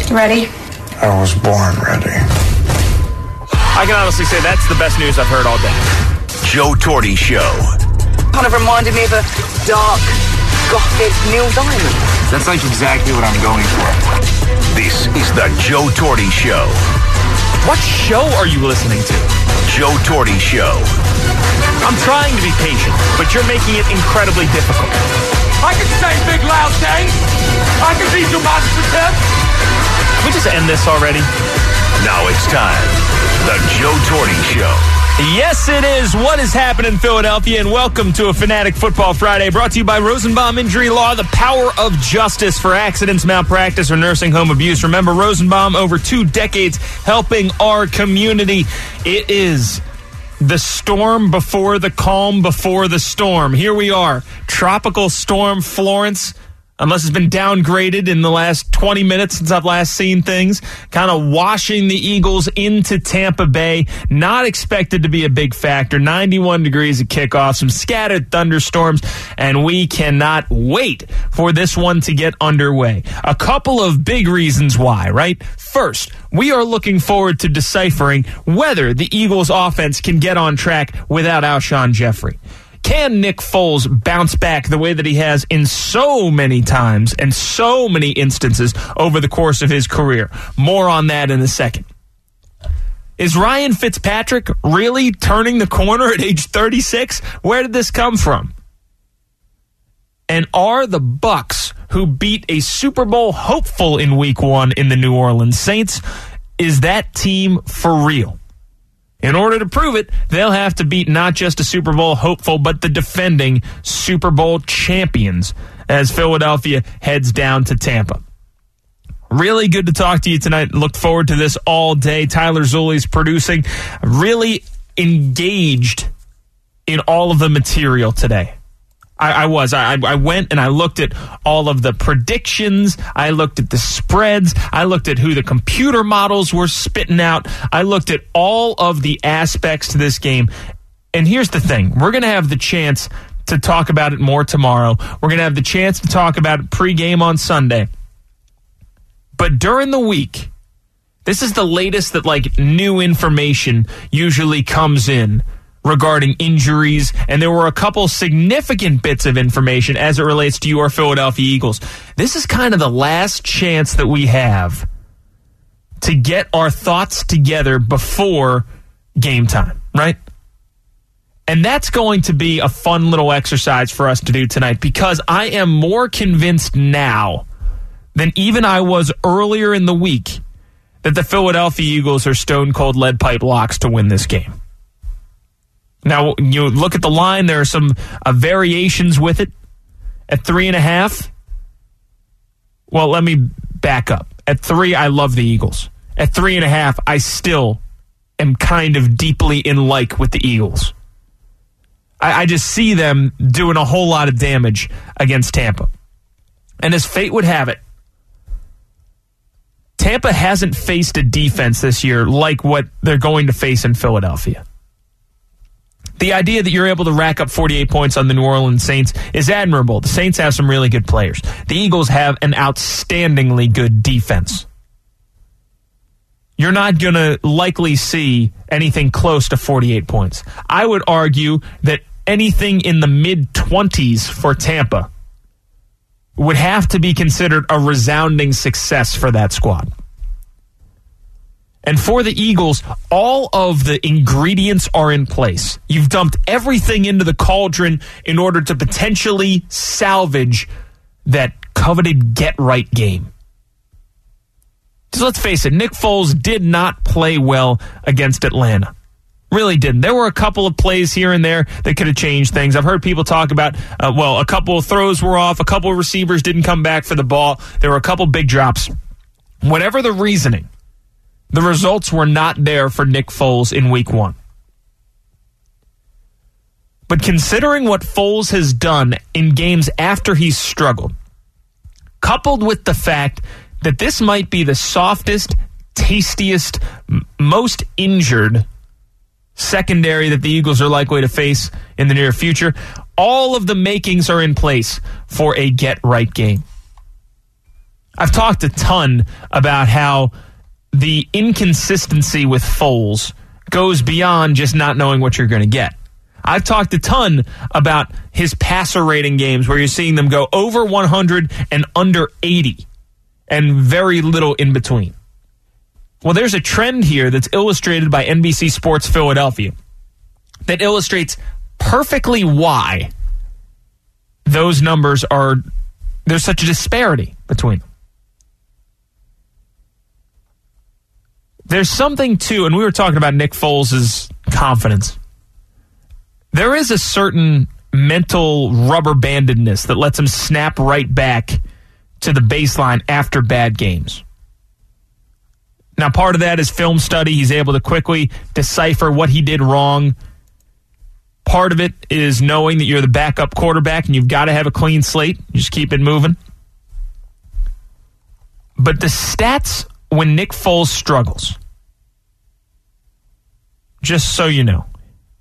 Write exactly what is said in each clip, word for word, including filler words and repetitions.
Ready? I was born ready. I can honestly say that's the best news I've heard all day. Joe Torre Show. Kind of reminded me of a dark, gothic Neil Diamond. That's like exactly what I'm going for. This is the Joe Torre Show. What show are you listening to? Joe Torre Show. I'm trying to be patient, but you're making it incredibly difficult. I can say big loud things. I can be demonstrative. Can we just end this already? Now it's time. The Joe Torre Show. Yes, it is. What is happening in Philadelphia? And welcome to a Fanatic Football Friday brought to you by Rosenbaum Injury Law, the power of justice for accidents, malpractice, or nursing home abuse. Remember, Rosenbaum, over two decades helping our community. It is the storm before the calm before the storm. Here we are. Tropical Storm Florence. Unless it's been downgraded in the last twenty minutes since I've last seen things, kind of washing the Eagles into Tampa Bay. Not expected to be a big factor. ninety-one degrees at kickoff, some scattered thunderstorms, and we cannot wait for this one to get underway. A couple of big reasons why, right? First, we are looking forward to deciphering whether the Eagles offense can get on track without Alshon Jeffrey. Can Nick Foles bounce back the way that he has in so many times and so many instances over the course of his career? More on that in a second. Is Ryan Fitzpatrick really turning the corner at age thirty-six? Where did this come from? And are the Bucs, who beat a Super Bowl hopeful in week one in the New Orleans Saints, is that team for real? In order to prove it, they'll have to beat not just a Super Bowl hopeful, but the defending Super Bowl champions as Philadelphia heads down to Tampa. Really good to talk to you tonight. Looked forward to this all day. Tyler Zulli's producing. Really engaged in all of the material today. I, I was. I, I went and I looked at all of the predictions. I looked at the spreads. I looked at who the computer models were spitting out. I looked at all of the aspects to this game. And here's the thing. We're going to have the chance to talk about it more tomorrow. We're going to have the chance to talk about it pregame on Sunday. But during the week, this is the latest that, like, new information usually comes in regarding injuries, and there were a couple significant bits of information as it relates to your Philadelphia Eagles. This is kind of the last chance that we have to get our thoughts together before game time, right? And that's going to be a fun little exercise for us to do tonight, because I am more convinced now than even I was earlier in the week that the Philadelphia Eagles are stone-cold lead pipe locks to win this game. Now, you look at the line, there are some uh, variations with it. At three and a half, well, let me back up. At three, I love the Eagles. At three and a half, I still am kind of deeply in like with the Eagles. I, I just see them doing a whole lot of damage against Tampa. And as fate would have it, Tampa hasn't faced a defense this year like what they're going to face in Philadelphia. The idea that you're able to rack up forty-eight points on the New Orleans Saints is admirable. The Saints have some really good players. The Eagles have an outstandingly good defense. You're not going to likely see anything close to forty-eight points. I would argue that anything in the mid-twenties for Tampa would have to be considered a resounding success for that squad. And for the Eagles, all of the ingredients are in place. You've dumped everything into the cauldron in order to potentially salvage that coveted get-right game. Because let's face it, Nick Foles did not play well against Atlanta. Really didn't. There were a couple of plays here and there that could have changed things. I've heard people talk about, uh, well, a couple of throws were off, a couple of receivers didn't come back for the ball. There were a couple big drops. Whatever the reasoning, the results were not there for Nick Foles in week one. But considering what Foles has done in games after he's struggled, coupled with the fact that this might be the softest, tastiest, m- most injured secondary that the Eagles are likely to face in the near future, all of the makings are in place for a get-right game. I've talked a ton about how the inconsistency with Foles goes beyond just not knowing what you're going to get. I've talked a ton about his passer rating games where you're seeing them go over one hundred and under eighty and very little in between. Well, there's a trend here that's illustrated by N B C Sports Philadelphia that illustrates perfectly why those numbers are, there's such a disparity between them. There's something to, and we were talking about Nick Foles' confidence. There is a certain mental rubber bandedness that lets him snap right back to the baseline after bad games. Now, part of that is film study. He's able to quickly decipher what he did wrong. Part of it is knowing that you're the backup quarterback and you've got to have a clean slate. You just keep it moving. But the stats when Nick Foles struggles, just so you know,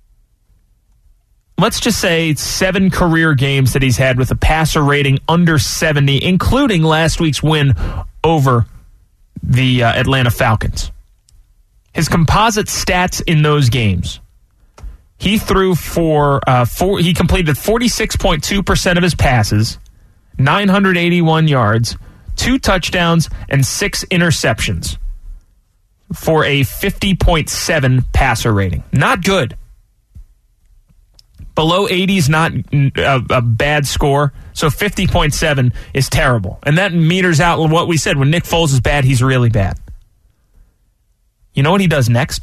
let's just say seven career games that he's had with a passer rating under seventy, including last week's win over the uh, Atlanta Falcons. His composite stats in those games, he threw for, uh, four, he completed forty-six point two percent of his passes, nine hundred eighty-one yards, two touchdowns, and six interceptions for a fifty point seven passer rating. Not good. Below eighty is not a, a bad score, so fifty point seven is terrible. And that meters out what we said. When Nick Foles is bad, he's really bad. You know what he does next?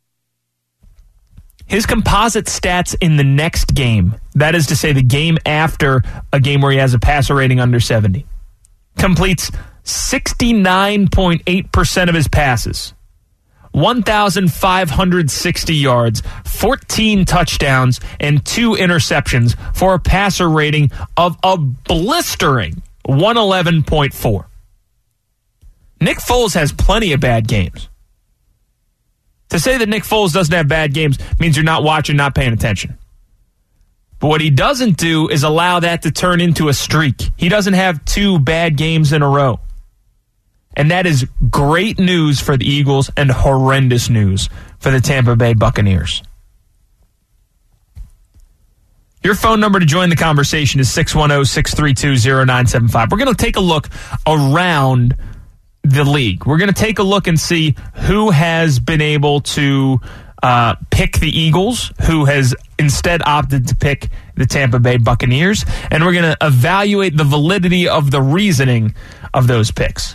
His composite stats in the next game, that is to say the game after a game where he has a passer rating under seventy, completes sixty-nine point eight percent of his passes, one thousand five hundred sixty yards, fourteen touchdowns, and two interceptions for a passer rating of a blistering one eleven point four. Nick Foles has plenty of bad games. To say that Nick Foles doesn't have bad games means you're not watching, not paying attention. But what he doesn't do is allow that to turn into a streak. He doesn't have two bad games in a row. And that is great news for the Eagles and horrendous news for the Tampa Bay Buccaneers. Your phone number to join the conversation is six one zero, six three two, zero nine seven five. We're going to take a look around the league. We're going to take a look and see who has been able to uh, pick the Eagles, who has instead opted to pick the Tampa Bay Buccaneers, and we're going to evaluate the validity of the reasoning of those picks.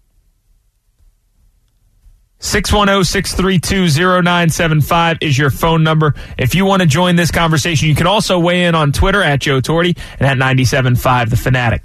six one zero, six three two, zero nine seven five is your phone number. If you want to join this conversation, you can also weigh in on Twitter at Joe Torti and at ninety-seven point five The Fanatic.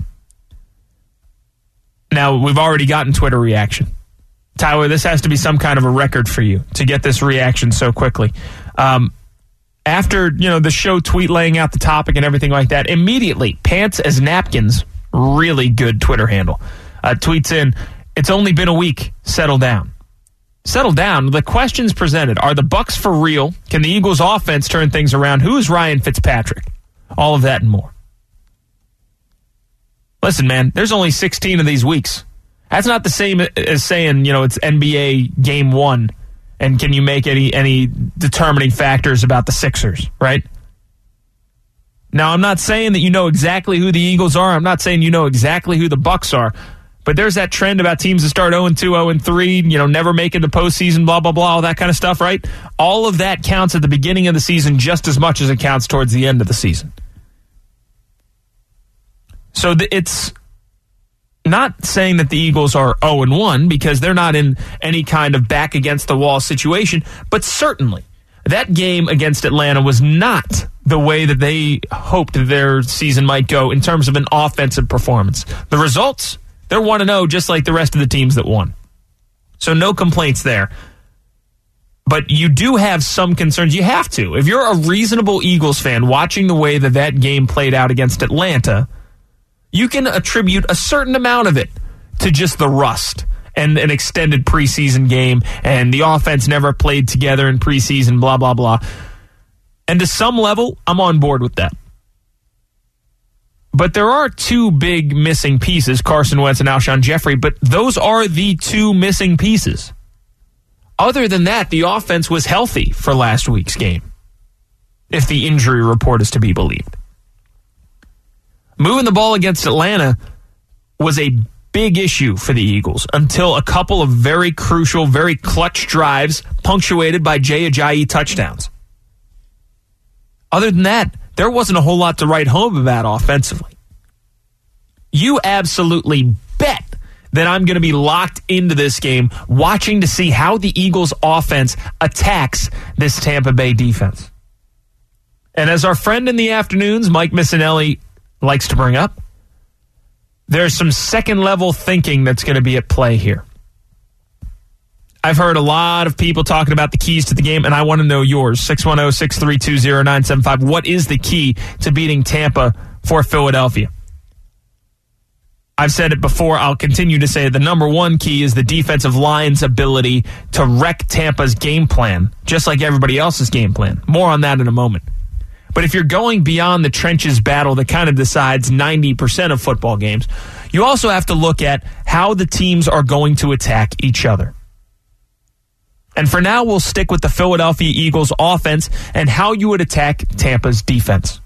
Now, we've already gotten Twitter reaction. Tyler, this has to be some kind of a record for you to get this reaction so quickly. Um, after, you know, the show tweet laying out the topic and everything like that, immediately, Pants as Napkins, really good Twitter handle, uh, tweets in, "It's only been a week. Settle down." Settle down. The questions presented. Are the Bucs for real? Can the Eagles offense turn things around? Who is Ryan Fitzpatrick? All of that and more. Listen, man, there's only sixteen of these weeks. That's not the same as saying, you know, it's N B A game one and can you make any any determining factors about the Sixers, right? Now, I'm not saying that you know exactly who the Eagles are. I'm not saying you know exactly who the Bucs are. But there's that trend about teams that start oh and two, oh and three, you know, never making the postseason, blah, blah, blah, all that kind of stuff, right? All of that counts at the beginning of the season just as much as it counts towards the end of the season. So it's not saying that the Eagles are oh and one because they're not in any kind of back against the wall situation, but certainly that game against Atlanta was not the way that they hoped their season might go in terms of an offensive performance. The results, they're one and oh just like the rest of the teams that won. So no complaints there. But you do have some concerns. You have to. If you're a reasonable Eagles fan watching the way that that game played out against Atlanta, you can attribute a certain amount of it to just the rust and an extended preseason game and the offense never played together in preseason, blah, blah, blah. And to some level, I'm on board with that. But there are two big missing pieces, Carson Wentz and Alshon Jeffrey, but those are the two missing pieces. Other than that, the offense was healthy for last week's game, if the injury report is to be believed. Moving the ball against Atlanta was a big issue for the Eagles until a couple of very crucial, very clutch drives punctuated by Jay Ajayi touchdowns. Other than that, there wasn't a whole lot to write home about offensively. You absolutely bet that I'm going to be locked into this game watching to see how the Eagles offense attacks this Tampa Bay defense. And as our friend in the afternoons, Mike Missinelli, likes to bring up, there's some second-level thinking that's going to be at play here. I've heard a lot of people talking about the keys to the game, and I want to know yours. six one zero, six three two, zero nine seven five. What is the key to beating Tampa for Philadelphia? I've said it before. I'll continue to say it. The number one key is the defensive line's ability to wreck Tampa's game plan, just like everybody else's game plan. More on that in a moment. But if you're going beyond the trenches battle that kind of decides ninety percent of football games, you also have to look at how the teams are going to attack each other. And for now, we'll stick with the Philadelphia Eagles offense and how you would attack Tampa's defense.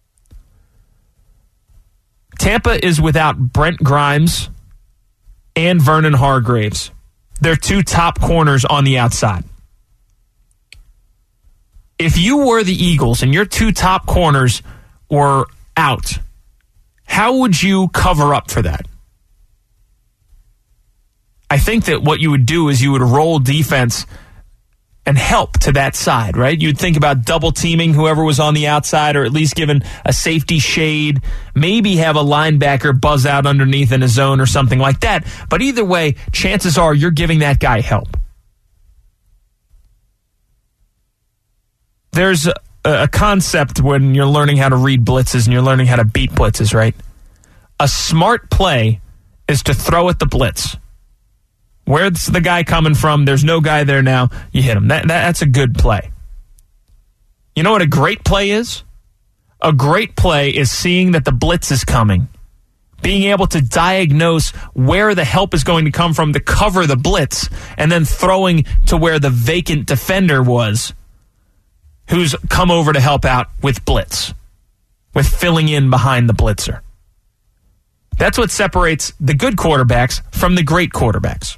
Tampa is without Brent Grimes and Vernon Hargreaves. They're two top corners on the outside. If you were the Eagles and your two top corners were out, how would you cover up for that? I think that what you would do is you would roll defense and help to that side, right? You'd think about double teaming whoever was on the outside, or at least giving a safety shade, maybe have a linebacker buzz out underneath in a zone or something like that. But either way, chances are you're giving that guy help. There's a, a concept when you're learning how to read blitzes and you're learning how to beat blitzes, right? A smart play is to throw at the blitz. Where's the guy coming from? There's no guy there now. You hit him. That, that, that's a good play. You know what a great play is? A great play is seeing that the blitz is coming, being able to diagnose where the help is going to come from to cover the blitz, and then throwing to where the vacant defender was who's come over to help out with blitz, with filling in behind the blitzer. That's what separates the good quarterbacks from the great quarterbacks.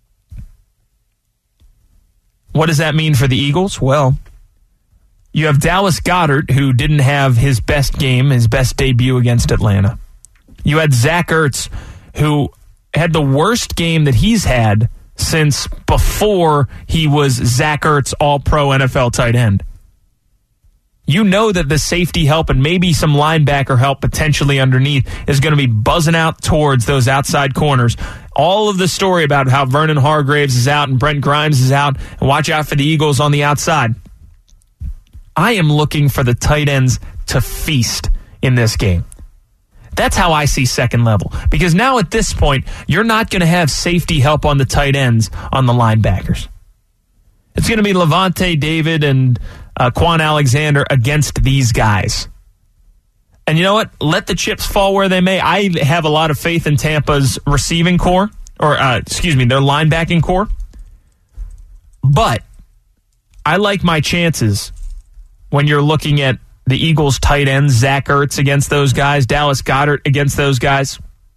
What does that mean for the Eagles? Well, you have Dallas Goedert, who didn't have his best game, his best debut against Atlanta. You had Zach Ertz, who had the worst game that he's had since before he was Zach Ertz, all-pro N F L tight end. You know that the safety help and maybe some linebacker help potentially underneath is going to be buzzing out towards those outside corners. All of the story about how Vernon Hargreaves is out and Brent Grimes is out, and watch out for the Eagles on the outside. I am looking for the tight ends to feast in this game. That's how I see second level. Because now at this point, you're not going to have safety help on the tight ends on the linebackers. It's going to be Levante David and uh, Quan Alexander against these guys. And you know what? Let the chips fall where they may. I have a lot of faith in Tampa's receiving core, or uh, excuse me, their linebacking core. But I like my chances when you're looking at the Eagles tight ends, Zach Ertz against those guys, Dallas Goedert against those guys.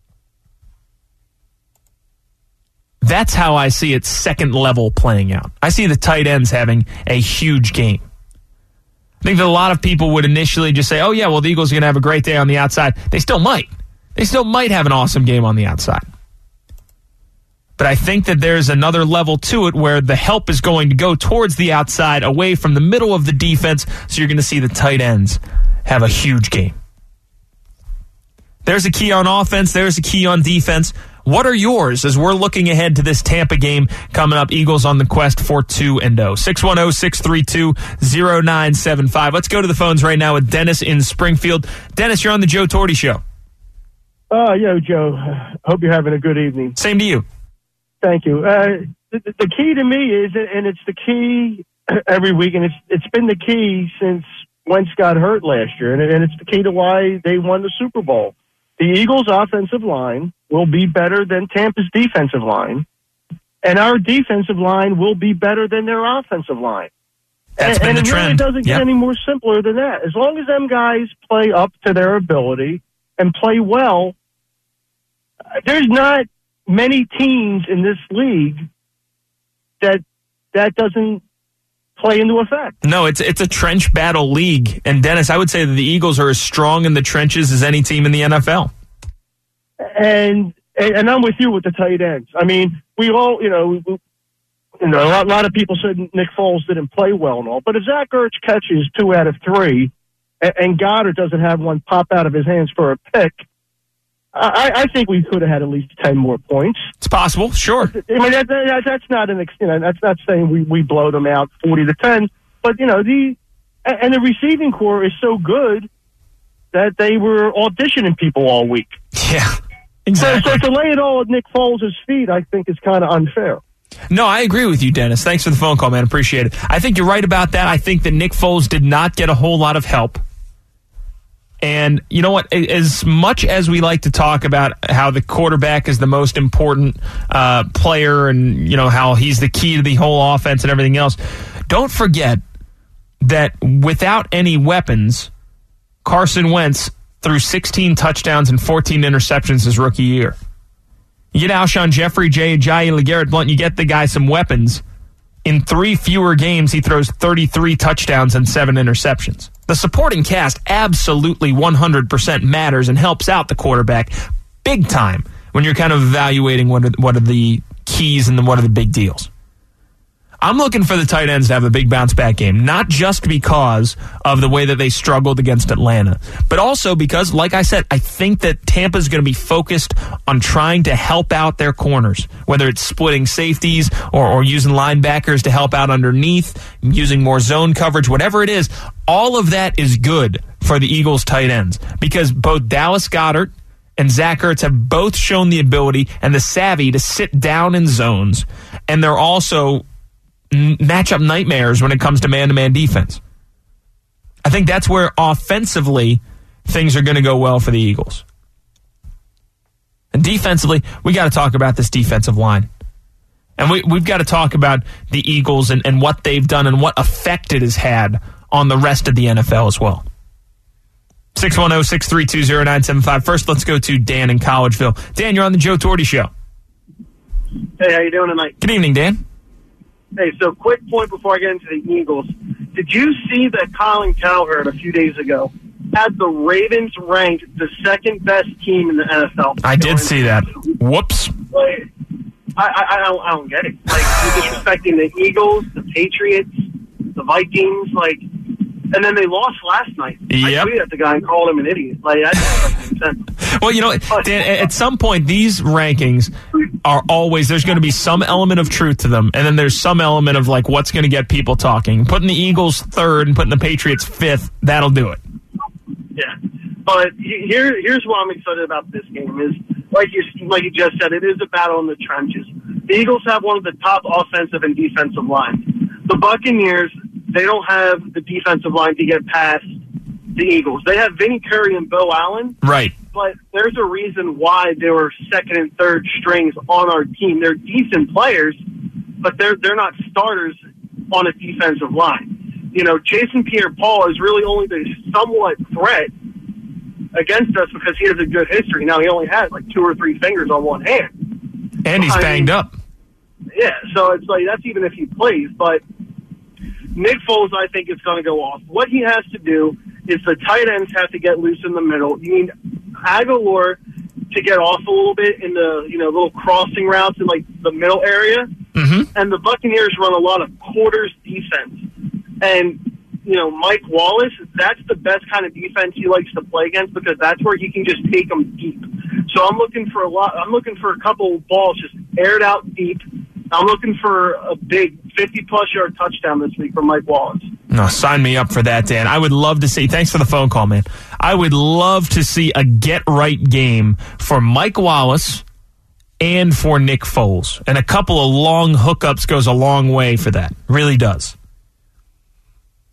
That's how I see it second level playing out. I see the tight ends having a huge game. I think that a lot of people would initially just say, oh, yeah, well, the Eagles are going to have a great day on the outside. They still might. They still might have an awesome game on the outside. But I think that there's another level to it where the help is going to go towards the outside, away from the middle of the defense, so you're going to see the tight ends have a huge game. There's a key on offense. There's a key on defense. What are yours as we're looking ahead to this Tampa game coming up? Eagles on the quest for two and oh. six one zero, six three two, zero nine seven five. Let's go to the phones right now with Dennis in Springfield. Dennis, you're on the Joe Torte Show. Oh, yo, Joe. Hope you're having a good evening. Same to you. Thank you. Uh, the, the key to me is, and it's the key every week, and it's it's been the key since Wentz got hurt last year, and, and it's the key to why they won the Super Bowl. The Eagles' offensive line will be better than Tampa's defensive line, and our defensive line will be better than their offensive line. That's and been and the it really trend. doesn't Yep. get any more simpler than that. As long as them guys play up to their ability and play well, there's not many teams in this league that that doesn't play into effect. No, it's it's a trench battle league. And, Dennis, I would say that the Eagles are as strong in the trenches as any team in the N F L. And and, and I'm with you with the tight ends. I mean, we all, you know, we, you know, a lot, a lot of people said Nick Foles didn't play well and all, but if Zach Ertz catches two out of three and, and Goddard doesn't have one pop out of his hands for a pick, I, I think we could have had at least ten more points. It's possible, sure. I mean, that, that, that's not an, you know, that's not saying we, we blow them out forty to ten, but you know, the and the receiving core is so good that they were auditioning people all week. Yeah, exactly. So, so to lay it all at Nick Foles' feet, I think is kind of unfair. No, I agree with you, Dennis. Thanks for the phone call, man. Appreciate it. I think you're right about that. I think that Nick Foles did not get a whole lot of help. And you know what? As much as we like to talk about how the quarterback is the most important uh, player and, you know, how he's the key to the whole offense and everything else, don't forget that without any weapons, Carson Wentz threw sixteen touchdowns and fourteen interceptions his rookie year. You get Alshon Jeffrey, Jay Ajayi, LeGarrette Blount, you get the guy some weapons. In three fewer games, he throws thirty-three touchdowns and seven interceptions. The supporting cast absolutely one hundred percent matters and helps out the quarterback big time when you're kind of evaluating what are, what are the keys and what are the big deals. I'm looking for the tight ends to have a big bounce-back game, not just because of the way that they struggled against Atlanta, but also because, like I said, I think that Tampa's going to be focused on trying to help out their corners, whether it's splitting safeties or, or using linebackers to help out underneath, using more zone coverage, whatever it is. All of that is good for the Eagles' tight ends because both Dallas Goedert and Zach Ertz have both shown the ability and the savvy to sit down in zones, and they're also matchup nightmares when it comes to man-to-man defense. I think that's where offensively things are going to go well for the Eagles. And defensively, we got to talk about this defensive line. And we, we've got to talk about the Eagles and, and what they've done and what effect it has had on the rest of the N F L as well. six one zero, six three two, zero nine seven five. First, let's go to Dan in Collegeville. Dan, you're on the Joe Torre Show. Hey, how you doing tonight? Good evening, Dan. Hey, so quick point before I get into the Eagles. Did you see that Colin Cowherd a few days ago had the Ravens ranked the second best team in the N F L? I did see that. Whoops. Like, I, I, I, don't, I don't get it. Like, you're disrespecting the Eagles, the Patriots, the Vikings, like, and then they lost last night. Yep. I tweeted at the guy and called him an idiot. Like, that doesn't make sense. Well, you know, Dan, at some point, these rankings are always, there's going to be some element of truth to them, and then there's some element of, like, what's going to get people talking. Putting the Eagles third and putting the Patriots fifth, that'll do it. Yeah. But here, here's what I'm excited about this game is, like you, like you just said, it is a battle in the trenches. The Eagles have one of the top offensive and defensive lines. The Buccaneers, they don't have the defensive line to get past the Eagles. They have Vinny Curry and Bo Allen. Right. But there's a reason why they were second and third strings on our team. They're decent players, but they're they're not starters on a defensive line. You know, Jason Pierre-Paul is really only the somewhat threat against us because he has a good history. Now, he only has like two or three fingers on one hand. And he's I banged mean, up. Yeah, so it's like that's even if he plays. But Nick Foles, I think, is going to go off. What he has to do is the tight ends have to get loose in the middle. You need Aguilar to get off a little bit in the, you know, little crossing routes in, like, the middle area. Mm-hmm. And the Buccaneers run a lot of quarters defense. And, you know, Mike Wallace, that's the best kind of defense he likes to play against because that's where he can just take them deep. So I'm looking for a lot. I'm looking for a couple balls just aired out deep. I'm looking for a big fifty-plus yard touchdown this week from Mike Wallace. No, sign me up for that, Dan. I would love to see. Thanks for the phone call, man. I would love to see a get-right game for Mike Wallace and for Nick Foles. And a couple of long hookups goes a long way for that. Really does.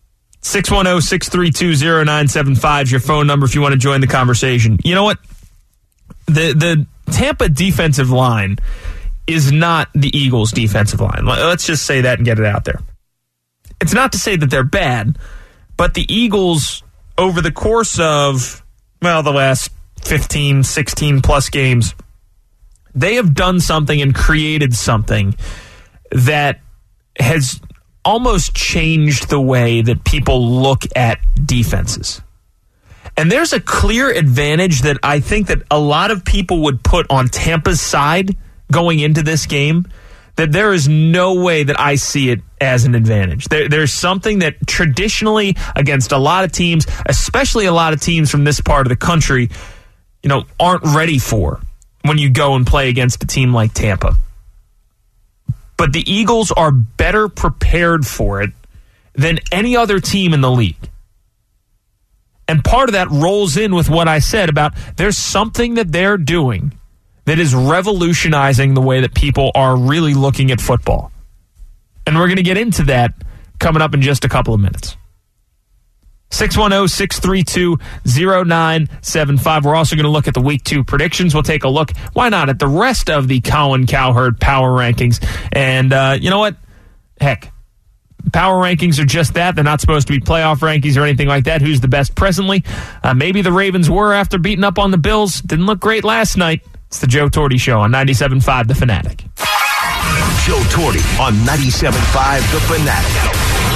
six one zero, six three two, zero nine seven five is your phone number if you want to join the conversation. You know what? The the Tampa defensive line is not the Eagles' defensive line. Let's just say that and get it out there. It's not to say that they're bad, but the Eagles, over the course of, well, the last fifteen, sixteen plus games, they have done something and created something that has almost changed the way that people look at defenses. And there's a clear advantage that I think that a lot of people would put on Tampa's side going into this game, that there is no way that I see it as an advantage. There, there's something that traditionally against a lot of teams, especially a lot of teams from this part of the country, you know, aren't ready for when you go and play against a team like Tampa. But the Eagles are better prepared for it than any other team in the league. And part of that rolls in with what I said about there's something that they're doing that is revolutionizing the way that people are really looking at football. And we're going to get into that coming up in just a couple of minutes. six one zero, six three two, zero nine seven five. We're also going to look at the week two predictions. We'll take a look, why not, at the rest of the Colin Cowherd power rankings. And uh, you know what? Heck, power rankings are just that. They're not supposed to be playoff rankings or anything like that. Who's the best presently? Uh, maybe the Ravens were after beating up on the Bills. Didn't look great last night. It's the Joe Torti Show on ninety-seven point five The Fanatic. Joe Torti on ninety-seven point five The Fanatic.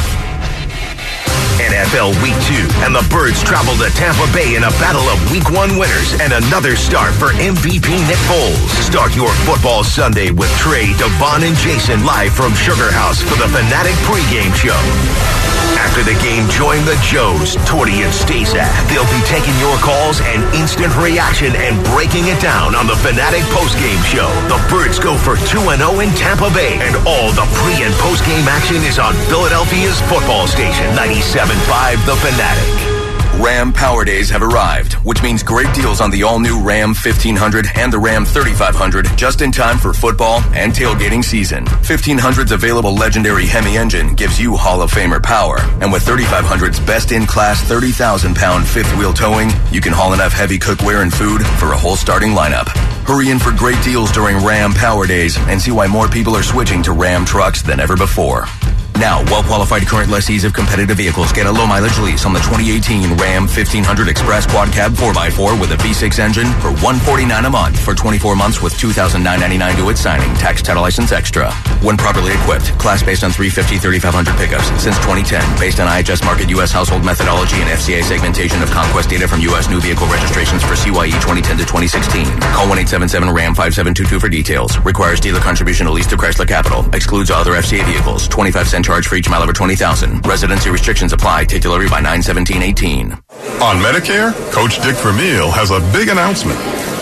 N F L Week two, and the Birds travel to Tampa Bay in a battle of Week one winners and another start for M V P Nick Foles. Start your football Sunday with Trey, Devon, and Jason live from Sugar House for the Fanatic pregame show. After the game, join the Joes, Torti and Stacey. They'll be taking your calls and instant reaction and breaking it down on the Fanatic postgame show. The Birds go for two and oh in Tampa Bay, and all the pre- and postgame action is on Philadelphia's football station, ninety-seven point five The Fanatic. Ram Power Days have arrived, which means great deals on the all-new Ram fifteen hundred and the Ram thirty-five hundred just in time for football and tailgating season. fifteen hundred's available legendary Hemi engine gives you Hall of Famer power, and with thirty-five hundred's best-in-class thirty thousand pound fifth-wheel towing, you can haul enough heavy cookware and food for a whole starting lineup. Hurry in for great deals during Ram Power Days and see why more people are switching to Ram trucks than ever before. Now, well-qualified current lessees of competitive vehicles get a low-mileage lease on the twenty eighteen Ram fifteen hundred Express Quad Cab four by four with a V six engine for one hundred forty-nine dollars a month for twenty-four months with two thousand nine hundred ninety-nine dollars due at signing, tax, title license extra. When properly equipped, class based on three fifty, thirty-five hundred pickups since twenty ten, based on I H S Market U S household methodology and F C A segmentation of conquest data from U S new vehicle registrations for C Y E twenty ten to twenty sixteen. Call one eight seven seven RAM five seven two two for details. Requires dealer contribution at least to Chrysler Capital. Excludes other F C A vehicles. twenty-five cent charge for each mile over twenty thousand. Residency restrictions apply. Take delivery by nine seventeen eighteen. On Medicare, Coach Dick Vermeil has a big announcement.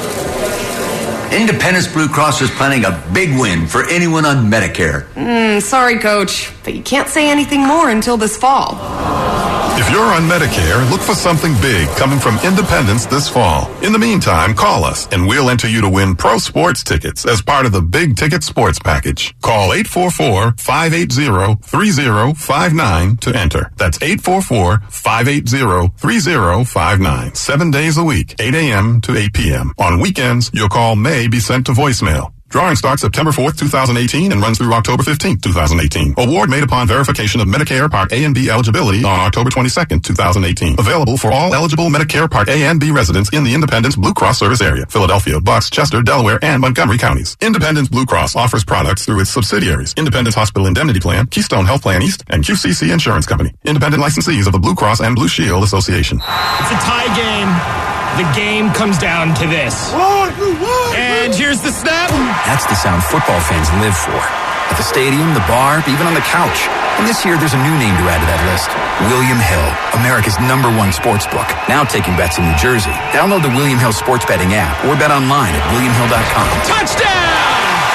Independence Blue Cross is planning a big win for anyone on Medicare. Mm, sorry, Coach, but you can't say anything more until this fall. If you're on Medicare, look for something big coming from Independence this fall. In the meantime, call us and we'll enter you to win pro sports tickets as part of the Big Ticket Sports Package. Call eight four four, five eight zero, three zero five nine to enter. That's eight four four, five eight zero, three zero five nine. Seven days a week, eight a.m. to eight p.m. On weekends, your call may be sent to voicemail. Drawing starts September fourth, twenty eighteen and runs through October fifteenth, twenty eighteen. Award made upon verification of Medicare Part A and B eligibility on October twenty-second, twenty eighteen. Available for all eligible Medicare Part A and B residents in the Independence Blue Cross service area, Philadelphia, Bucks, Chester, Delaware, and Montgomery counties. Independence Blue Cross offers products through its subsidiaries, Independence Hospital Indemnity Plan, Keystone Health Plan East, and Q C C Insurance Company. Independent licensees of the Blue Cross and Blue Shield Association. It's a tie game. The game comes down to this. And here's the snap. That's the sound football fans live for. At the stadium, the bar, even on the couch. And this year, there's a new name to add to that list. William Hill, America's number one sports book. Now taking bets in New Jersey. Download the William Hill sports betting app or bet online at william hill dot com. Touchdown!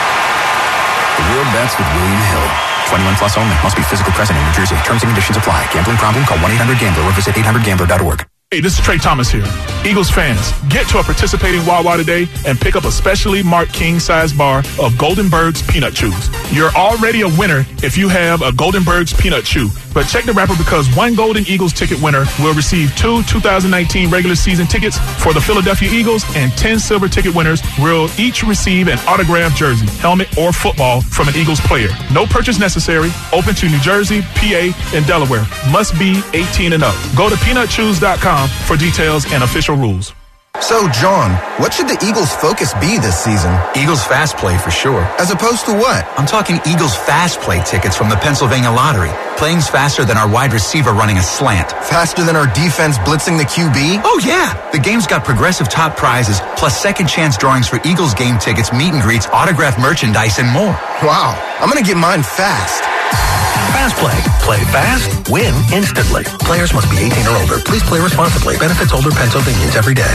The real bets with William Hill. twenty-one plus only. Must be physical present in New Jersey. Terms and conditions apply. Gambling problem? Call one eight hundred gambler or visit eight hundred gambler dot org. Hey, this is Trey Thomas here. Eagles fans, get to a participating Wawa today and pick up a specially marked king-size bar of Goldenberg's Peanut Chews. You're already a winner if you have a Goldenberg's Peanut Chew. But check the wrapper because one Golden Eagles ticket winner will receive two two thousand nineteen regular season tickets for the Philadelphia Eagles, and ten silver ticket winners will each receive an autographed jersey, helmet, or football from an Eagles player. No purchase necessary. Open to New Jersey, P A, and Delaware. Must be eighteen and up. Go to peanut chews dot com for details and official rules. So, John, what should the Eagles' focus be this season? Eagles Fast Play for sure. As opposed to what? I'm talking Eagles Fast Play tickets from the Pennsylvania Lottery. Playing's faster than our wide receiver running a slant. Faster than our defense blitzing the Q B? Oh, yeah. The game's got progressive top prizes, plus second chance drawings for Eagles game tickets, meet and greets, autographed merchandise, and more. Wow. I'm going to get mine fast. Fast Play. Play fast, win instantly. Players must be eighteen or older. Please play responsibly. Benefits older Pennsylvanians every day.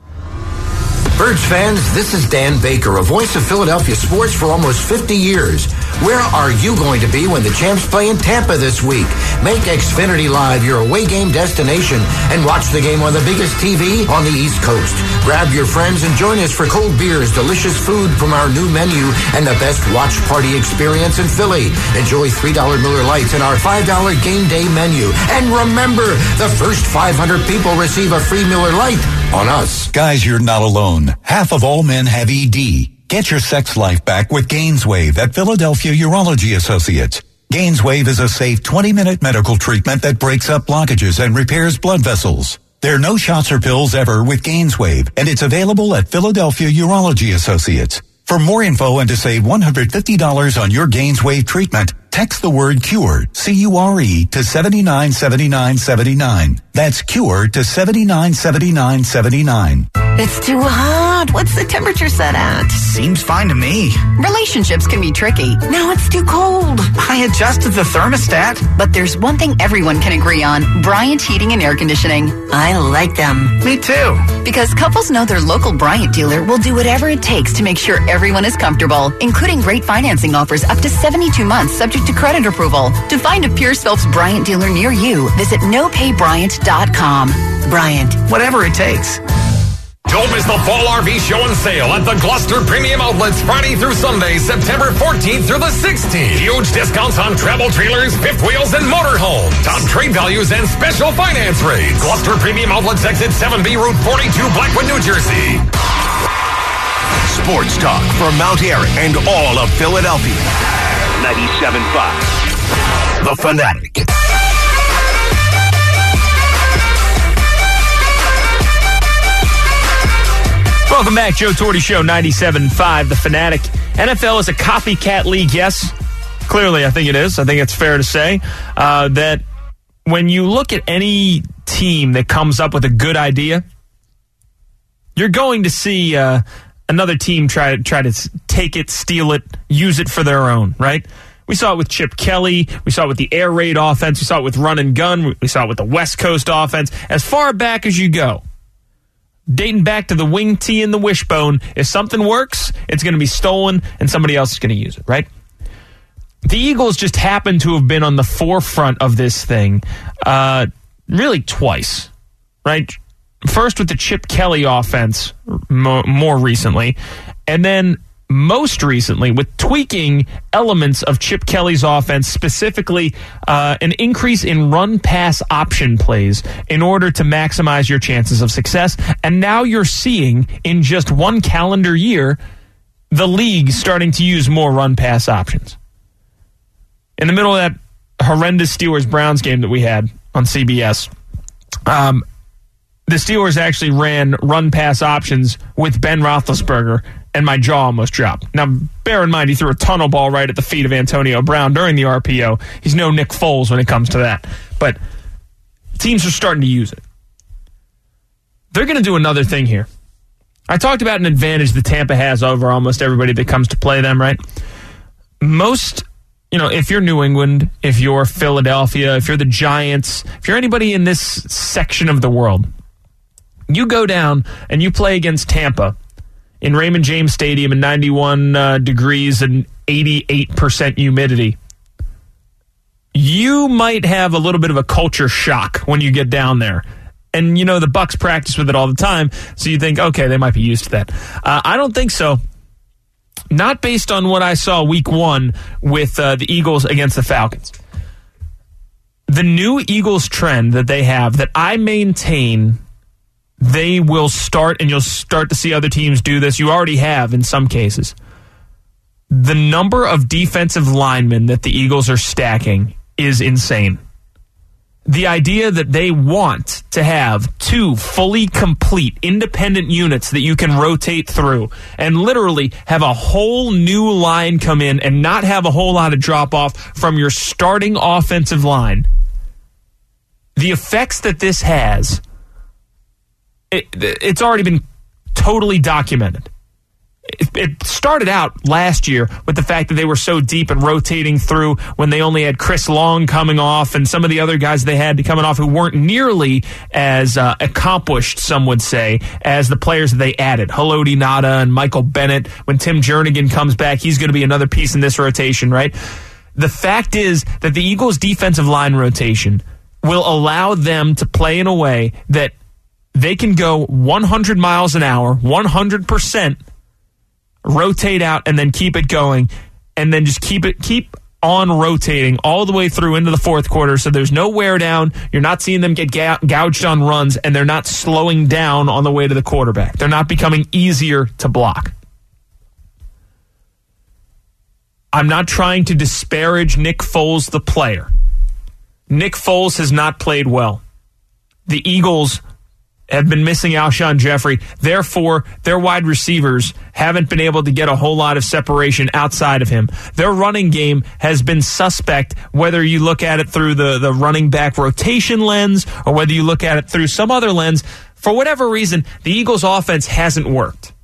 Birds fans, this is Dan Baker, a voice of Philadelphia sports for almost fifty years. Where are you going to be when the Champs play in Tampa this week? Make Xfinity Live your away game destination and watch the game on the biggest T V on the East Coast. Grab your friends and join us for cold beers, delicious food from our new menu, and the best watch party experience in Philly. Enjoy three dollar Miller Lights and our five dollar game day menu. And remember, the first five hundred people receive a free Miller Lite on us. Guys, you're not alone. Half of all men have E D. Get your sex life back with Gainswave at Philadelphia Urology Associates. Gainswave is a safe twenty-minute medical treatment that breaks up blockages and repairs blood vessels. There are no shots or pills ever with Gainswave, and it's available at Philadelphia Urology Associates. For more info and to save one hundred fifty dollars on your Gainswave treatment, text the word CURE, C U R E, to seven nine seven nine seven nine. That's CURE to seven nine seven nine seven nine. It's too hot. What's the temperature set at? Seems fine to me. Relationships can be tricky. Now it's too cold. I adjusted the thermostat. But there's one thing everyone can agree on. Bryant Heating and Air Conditioning. I like them. Me too. Because couples know their local Bryant dealer will do whatever it takes to make sure everyone is comfortable, including great financing offers up to seventy-two months subject to credit approval. To find a Pierce Phelps Bryant dealer near you, visit no pay bryant dot com. Bryant. Whatever it takes. Don't miss the Fall R V Show and Sale at the Gloucester Premium Outlets Friday through Sunday, September fourteenth through the sixteenth. Huge discounts on travel trailers, fifth wheels, and motorhomes. Top trade values and special finance rates. Gloucester Premium Outlets, exit seven B, Route forty-two, Blackwood, New Jersey. Sports talk for Mount Airy and all of Philadelphia. ninety-seven point five. The Fanatic. Welcome back, Joe Torti Show, ninety-seven point five, The Fanatic. N F L is a copycat league, yes. Clearly, I think it is. I think it's fair to say uh, that when you look at any team that comes up with a good idea, you're going to see uh, another team try, try to take it, steal it, use it for their own, right? We saw it with Chip Kelly. We saw it with the air raid offense. We saw it with run and gun. We saw it with the West Coast offense. As far back as you go, dating back to the wing tee and the wishbone, if something works, it's going to be stolen and somebody else is going to use it, right? The Eagles just happen to have been on the forefront of this thing uh, really twice, right? First with the Chip Kelly offense mo- more recently, and then most recently with tweaking elements of Chip Kelly's offense, specifically uh, an increase in run-pass option plays in order to maximize your chances of success. And now you're seeing, in just one calendar year, the league starting to use more run-pass options. In the middle of that horrendous Steelers-Browns game that we had on C B S, um, the Steelers actually ran run-pass options with Ben Roethlisberger, and my jaw almost dropped. Now, bear in mind, he threw a tunnel ball right at the feet of Antonio Brown during the R P O. He's no Nick Foles when it comes to that. But teams are starting to use it. They're going to do another thing here. I talked about an advantage that Tampa has over almost everybody that comes to play them, right? Most, you know, if you're New England, if you're Philadelphia, if you're the Giants, if you're anybody in this section of the world, you go down and you play against Tampa in Raymond James Stadium in ninety-one uh, degrees and eighty-eight percent humidity. You might have a little bit of a culture shock when you get down there. And, you know, the Bucs practice with it all the time, so you think, okay, they might be used to that. Uh, I don't think so. Not based on what I saw week one with uh, the Eagles against the Falcons. The new Eagles trend that they have that I maintain they will start, and you'll start to see other teams do this. You already have in some cases. The number of defensive linemen that the Eagles are stacking is insane. The idea that they want to have two fully complete independent units that you can rotate through and literally have a whole new line come in and not have a whole lot of drop off from your starting offensive line. The effects that this has, it, it's already been totally documented. It, it started out last year with the fact that they were so deep and rotating through when they only had Chris Long coming off and some of the other guys they had coming off who weren't nearly as uh, accomplished, some would say, as the players that they added. Haloti Ngata and Michael Bennett. When Tim Jernigan comes back, he's going to be another piece in this rotation, right? The fact is that the Eagles' defensive line rotation will allow them to play in a way that they can go one hundred miles an hour, one hundred percent, rotate out, and then keep it going, and then just keep it keep on rotating all the way through into the fourth quarter, so there's no wear down. You're not seeing them get gouged on runs, and they're not slowing down on the way to the quarterback. They're not becoming easier to block. I'm not trying to disparage Nick Foles, the player. Nick Foles has not played well. The Eagles have been missing Alshon Jeffrey. Therefore, their wide receivers haven't been able to get a whole lot of separation outside of him. Their running game has been suspect, whether you look at it through the, the running back rotation lens or whether you look at it through some other lens. For whatever reason, the Eagles' offense hasn't worked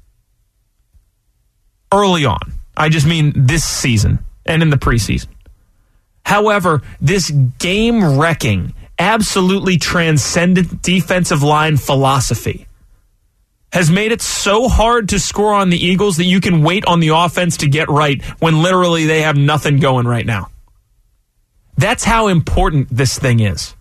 early on. I just mean this season and in the preseason. However, this game-wrecking, absolutely transcendent defensive line philosophy has made it so hard to score on the Eagles that you can wait on the offense to get right when literally they have nothing going right now. That's how important this thing is.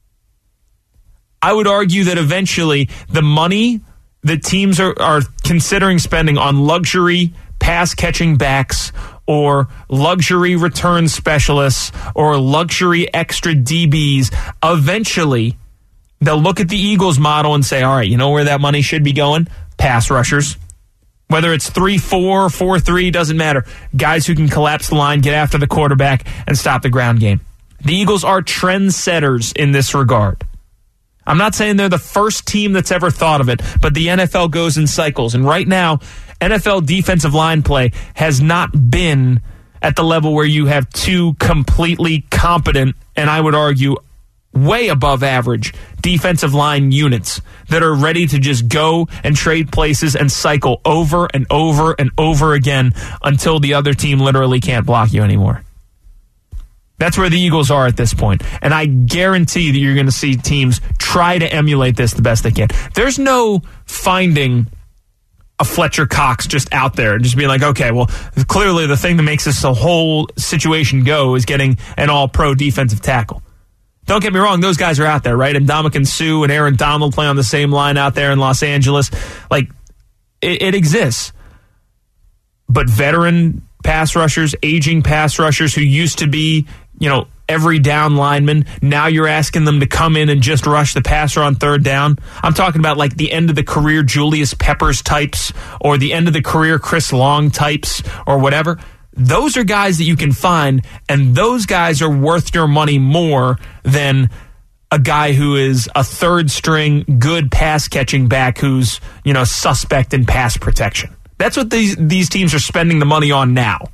I would argue that eventually the money that teams are, are considering spending on luxury pass-catching backs or luxury return specialists or luxury extra D Bs, eventually they'll look at the Eagles model and say, all right, you know where that money should be going? Pass rushers. Whether it's three four, four three, doesn't matter. Guys who can collapse the line, get after the quarterback, and stop the ground game. The Eagles are trendsetters in this regard. I'm not saying they're the first team that's ever thought of it, but the N F L goes in cycles. And right now, N F L defensive line play has not been at the level where you have two completely competent, and I would argue way above average, defensive line units that are ready to just go and trade places and cycle over and over and over again until the other team literally can't block you anymore. That's where the Eagles are at this point. And I guarantee that you're going to see teams try to emulate this the best they can. There's no finding a Fletcher Cox just out there and just being like, okay, well, clearly the thing that makes this whole situation go is getting an all-pro defensive tackle. Don't get me wrong, those guys are out there, right? And Ndamukong Suh and Aaron Donald play on the same line out there in Los Angeles. Like, it, it exists. But veteran pass rushers, aging pass rushers who used to be, you know, every down lineman, now you're asking them to come in and just rush the passer on third down. I'm talking about like the end of the career Julius Peppers types or the end of the career Chris Long types or whatever. Those are guys that you can find, and those guys are worth your money more than a guy who is a third string good pass catching back who's, you know, suspect in pass protection. That's what these these teams are spending the money on now.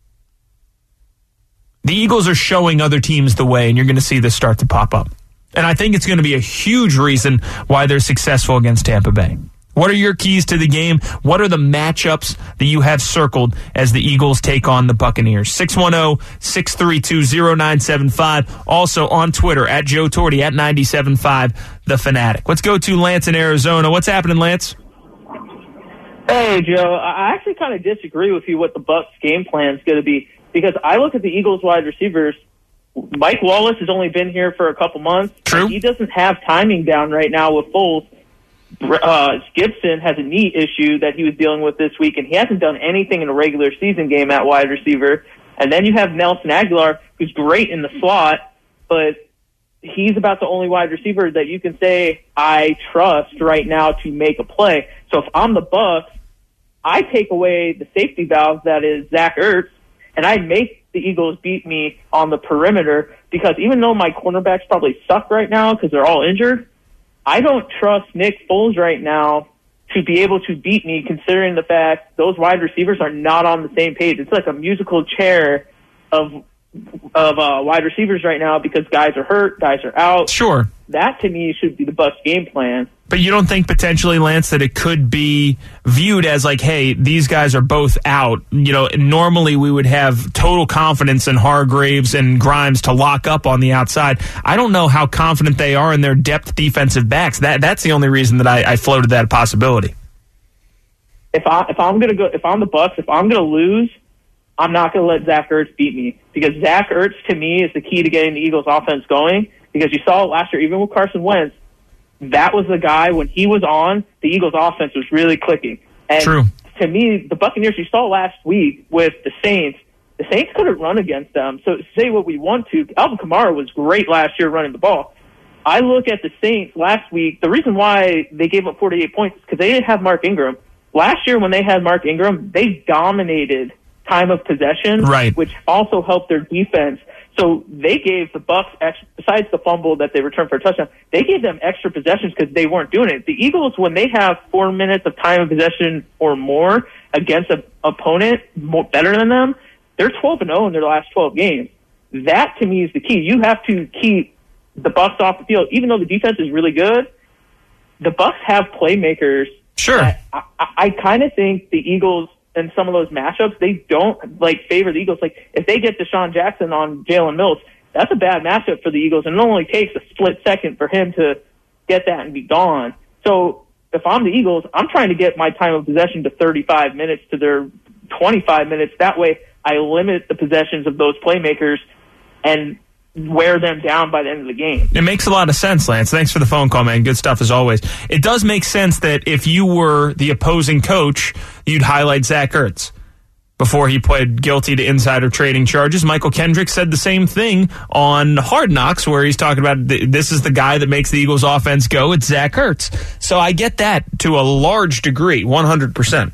The Eagles are showing other teams the way, and you're going to see this start to pop up. And I think it's going to be a huge reason why they're successful against Tampa Bay. What are your keys to the game? What are the matchups that you have circled as the Eagles take on the Buccaneers? six one zero, six three two, zero nine seven five. Also on Twitter, at Joe Torti, at nine seven five, The Fanatic. Let's go to Lance in Arizona. What's happening, Lance? Hey, Joe. I actually kind of disagree with you what the Bucs game plan is going to be, because I look at the Eagles wide receivers Mike Wallace has only been here for a couple months. True. He doesn't have timing down right now with Foles. Uh, Gibson has a knee issue that he was dealing with this week, and he hasn't done anything in a regular season game at wide receiver. And then you have Nelson Aguilar, who's great in the slot, but he's about the only wide receiver that you can say I trust right now to make a play. So if I'm the Bucs, I take away the safety valve that is Zach Ertz, and I make the Eagles beat me on the perimeter, because even though my cornerbacks probably suck right now because they're all injured, I don't trust Nick Foles right now to be able to beat me, considering the fact those wide receivers are not on the same page. It's like a musical chair of of uh, wide receivers right now because guys are hurt, guys are out. Sure. That, to me, should be the Bucs' game plan. But you don't think potentially, Lance, that it could be viewed as like, hey, these guys are both out. You know, normally we would have total confidence in Hargraves and Grimes to lock up on the outside. I don't know how confident they are in their depth defensive backs. That that's the only reason that I, I floated that possibility. If I if I'm gonna go if I'm the Bucs, if I'm gonna lose, I'm not gonna let Zach Ertz beat me, because Zach Ertz to me is the key to getting the Eagles offense going. Because you saw it last year, even with Carson Wentz, that was the guy, when he was on, the Eagles' offense was really clicking. And True. To me, the Buccaneers, you saw last week with the Saints, the Saints couldn't run against them. So say what we want to, Alvin Kamara was great last year running the ball. I look at the Saints last week, the reason why they gave up forty-eight points is because they didn't have Mark Ingram. Last year when they had Mark Ingram, they dominated time of possession, right, which also helped their defense. So they gave the Bucs, extra, besides the fumble that they returned for a touchdown, they gave them extra possessions because they weren't doing it. The Eagles, when they have four minutes of time of possession or more against an opponent more, better than them, they're twelve and oh in their last twelve games. That, to me, is the key. You have to keep the Bucs off the field. Even though the defense is really good, the Bucs have playmakers. Sure. I, I, I kind of think the Eagles, in some of those matchups, they don't like favor the Eagles. Like if they get Deshaun Jackson on Jalen Mills, that's a bad matchup for the Eagles, and it only takes a split second for him to get that and be gone. So if I'm the Eagles, I'm trying to get my time of possession to thirty-five minutes to their twenty-five minutes. That way I limit the possessions of those playmakers and wear them down by the end of the game. It makes a lot of sense, Lance. Thanks for the phone call, man. Good stuff as always. It does make sense that if you were the opposing coach, you'd highlight Zach Ertz. Before he pled guilty to insider trading charges, Michael Kendrick said the same thing on Hard Knocks, where he's talking about this is the guy that makes the Eagles offense go. It's Zach Ertz. So I get that to a large degree, one hundred percent.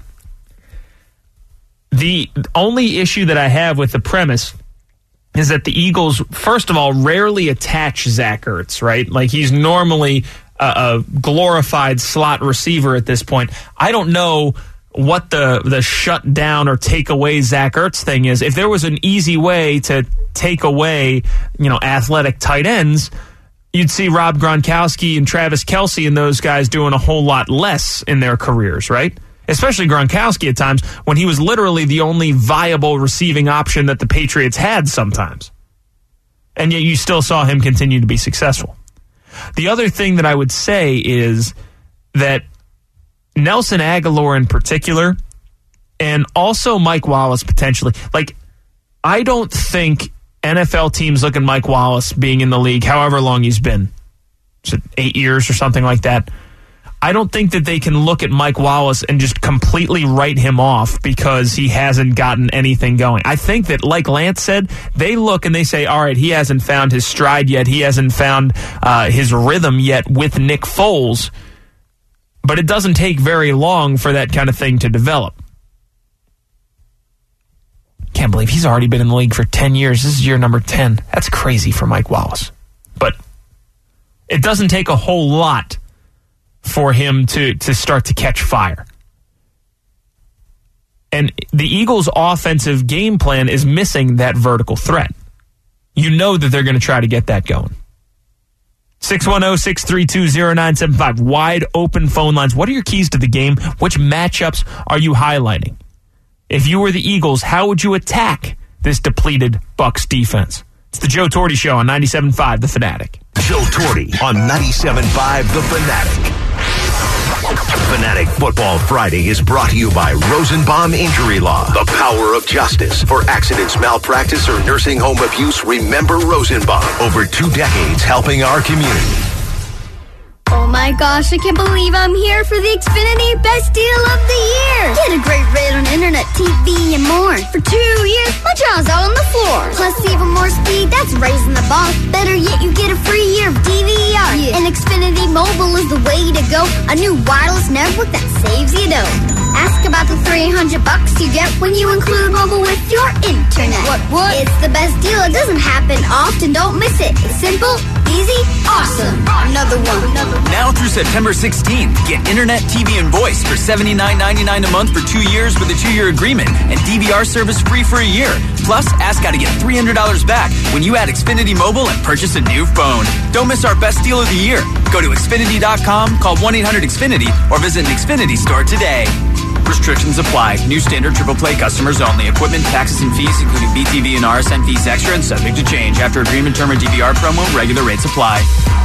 The only issue that I have with the premise is that the Eagles, first of all, rarely attach Zach Ertz, right? Like, he's normally a, a glorified slot receiver at this point. I don't know what the, the shut down or take away Zach Ertz thing is. If there was an easy way to take away, you know, athletic tight ends, you'd see Rob Gronkowski and Travis Kelce and those guys doing a whole lot less in their careers, right? Especially Gronkowski at times, when he was literally the only viable receiving option that the Patriots had sometimes. And yet you still saw him continue to be successful. The other thing that I would say is that Nelson Aguilar in particular, and also Mike Wallace potentially, like, I don't think N F L teams look at Mike Wallace being in the league however long he's been, is it eight years or something like that? I don't think that they can look at Mike Wallace and just completely write him off because he hasn't gotten anything going. I think that, like Lance said, they look and they say, all right, he hasn't found his stride yet. He hasn't found uh, his rhythm yet with Nick Foles. But it doesn't take very long for that kind of thing to develop. Can't believe he's already been in the league for ten years. This is year number ten. That's crazy for Mike Wallace. But it doesn't take a whole lot for him to, to start to catch fire. And the Eagles' offensive game plan is missing that vertical threat. You know that they're going to try to get that going. six one zero, six three two, zero nine seven five. Wide open phone lines. What are your keys to the game? Which matchups are you highlighting? If you were the Eagles, how would you attack this depleted Bucs defense? It's the Joe Torre Show on ninety-seven point five The Fanatic. Joe Torre on ninety-seven point five The Fanatic. Fanatic Football Friday is brought to you by Rosenbaum Injury Law. The power of justice. For accidents, malpractice, or nursing home abuse, remember Rosenbaum. Over two decades helping our community. Oh my gosh, I can't believe I'm here for the Xfinity Best Deal of the Year. Get a great rate on internet, T V, and more. For two years, my jaw's out on the floor. Plus even more speed, that's raising the bar. Better yet, you get a free year of D V R. Yeah. And Xfinity Mobile is the way to go. A new wireless network that saves you dough. Ask about the three hundred bucks you get when you include mobile with your internet. What, what? It's the best deal. It doesn't happen often. Don't miss it. It's simple, easy, awesome. Another one. Another one. Now through September sixteenth, get internet, T V, and voice for seventy-nine ninety-nine a month for two years with a two-year agreement and D V R service free for a year. Plus, ask how to get three hundred dollars back when you add Xfinity Mobile and purchase a new phone. Don't miss our best deal of the year. Go to Xfinity dot com, call one eight hundred X Finity, or visit an Xfinity store today. Restrictions apply. New standard triple play customers only. Equipment, taxes, and fees, including B T V and R S N fees extra and subject to change. After agreement term or D V R promo, regular rates apply.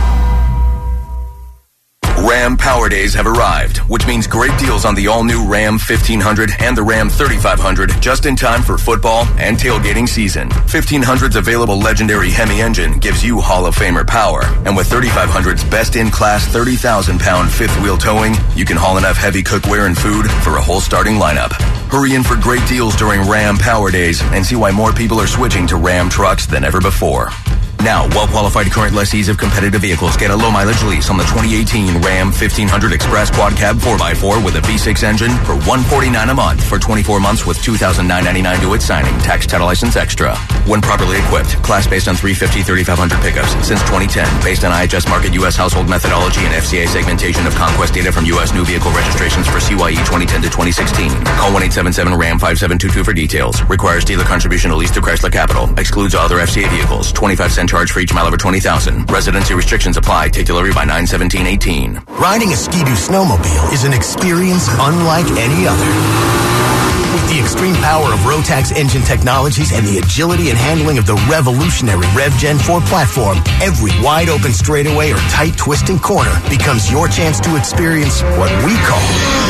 Ram Power Days have arrived, which means great deals on the all-new Ram fifteen hundred and the Ram thirty-five hundred just in time for football and tailgating season. fifteen hundred's available legendary Hemi engine gives you Hall of Famer power. And with thirty-five hundred's best-in-class thirty thousand pound fifth-wheel towing, you can haul enough heavy cookware and food for a whole starting lineup. Hurry in for great deals during Ram Power Days and see why more people are switching to Ram trucks than ever before. Now, well-qualified current lessees of competitive vehicles get a low-mileage lease on the twenty eighteen Ram fifteen hundred Express Quad Cab four by four with a V six engine for one hundred forty-nine dollars a month for twenty-four months with two thousand nine hundred ninety-nine dollars due at signing. Tax, title license extra. When properly equipped, class based on three fifty, thirty-five hundred pickups since twenty ten, based on I H S Market U S household methodology and F C A segmentation of conquest data from U S new vehicle registrations for C Y E twenty ten to twenty sixteen. Call one eight seven seven RAM five seven two two for details. Requires dealer contribution to lease through Chrysler Capital. Excludes other F C A vehicles. twenty-five cent charge for each mile over twenty thousand. Residency restrictions apply. Take delivery by nine seventeen eighteen. Riding a Ski-Doo snowmobile is an experience unlike any other. With the extreme power of Rotax engine technologies and the agility and handling of the revolutionary Rev Gen four platform, every wide-open straightaway or tight twisting corner becomes your chance to experience what we call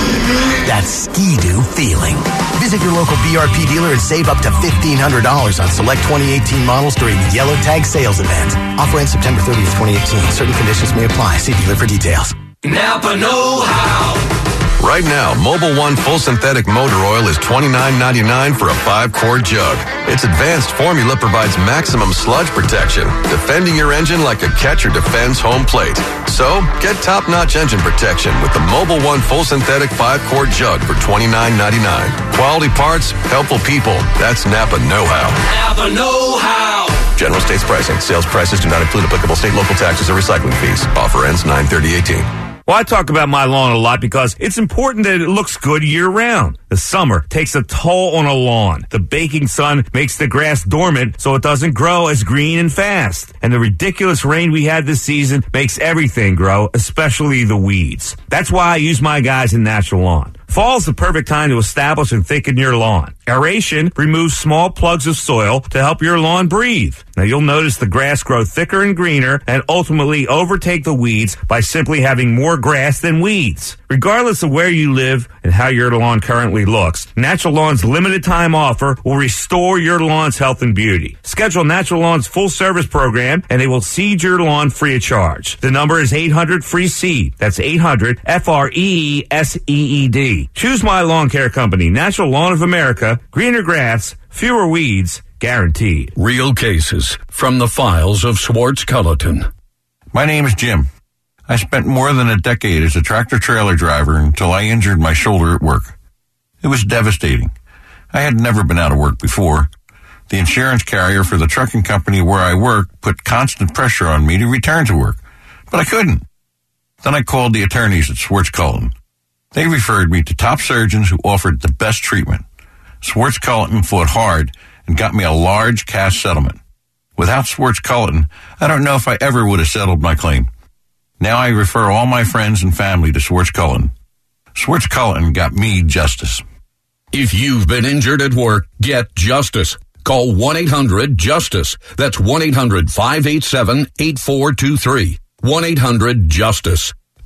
that Ski-Doo feeling. Visit your local B R P dealer and save up to fifteen hundred dollars on select twenty eighteen models during the Yellow Tag sales event. Offer ends September thirtieth, twenty eighteen. Certain conditions may apply. See dealer for details. Napa know-how. Right now, Mobil One Full Synthetic Motor Oil is twenty-nine ninety-nine for a five-quart jug. Its advanced formula provides maximum sludge protection, defending your engine like a catcher defends home plate. So, get top-notch engine protection with the Mobil One Full Synthetic five-quart jug for twenty-nine ninety-nine. Quality parts, helpful people. That's Napa know-how. Napa know-how. General states pricing. Sales prices do not include applicable state, local taxes, or recycling fees. Offer ends nine thirty eighteen. Well, I talk about my lawn a lot because it's important that it looks good year-round. The summer takes a toll on a lawn. The baking sun makes the grass dormant so it doesn't grow as green and fast. And the ridiculous rain we had this season makes everything grow, especially the weeds. That's why I use my guys in Natural Lawn. Fall's the perfect time to establish and thicken your lawn. Aeration removes small plugs of soil to help your lawn breathe. Now you'll notice the grass grow thicker and greener and ultimately overtake the weeds by simply having more grass than weeds. Regardless of where you live and how your lawn currently looks, Natural Lawn's limited time offer will restore your lawn's health and beauty. Schedule Natural Lawn's full service program and they will seed your lawn free of charge. The number is eight hundred free seed. That's eight hundred F R E E S E E D. Choose my lawn care company, Natural Lawn of America. Greener grass, fewer weeds, guaranteed. Real cases from the files of Schwartz Culleton. My name is Jim. I spent more than a decade as a tractor-trailer driver until I injured my shoulder at work. It was devastating. I had never been out of work before. The insurance carrier for the trucking company where I worked put constant pressure on me to return to work, but I couldn't. Then I called the attorneys at Schwartz Culleton. They referred me to top surgeons who offered the best treatment. Schwartz Culleton fought hard and got me a large cash settlement. Without Schwartz Culleton, I don't know if I ever would have settled my claim. Now I refer all my friends and family to Schwartz Culleton. Schwartz Culleton got me justice. If you've been injured at work, get justice. Call one eight hundred justice. That's one eight hundred five eight seven eight four two three. one eight hundred justice.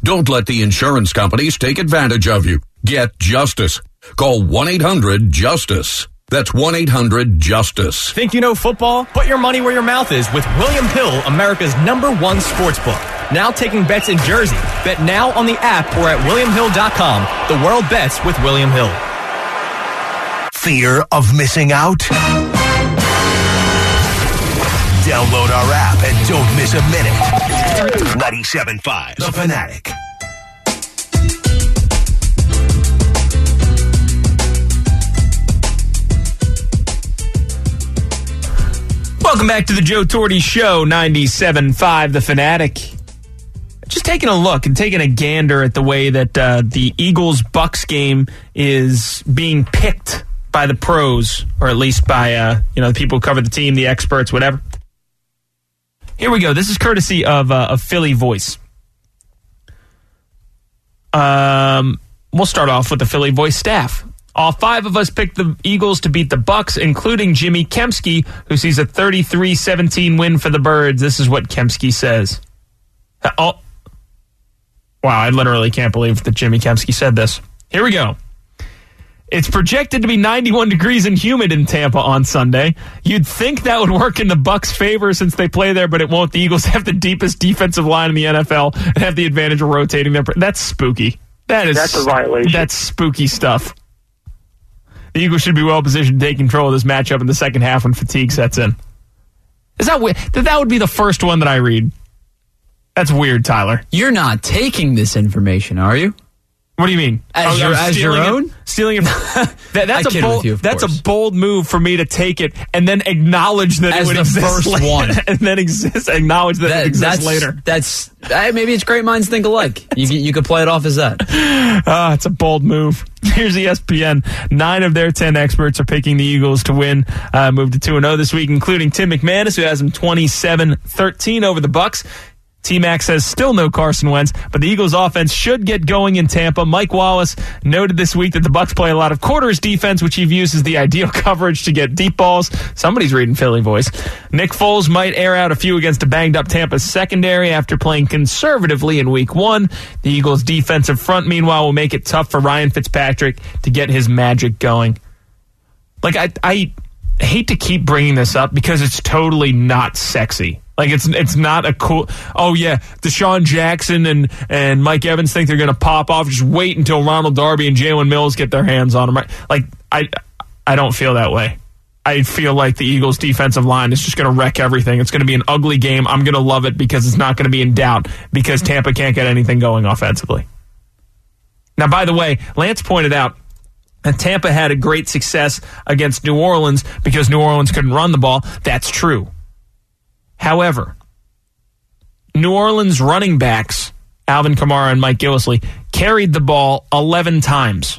Don't let the insurance companies take advantage of you. Get justice. Call one eight hundred justice. That's one eight hundred justice. Think you know football? Put your money where your mouth is with William Hill, America's number one sports book. Now taking bets in Jersey. Bet now on the app or at william hill dot com. The world bets with William Hill. Fear of missing out? Download our app and don't miss a minute. ninety-seven point five The Fanatic. Welcome back to the Joe Torty Show, ninety-seven point five The Fanatic. Just taking a look and taking a gander at the way that uh, the Eagles-Bucks game is being picked by the pros, or at least by uh, you know the people who cover the team, the experts, whatever. Here we go. This is courtesy of uh, of Philly Voice. Um, we'll start off with the Philly Voice staff. All five of us picked the Eagles to beat the Bucks, including Jimmy Kempski, who sees a thirty-three seventeen win for the Birds. This is what Kempski says. Oh, wow, I literally can't believe that Jimmy Kempski said this. Here we go. It's projected to be ninety-one degrees and humid in Tampa on Sunday. You'd think that would work in the Bucks' favor since they play there, but it won't. The Eagles have the deepest defensive line in the N F L and have the advantage of rotating their... That's spooky. That is... That's a violation. That's spooky stuff. The Eagles should be well positioned to take control of this matchup in the second half when fatigue sets in. Is that weird? That would be the first one that I read. That's weird, Tyler. You're not taking this information, are you? What do you mean? As, oh, your, as your own? It, stealing it. That, that's I a bold. you, that's course. a bold move for me to take it and then acknowledge that as it would the exist first later, one, and then exist. Acknowledge that, that it exists that's, later. That's uh, maybe it's great minds think alike. You you could play it off as that. Ah, uh, it's a bold move. Here's E S P N. Nine of their ten experts are picking the Eagles to win. Uh, move to two and zero this week, including Tim McManus, who has them twenty-seven thirteen over the Bucks. T-Mac says still no Carson Wentz, but the Eagles offense should get going in Tampa. Mike Wallace noted this week that the Bucs play a lot of quarters defense, which he views as the ideal coverage to get deep balls. Somebody's reading Philly Voice. Nick Foles might air out a few against a banged-up Tampa secondary after playing conservatively in week one. The Eagles' defensive front, meanwhile, will make it tough for Ryan Fitzpatrick to get his magic going. Like, I, I hate to keep bringing this up because it's totally not sexy. Like, it's it's not a cool... Oh, yeah, Deshaun Jackson and, and Mike Evans think they're going to pop off. Just wait until Ronald Darby and Jalen Mills get their hands on them. Like, I, I don't feel that way. I feel like the Eagles' defensive line is just going to wreck everything. It's going to be an ugly game. I'm going to love it because it's not going to be in doubt because Tampa can't get anything going offensively. Now, by the way, Lance pointed out that Tampa had a great success against New Orleans because New Orleans couldn't run the ball. That's true. However, New Orleans running backs, Alvin Kamara and Mike Gillislee, carried the ball eleven times.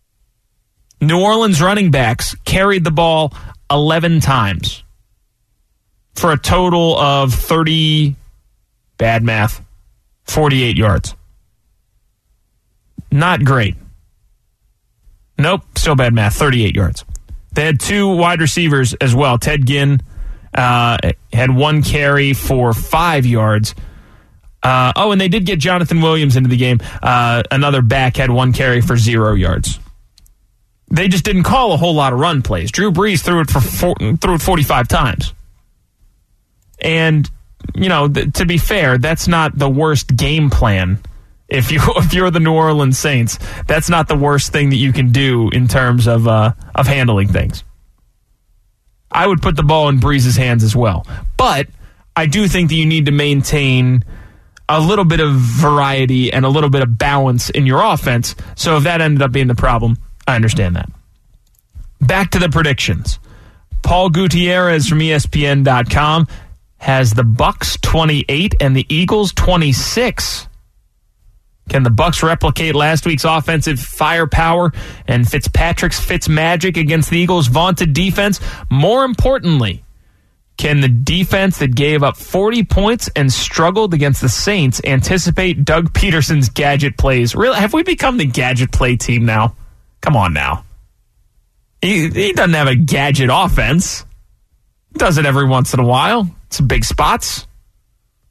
New Orleans running backs carried the ball eleven times for a total of thirty, bad math, forty-eight yards. Not great. Nope, still bad math, thirty-eight yards. They had two wide receivers as well. Ted Ginn Uh, had one carry for five yards. Uh, oh, and they did get Jonathan Williams into the game. Uh, another back had one carry for zero yards. They just didn't call a whole lot of run plays. Drew Brees threw it for four, threw it forty-five times. And, you know, th- to be fair, that's not the worst game plan. If you if you're the New Orleans Saints, that's not the worst thing that you can do in terms of uh, of handling things. I would put the ball in Breeze's hands as well. But I do think that you need to maintain a little bit of variety and a little bit of balance in your offense. So if that ended up being the problem, I understand that. Back to the predictions. Paul Gutierrez from E S P N dot com has the Bucks twenty-eight and the Eagles twenty-six. Can the Bucks replicate last week's offensive firepower and Fitzpatrick's Fitzmagic against the Eagles' vaunted defense? More importantly, can the defense that gave up forty points and struggled against the Saints anticipate Doug Peterson's gadget plays? Really, have we become the gadget play team now? Come on now. He, he doesn't have a gadget offense. He does it every once in a while. Some big spots.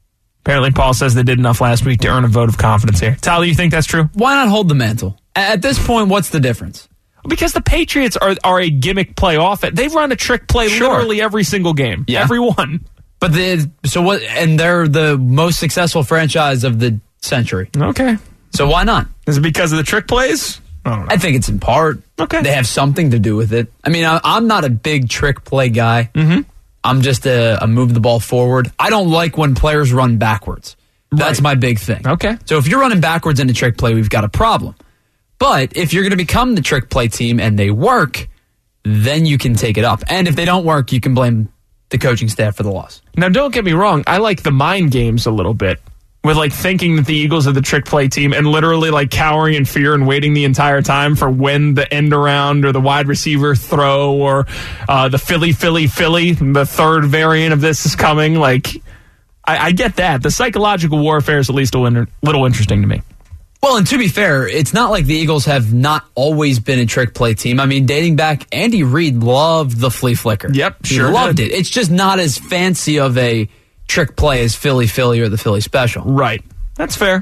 Apparently, Paul says they did enough last week to earn a vote of confidence here. Tyler, you think that's true? Why not hold the mantle? At this point, what's the difference? Because the Patriots are are a gimmick play offense. They run a trick play Sure. literally every single game. Yeah. Every one. But the so what? And they're the most successful franchise of the century. Okay. So why not? Is it because of the trick plays? I don't know. I think it's in part. Okay. They have something to do with it. I mean, I, I'm not a big trick play guy. Mm-hmm. I'm just a, a move the ball forward. I don't like when players run backwards. That's Right. my big thing. Okay. So if you're running backwards in a trick play, we've got a problem. But if you're going to become the trick play team and they work, then you can take it up. And if they don't work, you can blame the coaching staff for the loss. Now, don't get me wrong. I like the mind games a little bit. With like thinking that the Eagles are the trick play team and literally like cowering in fear and waiting the entire time for when the end around or the wide receiver throw or uh, the Philly, Philly, Philly, the third variant of this is coming. Like, I, I get that. The psychological warfare is at least a little, little interesting to me. Well, and to be fair, it's not like the Eagles have not always been a trick play team. I mean, dating back, Andy Reid loved the flea flicker. Yep, he sure loved did. it. It's just not as fancy of a trick play as Philly, Philly, or the Philly Special. Right. That's fair.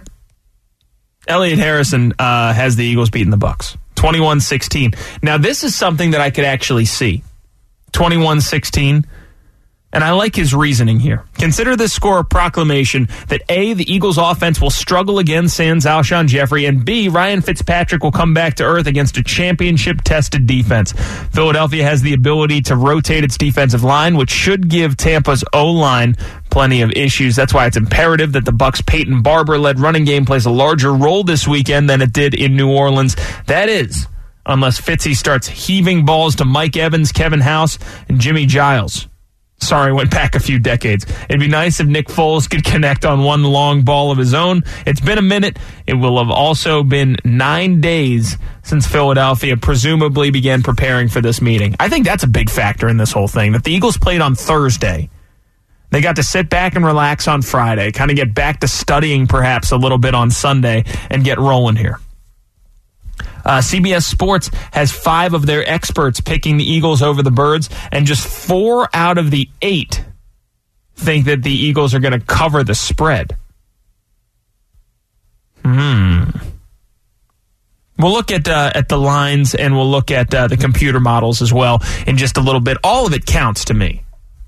Elliot Harrison uh, has the Eagles beating the Bucs. twenty-one sixteen. Now, this is something that I could actually see. twenty-one sixteen. And I like his reasoning here. Consider this score a proclamation that A, the Eagles offense will struggle again sans Alshon Jeffrey, and B, Ryan Fitzpatrick will come back to earth against a championship-tested defense. Philadelphia has the ability to rotate its defensive line, which should give Tampa's O-line plenty of issues. That's why it's imperative that the Bucs' Peyton Barber-led running game plays a larger role this weekend than it did in New Orleans. That is, unless Fitzy starts heaving balls to Mike Evans, Kevin House, and Jimmy Giles. Sorry, went back a few decades. It'd be nice if Nick Foles could connect on one long ball of his own. It's been a minute. It will have also been nine days since Philadelphia presumably began preparing for this meeting. I think that's a big factor in this whole thing, that the Eagles played on Thursday. They got to sit back and relax on Friday, kind of get back to studying perhaps a little bit on Sunday and get rolling here. Uh, C B S Sports has five of their experts picking the Eagles over the Birds, and just four out of the eight think that the Eagles are going to cover the spread. Hmm. We'll look at uh, at the lines, and we'll look at uh, the computer models as well in just a little bit. All of it counts to me.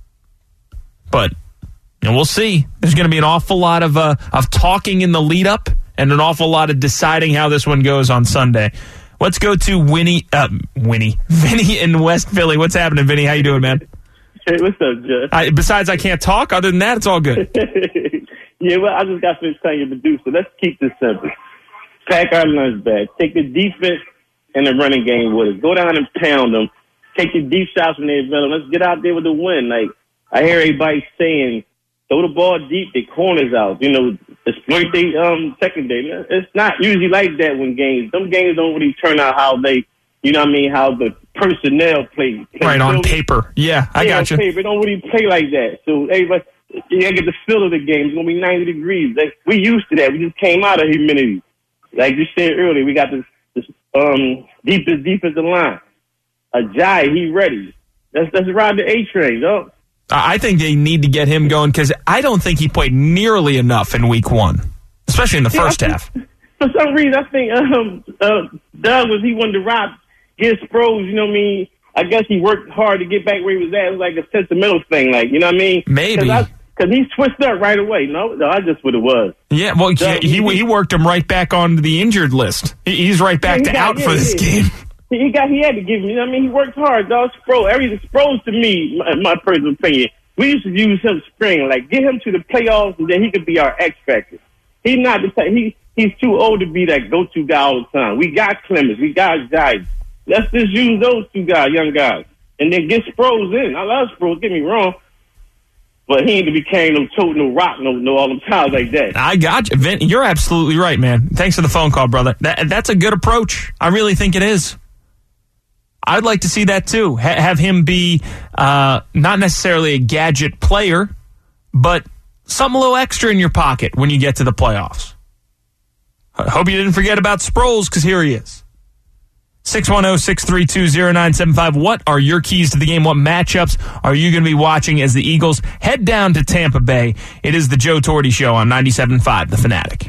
But and we'll see. There's going to be an awful lot of uh, of talking in the lead-up and an awful lot of deciding how this one goes on Sunday. Let's go to Winnie, uh, Winnie, Vinny in West Philly. What's happening, Vinny? How you doing, man? Hey, what's up, Jeff? I, besides, I can't talk. Other than that, it's all good. Yeah, well, I just got finished telling your producer. Let's keep this simple. Pack our lunch bag. Take the defense and the running game with us. Go down and pound them. Take the deep shots when they're available. Let's get out there with the win. Like, I hear everybody saying, throw the ball deep, the corners out. You know, exploit the um, secondary. It's not usually like that when games. Some games don't really turn out how they, you know what I mean, how the personnel play. play. Right, on So, paper. Yeah, I yeah, got you. on paper. It don't really play like that. So, everybody, you gotta get the feel of the game. It's going to be ninety degrees. Like, we used to that. We just came out of humidity. Like you said earlier, we got this, this um, deepest defensive line. Ajayi, he ready. Let's, let's ride the A-train, though. I think they need to get him going because I don't think he played nearly enough in week one, especially in the Yeah, first I half. think- For some reason, I think um, uh, Doug was, he wanted to rob, get Sproles, you know what I mean? I guess he worked hard to get back where he was at. It was like a sentimental thing, like, you know what I mean? Maybe. Because he switched up right away. No, no, that's just what it was. Yeah, well, he, Doug, he he worked him right back onto the injured list. He, he's right back Yeah, to he got- out yeah, for this yeah. game. He got, he had to give him, you know what I mean? He worked hard, dog. Sproles, every Sproles to me, my, my personal opinion, we used to use him spring, like get him to the playoffs, and then he could be our X factor. He's not the type, he he's too old to be that go to guy all the time. We got Clemens, we got guys. Let's just use those two guys, young guys, and then get Sproles in. I love Sproles, get me wrong, but he ain't to be carrying no tote, no rock, no no all them times like that. I got you. Vin, you're absolutely right, man. Thanks for the phone call, brother. That, that's a good approach. I really think it is. I'd like to see that too. Ha- have him be uh, not necessarily a gadget player, but something a little extra in your pocket when you get to the playoffs. I hope you didn't forget about Sproles because here he is. six one zero, six three two, zero nine seven five. What are your keys to the game? What matchups are you going to be watching as the Eagles head down to Tampa Bay? It is the Joe Torre Show on ninety-seven point five, The Fanatic.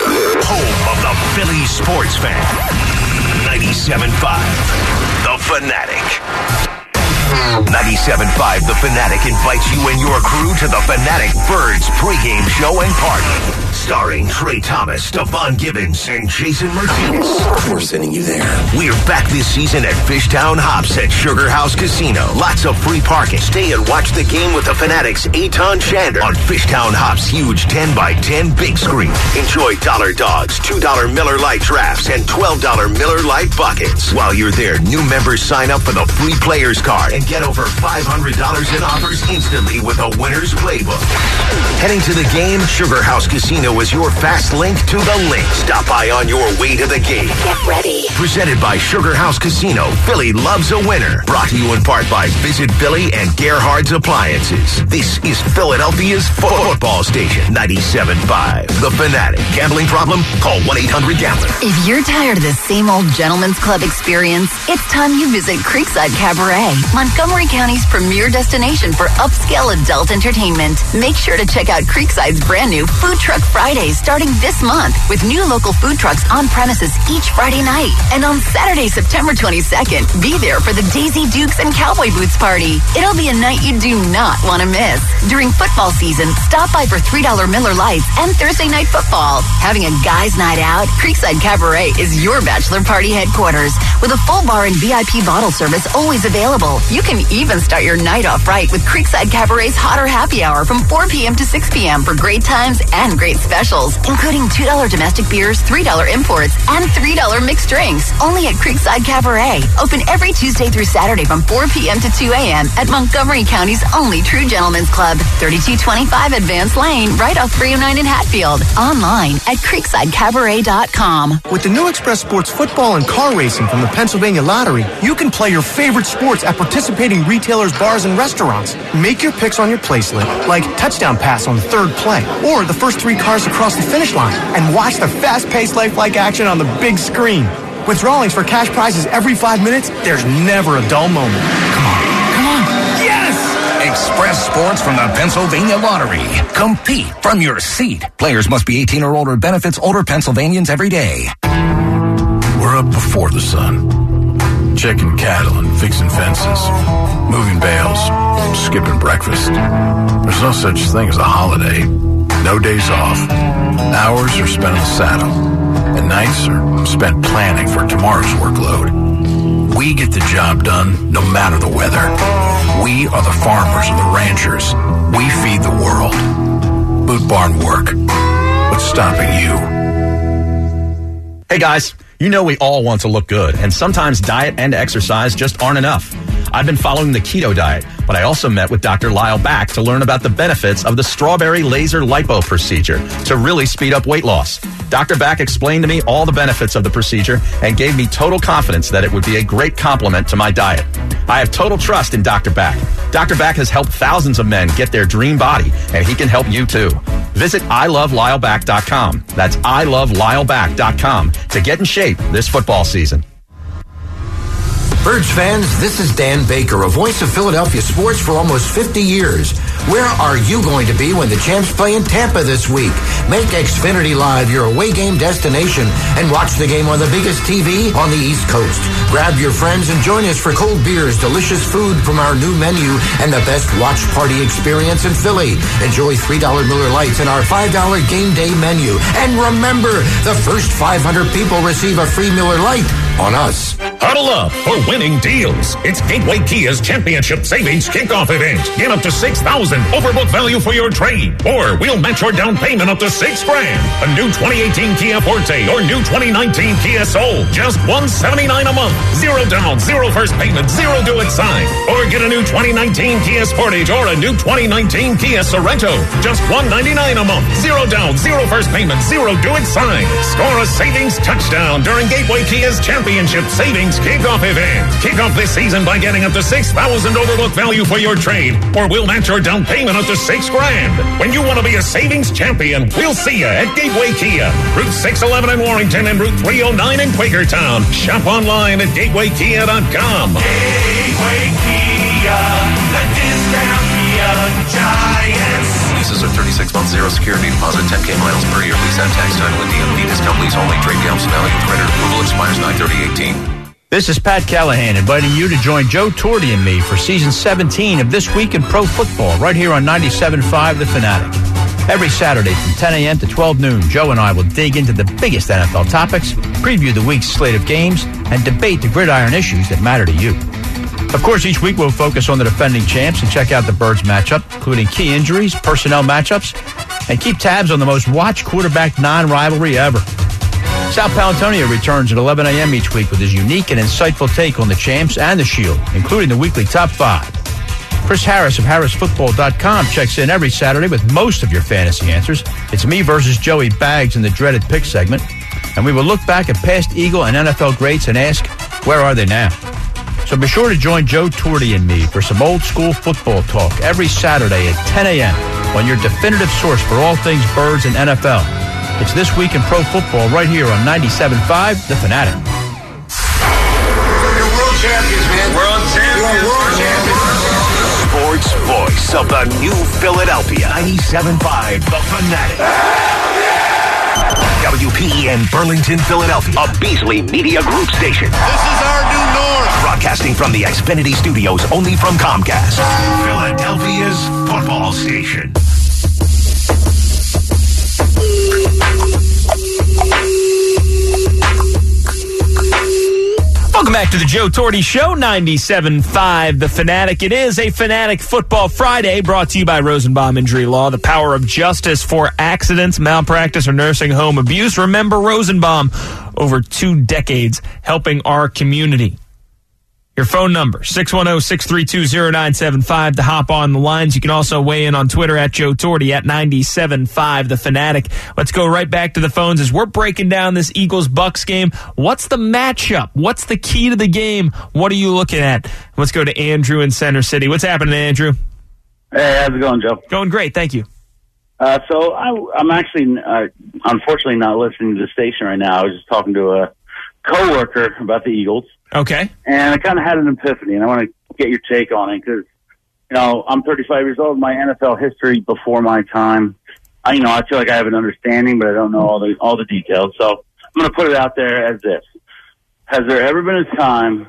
Home of the Philly sports fan. ninety-seven point five, The Fanatic. ninety-seven point five, The Fanatic invites you and your crew to the Fanatic Birds pregame show and party. Starring Trey Thomas, Stephon Gibbons, and Jason Martinez. We're sending you there. We're back this season at Fishtown Hops at Sugar House Casino. Lots of free parking. Stay and watch the game with the Fanatic's Eitan Shander on Fishtown Hops' huge ten by ten big screen. Enjoy dollar dogs, two dollar Miller Lite drafts, and twelve dollar Miller Lite buckets. While you're there, new members sign up for the free players card and get over five hundred dollars in offers instantly with a winner's playbook. Heading to the game, Sugar House Casino is your fast link to the link. Stop by on your way to the game. Get ready. Presented by Sugar House Casino. Philly loves a winner. Brought to you in part by Visit Philly and Gerhard's Appliances. This is Philadelphia's fo- football station. ninety-seven point five. The Fanatic. Gambling problem? Call one eight hundred gambler. If you're tired of the same old gentleman's club experience, it's time you visit Creekside Cabaret, Montgomery County's premier destination for upscale adult entertainment. Make sure to check out Creekside's brand new Food Truck Fridays starting this month with new local food trucks on premises each Friday night. And on Saturday, September twenty-second, be there for the Daisy Dukes and Cowboy Boots party. It'll be a night you do not want to miss. During football season, stop by for three dollar Miller Lights and Thursday night football. Having a guys' night out, Creekside Cabaret is your bachelor party headquarters with a full bar and V I P bottle service always available. You can even start your night off right with Creekside Cabaret's Hotter Happy Hour from four p.m. to six p.m. for great times and great specials, including two dollar domestic beers, three dollar imports, and three dollar mixed drinks. Only at Creekside Cabaret. Open every Tuesday through Saturday from four p.m. to two a.m. at Montgomery County's only true gentleman's club, thirty-two twenty-five Advance Lane, right off three oh nine in Hatfield. Online at creekside cabaret dot com. With the new Express Sports football and car racing from the Pennsylvania Lottery, you can play your favorite sports at participating retailers, bars, and restaurants. Make your picks on your play slip, like touchdown pass on the third play, or the first three cars across the finish line, and watch the fast-paced lifelike action on the big screen. With drawings for cash prizes every five minutes, there's never a dull moment. Come on, come on. Yes! Express Sports from the Pennsylvania Lottery. Compete from your seat. Players must be eighteen or older. Benefits older Pennsylvanians every day. We're up before the sun, checking cattle and fixing fences, moving bales, skipping breakfast. There's no such thing as a holiday. No days off. Hours are spent in the saddle, and nights are spent planning for tomorrow's workload. We get the job done no matter the weather. We are the farmers and the ranchers. We feed the world. Boot Barn work. What's stopping you? Hey guys, you know we all want to look good, and sometimes diet and exercise just aren't enough. I've been following the keto diet, but I also met with Doctor Lyle Back to learn about the benefits of the strawberry laser lipo procedure to really speed up weight loss. Doctor Back explained to me all the benefits of the procedure and gave me total confidence that it would be a great complement to my diet. I have total trust in Doctor Back. Doctor Back has helped thousands of men get their dream body, and he can help you too. Visit I love Lyle Back dot com. That's I love Lyle Back dot com to get in shape this football season. Birds fans, this is Dan Baker, a voice of Philadelphia sports for almost fifty years. Where are you going to be when the Champs play in Tampa this week? Make Xfinity Live your away game destination and watch the game on the biggest T V on the East Coast. Grab your friends and join us for cold beers, delicious food from our new menu, and the best watch party experience in Philly. Enjoy three dollar Miller Lights and our five dollar game day menu. And remember, the first five hundred people receive a free Miller Lite on us. Huddle up for winning deals. It's Gateway Kia's Championship Savings Kickoff Event. Get up to six thousand dollars overbook value for your trade. Or we'll match your down payment up to six grand. A new twenty eighteen Kia Forte or new twenty nineteen Kia Soul. Just one hundred seventy-nine dollars a month. Zero down, zero first payment, zero do it sign. Or get a new twenty nineteen Kia Sportage or a new twenty nineteen Kia Sorento. Just one hundred ninety-nine dollars a month. Zero down, zero first payment, zero do it sign. Score a savings touchdown during Gateway Kia's Championship Championship Savings Kickoff Event. Kick off this season by getting up to six thousand dollars overlook value for your trade, or we'll match your down payment up to six grand. When you want to be a savings champion, we'll see you at Gateway Kia, Route six eleven in Warrington and Route three oh nine in Quakertown. Shop online at gateway kia dot com. Gateway Kia, the discount Kia Giants. Leases are thirty-six months, zero security deposit, ten K miles per year. Lease and tax title and D M V discount lease only. Trade gowns value. Credit approval expires nine thirty eighteen. This is Pat Callahan inviting you to join Joe Torti and me for season seventeen of This Week in Pro Football right here on ninety-seven point five The Fanatic. Every Saturday from ten a.m. to twelve noon, Joe and I will dig into the biggest N F L topics, preview the week's slate of games, and debate the gridiron issues that matter to you. Of course, each week we'll focus on the defending champs and check out the Birds matchup, including key injuries, personnel matchups, and keep tabs on the most watched quarterback non-rivalry ever. Sal Palantonio returns at eleven a.m. each week with his unique and insightful take on the champs and the Shield, including the weekly top five. Chris Harris of Harris Football dot com checks in every Saturday with most of your fantasy answers. It's me versus Joey Baggs in the dreaded pick segment, and we will look back at past Eagle and N F L greats and ask, where are they now? So be sure to join Joe Torti and me for some old school football talk every Saturday at ten a.m. on your definitive source for all things Birds and N F L. It's This Week in Pro Football right here on ninety-seven point five The Fanatic. We're world champions, man. World champions. We're world champions. Sports voice of the new Philadelphia. ninety-seven point five The Fanatic. W P E N Burlington, Philadelphia. A Beasley Media Group station. This is our new norm. Broadcasting from the Xfinity Studios only from Comcast. Philadelphia's football station. Welcome back to the Joe Torti Show, ninety-seven point five The Fanatic. It is a Fanatic Football Friday brought to you by Rosenbaum Injury Law, the power of justice for accidents, malpractice, or nursing home abuse. Remember Rosenbaum, over two decades helping our community. Your phone number, six one zero, six three two, zero nine seven five to hop on the lines. You can also weigh in on Twitter at Joe Torti at ninety-seven point five The Fanatic. Let's go right back to the phones as we're breaking down this Eagles-Bucks game. What's the matchup? What's the key to the game? What are you looking at? Let's go to Andrew in Center City. What's happening, Andrew? Hey, how's it going, Joe? Going great, thank you. Uh, so I, I'm actually, uh, unfortunately, not listening to the station right now. I was just talking to a coworker about the Eagles. Okay. And I kind of had an epiphany, and I want to get your take on it because, you know, I'm thirty-five years old. My N F L history before my time, I, you know, I feel like I have an understanding, but I don't know all the all the details. So I'm going to put it out there as this: has there ever been a time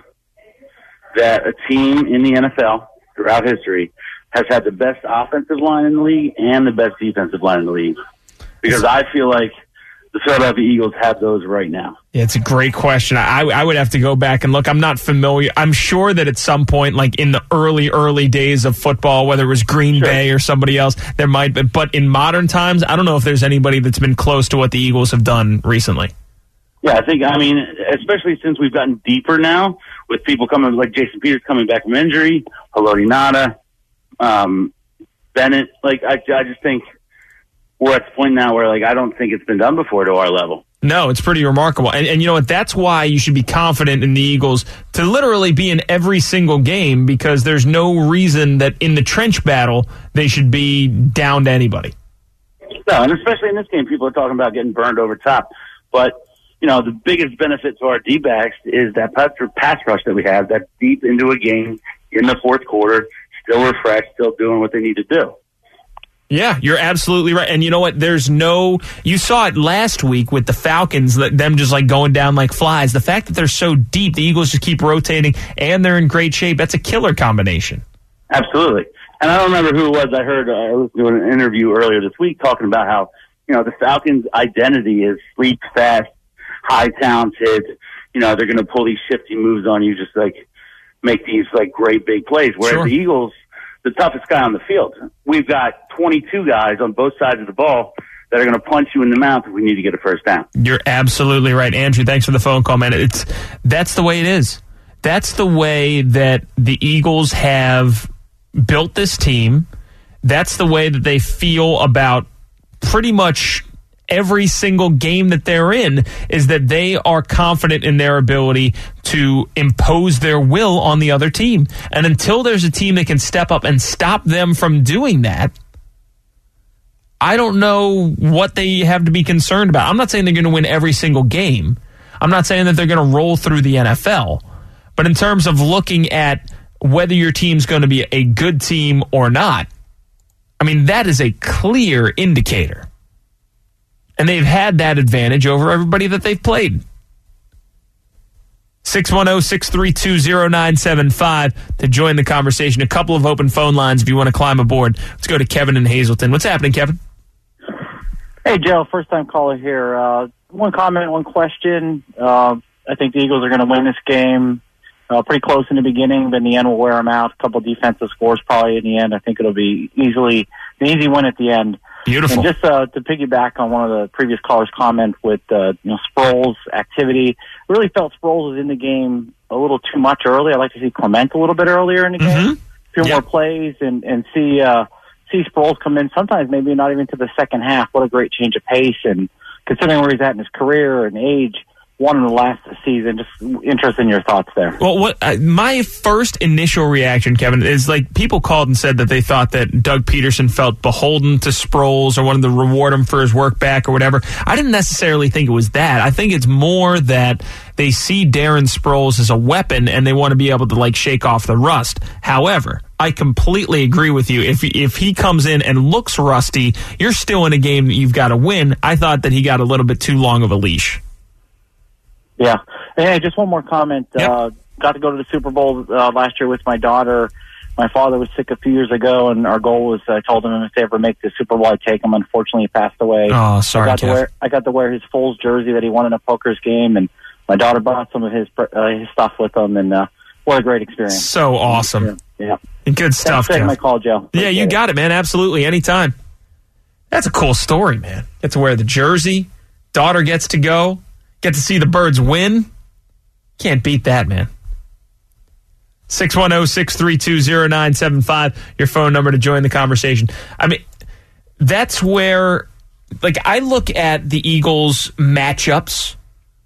that a team in the N F L throughout history has had the best offensive line in the league and the best defensive line in the league? Because I feel like the Philadelphia Eagles have those right now. Yeah, it's a great question. I, I would have to go back and look. I'm not familiar. I'm sure that at some point, like in the early, early days of football, whether it was Green sure. Bay or somebody else, there might be. But in modern times, I don't know if there's anybody that's been close to what the Eagles have done recently. Yeah, I think, I mean, especially since we've gotten deeper now with people coming, like Jason Peters coming back from injury, Haloti Ngata, um, Bennett. Like, I, I just think we're at the point now where, like, I don't think it's been done before to our level. No, it's pretty remarkable. And, and you know what? That's why you should be confident in the Eagles to literally be in every single game, because there's no reason that in the trench battle they should be down to anybody. No, and especially in this game, people are talking about getting burned over top. But, you know, the biggest benefit to our D-backs is that pass rush that we have that's deep into a game in the fourth quarter, still refreshed, still doing what they need to do. Yeah, you're absolutely right. And you know what? There's no, you saw it last week with the Falcons, them just like going down like flies. The fact that they're so deep, the Eagles just keep rotating and they're in great shape. That's a killer combination. Absolutely. And I don't remember who it was. I heard, uh, I listened to an interview earlier this week talking about how, you know, the Falcons' identity is sleek, fast, high talented. You know, they're going to pull these shifty moves on you, just like make these like great big plays. Whereas sure. the Eagles, the toughest guy on the field. We've got twenty-two guys on both sides of the ball that are going to punch you in the mouth if we need to get a first down. You're absolutely right. Andrew, thanks for the phone call, man. It's that's the way it is. That's the way that the Eagles have built this team. That's the way that they feel about pretty much every single game that they're in is that they are confident in their ability to impose their will on the other team. And until there's a team that can step up and stop them from doing that, I don't know what they have to be concerned about. I'm not saying they're going to win every single game. I'm not saying that they're going to roll through the N F L. But in terms of looking at whether your team's going to be a good team or not, I mean, that is a clear indicator. And they've had that advantage over everybody that they've played. six one zero, six three two, zero nine seven five to join the conversation. A couple of open phone lines if you want to climb aboard. Let's go to Kevin in Hazleton. What's happening, Kevin? Hey, Joe. First-time caller here. Uh, one comment, one question. Uh, I think the Eagles are going to win this game. Uh, pretty close in the beginning, but in the end we'll wear them out. A couple defensive scores probably in the end. I think it'll be easily an easy win at the end. Beautiful. And just uh, to piggyback on one of the previous callers' comments with uh, you know Sproles' activity, I really felt Sproles was in the game a little too much early. I'd like to see Clement a little bit earlier in the game, Mm-hmm. a few Yep. more plays, and and see uh, see Sproles come in. Sometimes maybe not even to the second half. What a great change of pace, and considering where he's at in his career and age. One in the last season. Just interested in your thoughts there. Well, what uh, my first initial reaction, Kevin, is like people called and said that they thought that Doug Peterson felt beholden to Sproles or wanted to reward him for his work back or whatever. I didn't necessarily think it was that. I think it's more that they see Darren Sproles as a weapon and they want to be able to like shake off the rust. However, I completely agree with you. If if he comes in and looks rusty, you're still in a game that you've got to win. I thought that he got a little bit too long of a leash. Yeah. Hey, just one more comment. Yep. Uh, got to go to the Super Bowl uh, last year with my daughter. My father was sick a few years ago, and our goal was I told him if they ever make the Super Bowl, I'd take him. Unfortunately, he passed away. Oh, sorry, I got, to Kev. wear, I got to wear his Foles jersey that he won in a poker's game, and my daughter brought some of his uh, his stuff with him, and uh, what a great experience. So awesome. Yeah. Good stuff, Thanks for taking Kev. my call, Joe. Yeah, you Appreciate got it, man. Absolutely. Anytime. That's a cool story, man. Get to wear the jersey. Daughter gets to go. Get to see the Birds win. Can't beat that, man. six one zero, six three two, zero nine seven five, your phone number to join the conversation. I mean, that's where, like, I look at the Eagles' matchups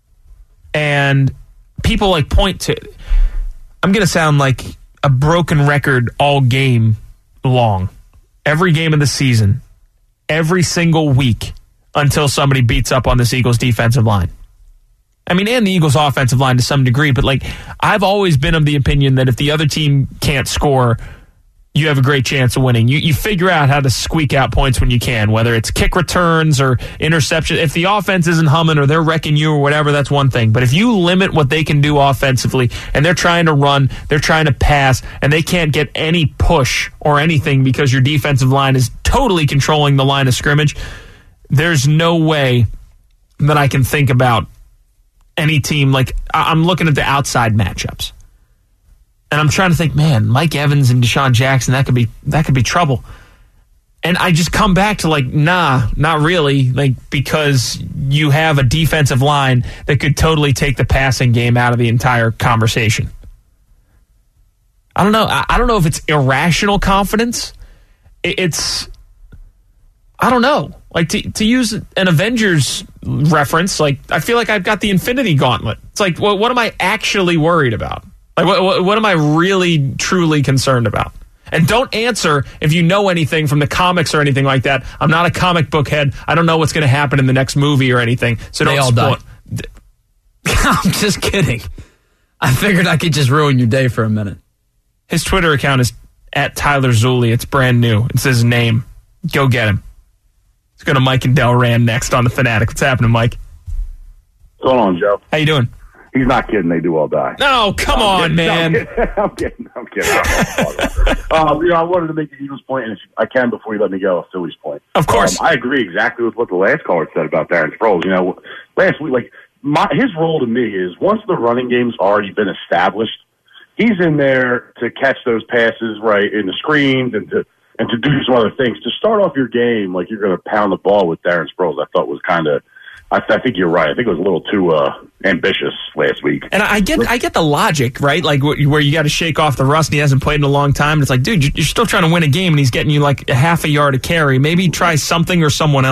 and people, like, point to, I'm going to sound like a broken record all game long. Every game of the season, every single week until somebody beats up on this Eagles defensive line. I mean, and the Eagles' offensive line to some degree, but like I've always been of the opinion that if the other team can't score, you have a great chance of winning. You you figure out how to squeak out points when you can, whether it's kick returns or interception. If the offense isn't humming or they're wrecking you or whatever, that's one thing. But if you limit what they can do offensively and they're trying to run, they're trying to pass, and they can't get any push or anything because your defensive line is totally controlling the line of scrimmage, there's no way that I can think about any team. Like, I'm looking at the outside matchups, and I'm trying to think, man, Mike Evans and Deshaun Jackson, that could be that could be trouble. And I just come back to like, nah, not really, like because you have a defensive line that could totally take the passing game out of the entire conversation. I don't know. I, I don't know if it's irrational confidence. It, it's, I don't know. Like to to use an Avengers reference, like I feel like I've got the Infinity Gauntlet. It's like, well, what am I actually worried about? Like, what, what, what am I really, truly concerned about? And don't answer if you know anything from the comics or anything like that. I'm not a comic book head. I don't know what's going to happen in the next movie or anything. So They don't all spoil. die. I'm just kidding. I figured I could just ruin your day for a minute. His Twitter account is at Tyler Zulli. It's brand new. It's his name. Go get him. Let's go to Mike and Delran next on The Fanatic. What's happening, Mike? What's going on, Joe? How you doing? He's not kidding. They do all die. No, come No, I'm on, kidding. man. I'm kidding. I'm kidding. I'm kidding. um, you know, I wanted to make the Eagles point, and if I can before you let me go, a Phillies point. Of course. Um, I agree exactly with what the last caller said about Darren Sproles. You know, last week, like, my, his role to me is once the running game's already been established, he's in there to catch those passes right in the screens and to and to do some other things. To start off your game like you're going to pound the ball with Darren Sproles, I thought was kind of. I, th- I think you're right. I think it was a little too uh, ambitious last week. And I get, I get the logic, right? Like wh- where you got to shake off the rust. And he hasn't played in a long time. And it's like, dude, you're still trying to win a game, and he's getting you like a half a yard of carry. Maybe try something or someone else.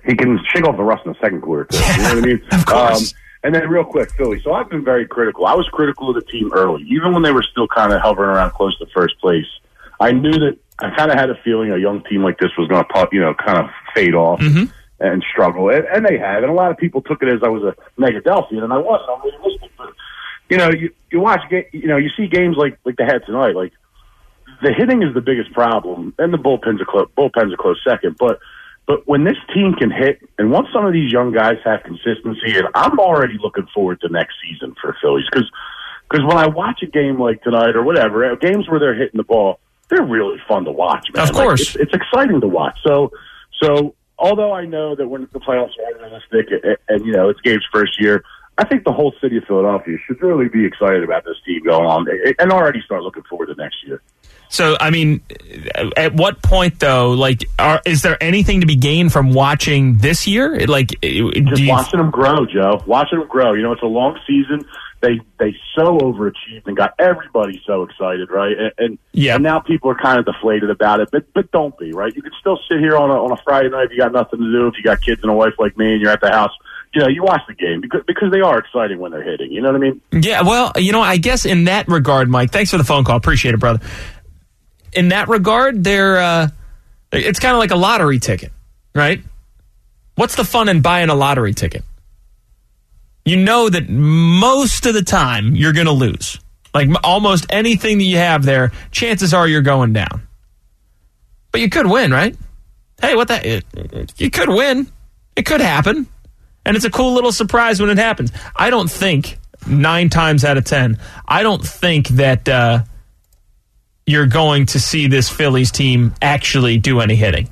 he can shake off the rust in the second quarter, too. You know what I mean? Of course. Um, and then real quick, Philly. So I've been very critical. I was critical of the team early, even when they were still kind of hovering around close to first place. I knew that I kind of had a feeling a young team like this was going to, you know, kind of fade off mm-hmm. and struggle. And, and they have. And a lot of people took it as I was a Negadelphian, and I wasn't. I'm realistic. But, you know, you, you watch, you know, you see games like, like they had tonight. Like, the hitting is the biggest problem, and the bullpen's a, clo- bullpen's a close second. But But when this team can hit, and once some of these young guys have consistency, and I'm already looking forward to next season for Phillies, because because when I watch a game like tonight or whatever, games where they're hitting the ball, they're really fun to watch, man. Of course. Like, it's, it's exciting to watch. So, so although I know that when the playoffs are unrealistic, and, and, you know, it's Gabe's first year, I think the whole city of Philadelphia should really be excited about this team going on and already start looking forward to next year. So, I mean, at what point, though, like, are, is there anything to be gained from watching this year? Like, Just do you... watching them grow, Joe. Watching them grow. You know, it's a long season. They they so overachieved and got everybody so excited, right? And, and, yeah. and now people are kind of deflated about it, but but don't be, right? You can still sit here on a, on a Friday night if you got nothing to do, if you got kids and a wife like me and you're at the house. You know, you watch the game because because they are exciting when they're hitting. You know what I mean? Yeah, well, you know, I guess in that regard, Mike, thanks for the phone call. Appreciate it, brother. In that regard, they're uh, it's kind of like a lottery ticket, right? What's the fun in buying a lottery ticket? You know that most of the time you're going to lose. Like almost anything that you have there, chances are you're going down. But you could win, right? Hey, what the? It, you could win. It could happen. And it's a cool little surprise when it happens. I don't think, nine times out of ten, I don't think that uh, you're going to see this Phillies team actually do any hitting.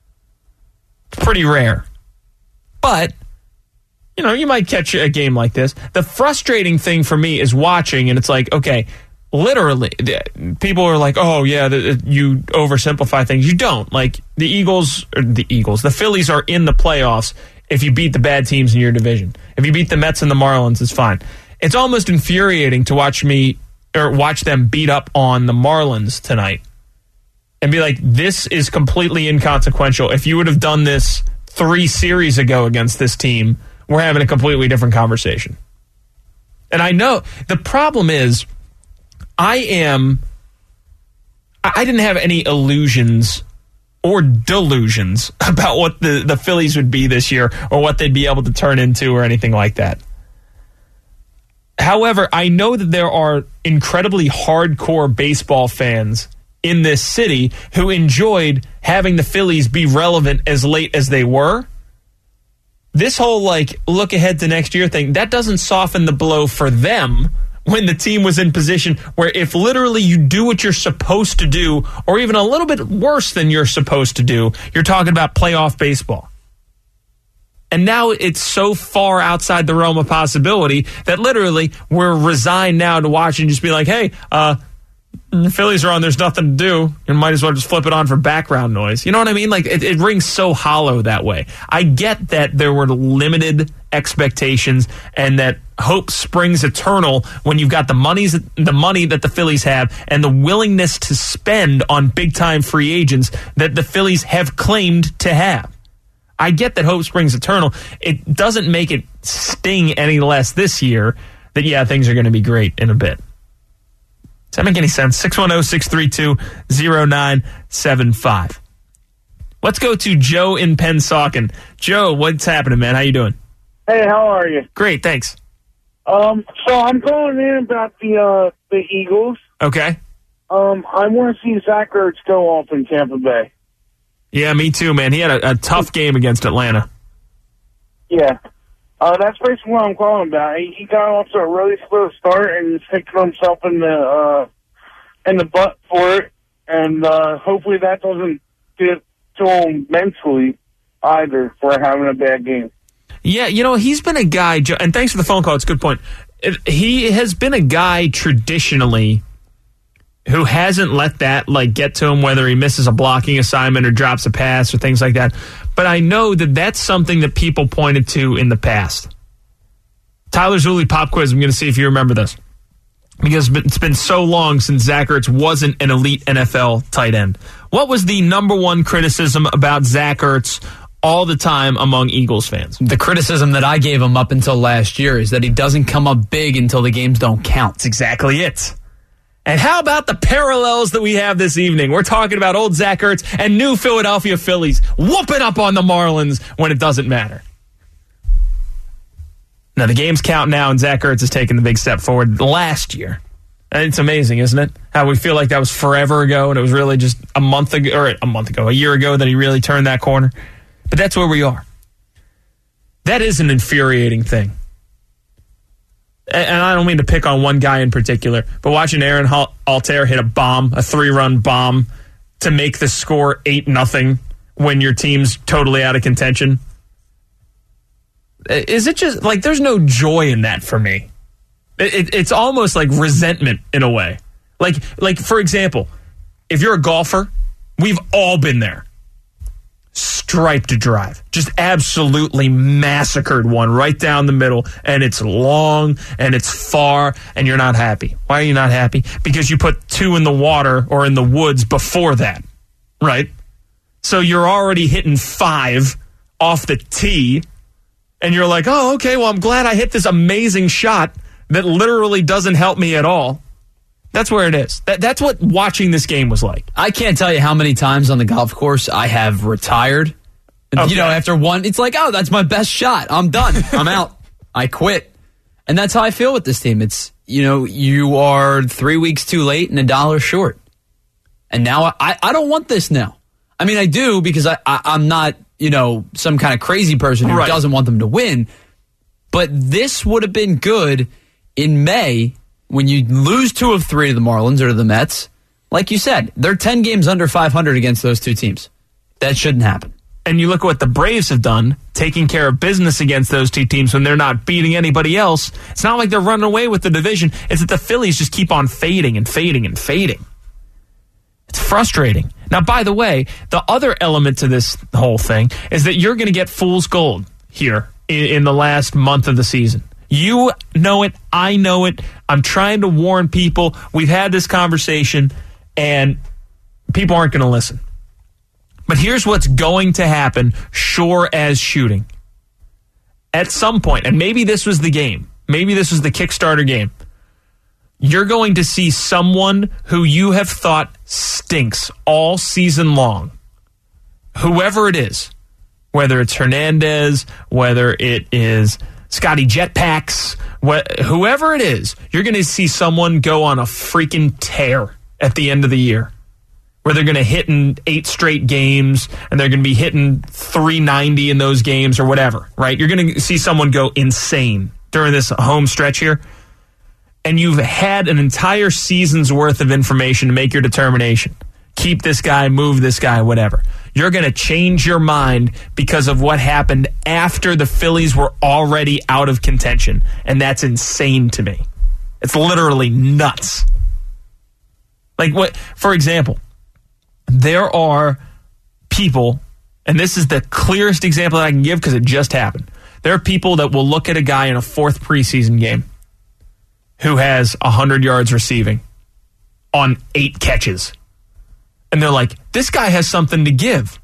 It's pretty rare. But, you know, you might catch a game like this. The frustrating thing for me is watching, and it's like, okay, literally, people are like, oh, yeah, you oversimplify things. You don't. Like, the Eagles, or the Eagles, the Phillies are in the playoffs if you beat the bad teams in your division. If you beat the Mets and the Marlins, it's fine. It's almost infuriating to watch me, or watch them beat up on the Marlins tonight and be like, this is completely inconsequential. If you would have done this three series ago against this team, we're having a completely different conversation. And I know the problem is I am, I didn't have any illusions or delusions about what the, the Phillies would be this year or what they'd be able to turn into or anything like that. However, I know that there are incredibly hardcore baseball fans in this city who enjoyed having the Phillies be relevant as late as they were. This whole, like, look ahead to next year thing, that doesn't soften the blow for them when the team was in position where if literally you do what you're supposed to do, or even a little bit worse than you're supposed to do, you're talking about playoff baseball. And now it's so far outside the realm of possibility that literally we're resigned now to watch and just be like, hey, uh, the Phillies are on, there's nothing to do. You might as well just flip it on for background noise. You know what I mean? Like, it, it rings so hollow that way. I get that there were limited expectations and that hope springs eternal when you've got the monies, the money that the Phillies have and the willingness to spend on big-time free agents that the Phillies have claimed to have. I get that hope springs eternal. It doesn't make it sting any less this year that, yeah, things are going to be great in a bit. Does that make any sense? six one zero, six three two, zero nine seven five. Let's go to Joe in Pennsauken. Joe, what's happening, man? How you doing? Hey, how are you? Great, thanks. Um, so I'm calling in about the uh, the Eagles. Okay. Um, I want to see Zach Ertz go off in Tampa Bay. Yeah, me too, man. He had a, a tough game against Atlanta. Yeah. Uh, that's basically what I'm calling about. He, he got off to a really slow start and sticking himself in the uh, in the butt for it, and uh, hopefully that doesn't get to him mentally either for having a bad game. Yeah, you know, he's been a guy, and thanks for the phone call, it's a good point. He has been a guy traditionally who hasn't let that like get to him, whether he misses a blocking assignment or drops a pass or things like that. But I know that that's something that people pointed to in the past. Tyler Zulli pop quiz, I'm going to see if you remember this. Because it's been so long since Zach Ertz wasn't an elite N F L tight end. What was the number one criticism about Zach Ertz all the time among Eagles fans. The criticism that I gave him up until last year is that he doesn't come up big until the games don't count. That's exactly it. And how about the parallels that we have this evening? We're talking about old Zach Ertz and new Philadelphia Phillies whooping up on the Marlins when it doesn't matter. Now, the games count now, and Zach Ertz has taken the big step forward last year. And it's amazing, isn't it? How we feel like that was forever ago, and it was really just a month ago, or a month ago, a year ago that he really turned that corner. But that's where we are. That is an infuriating thing. And I don't mean to pick on one guy in particular, but watching Aaron Altair hit a bomb, a three-run bomb, to make the score eight nothing when your team's totally out of contention. Is it just, like, there's no joy in that for me. It, it, it's almost like resentment in a way. Like, like, for example, if you're a golfer, we've all been there. Striped drive. Just absolutely massacred one right down the middle, and it's long, and it's far, and you're not happy. Why are you not happy? Because you put two in the water or in the woods before that, right? So you're already hitting five off the tee, and you're like, oh, okay, well, I'm glad I hit this amazing shot that literally doesn't help me at all. That's where it is. That, that's what watching this game was like. I can't tell you how many times on the golf course I have retired. Okay. You know, after one, it's like, oh, that's my best shot. I'm done. I'm out. I quit. And that's how I feel with this team. It's, you know, you are three weeks too late and a dollar short. And now I, I don't want this now. I mean, I do because I, I, I'm not, you know, some kind of crazy person who right. doesn't want them to win. But this would have been good in May when you lose two of three to the Marlins or to the Mets. Like you said, they're ten games under five hundred against those two teams. That shouldn't happen. And you look at what the Braves have done, taking care of business against those two teams when they're not beating anybody else. It's not like they're running away with the division. It's that the Phillies just keep on fading and fading and fading. It's frustrating. Now, by the way, the other element to this whole thing is that you're going to get fool's gold here in, in the last month of the season. You know it. I know it. I'm trying to warn people. We've had this conversation, and people aren't going to listen. But here's what's going to happen, sure as shooting. At some point, and maybe this was the game, maybe this was the Kickstarter game, you're going to see someone who you have thought stinks all season long. Whoever it is, whether it's Hernandez, whether it is Scotty Jetpacks, wh- whoever it is, you're going to see someone go on a freaking tear at the end of the year where they're going to hit in eight straight games and they're going to be hitting three ninety in those games or whatever, right? You're going to see someone go insane during this home stretch here. And you've had an entire season's worth of information to make your determination. Keep this guy, move this guy, whatever. You're going to change your mind because of what happened after the Phillies were already out of contention. And that's insane to me. It's literally nuts. Like, what? For example, there are people, and this is the clearest example that I can give because it just happened. There are people that will look at a guy in a fourth preseason game who has one hundred yards receiving on eight catches. And they're like, this guy has something to give.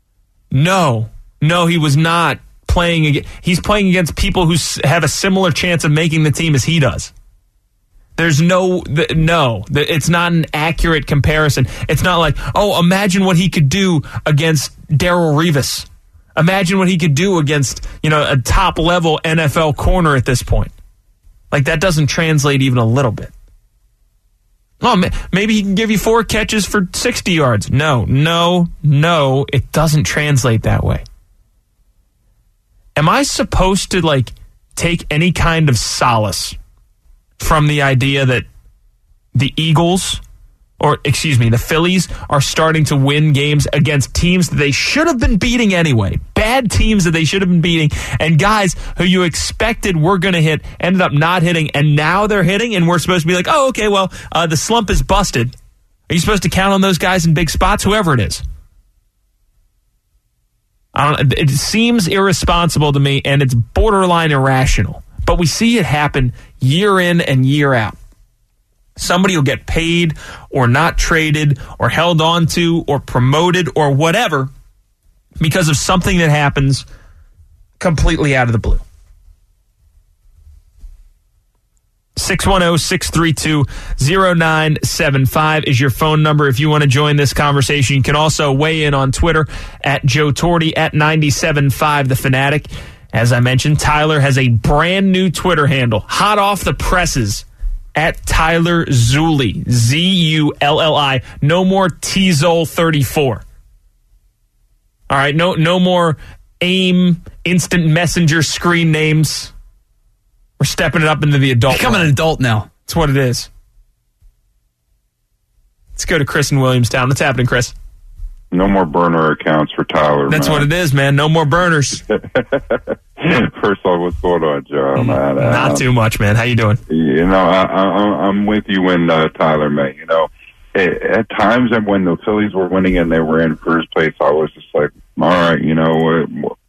No, no, he was not playing. Ag- he's playing against people who s- have a similar chance of making the team as he does. There's no, th- no, th- it's not an accurate comparison. It's not like, oh, imagine what he could do against Darrelle Revis. Imagine what he could do against, you know, a top level N F L corner at this point. Like, that doesn't translate even a little bit. Oh, maybe he can give you four catches for sixty yards. No, no, no, it doesn't translate that way. Am I supposed to, like, take any kind of solace from the idea that the Eagles, or excuse me, the Phillies are starting to win games against teams that they should have been beating anyway? Bad teams that they should have been beating, and guys who you expected were going to hit ended up not hitting, and now they're hitting, and we're supposed to be like, oh, okay, well, uh, the slump is busted. Are you supposed to count on those guys in big spots, whoever it is? I don't. It seems irresponsible to me, and it's borderline irrational. But we see it happen year in and year out. Somebody will get paid or not traded or held on to or promoted or whatever because of something that happens completely out of the blue. six one zero, six three two, zero nine seven five is your phone number if you want to join this conversation. You can also weigh in on Twitter at Joe Torty, at ninety-seven point five The Fanatic. As I mentioned, Tyler has a brand new Twitter handle, hot off the presses, at Tyler Zulli, Z U L L I. No more T Zol thirty-four. All right, no, no more AIM instant messenger screen names. We're stepping it up into the adult. Becoming an adult now. That's what it is. Let's go to Chris in Williamstown. What's happening, Chris? No more burner accounts for Tyler. That's man. what it is, man. No more burners. First off, what's going on, Joe? Man? Not um, too much, man. How you doing? You know, I, I, I'm with you and uh, Tyler, man. You know, it, at times when the Phillies were winning and they were in first place, I was just like, all right, you know,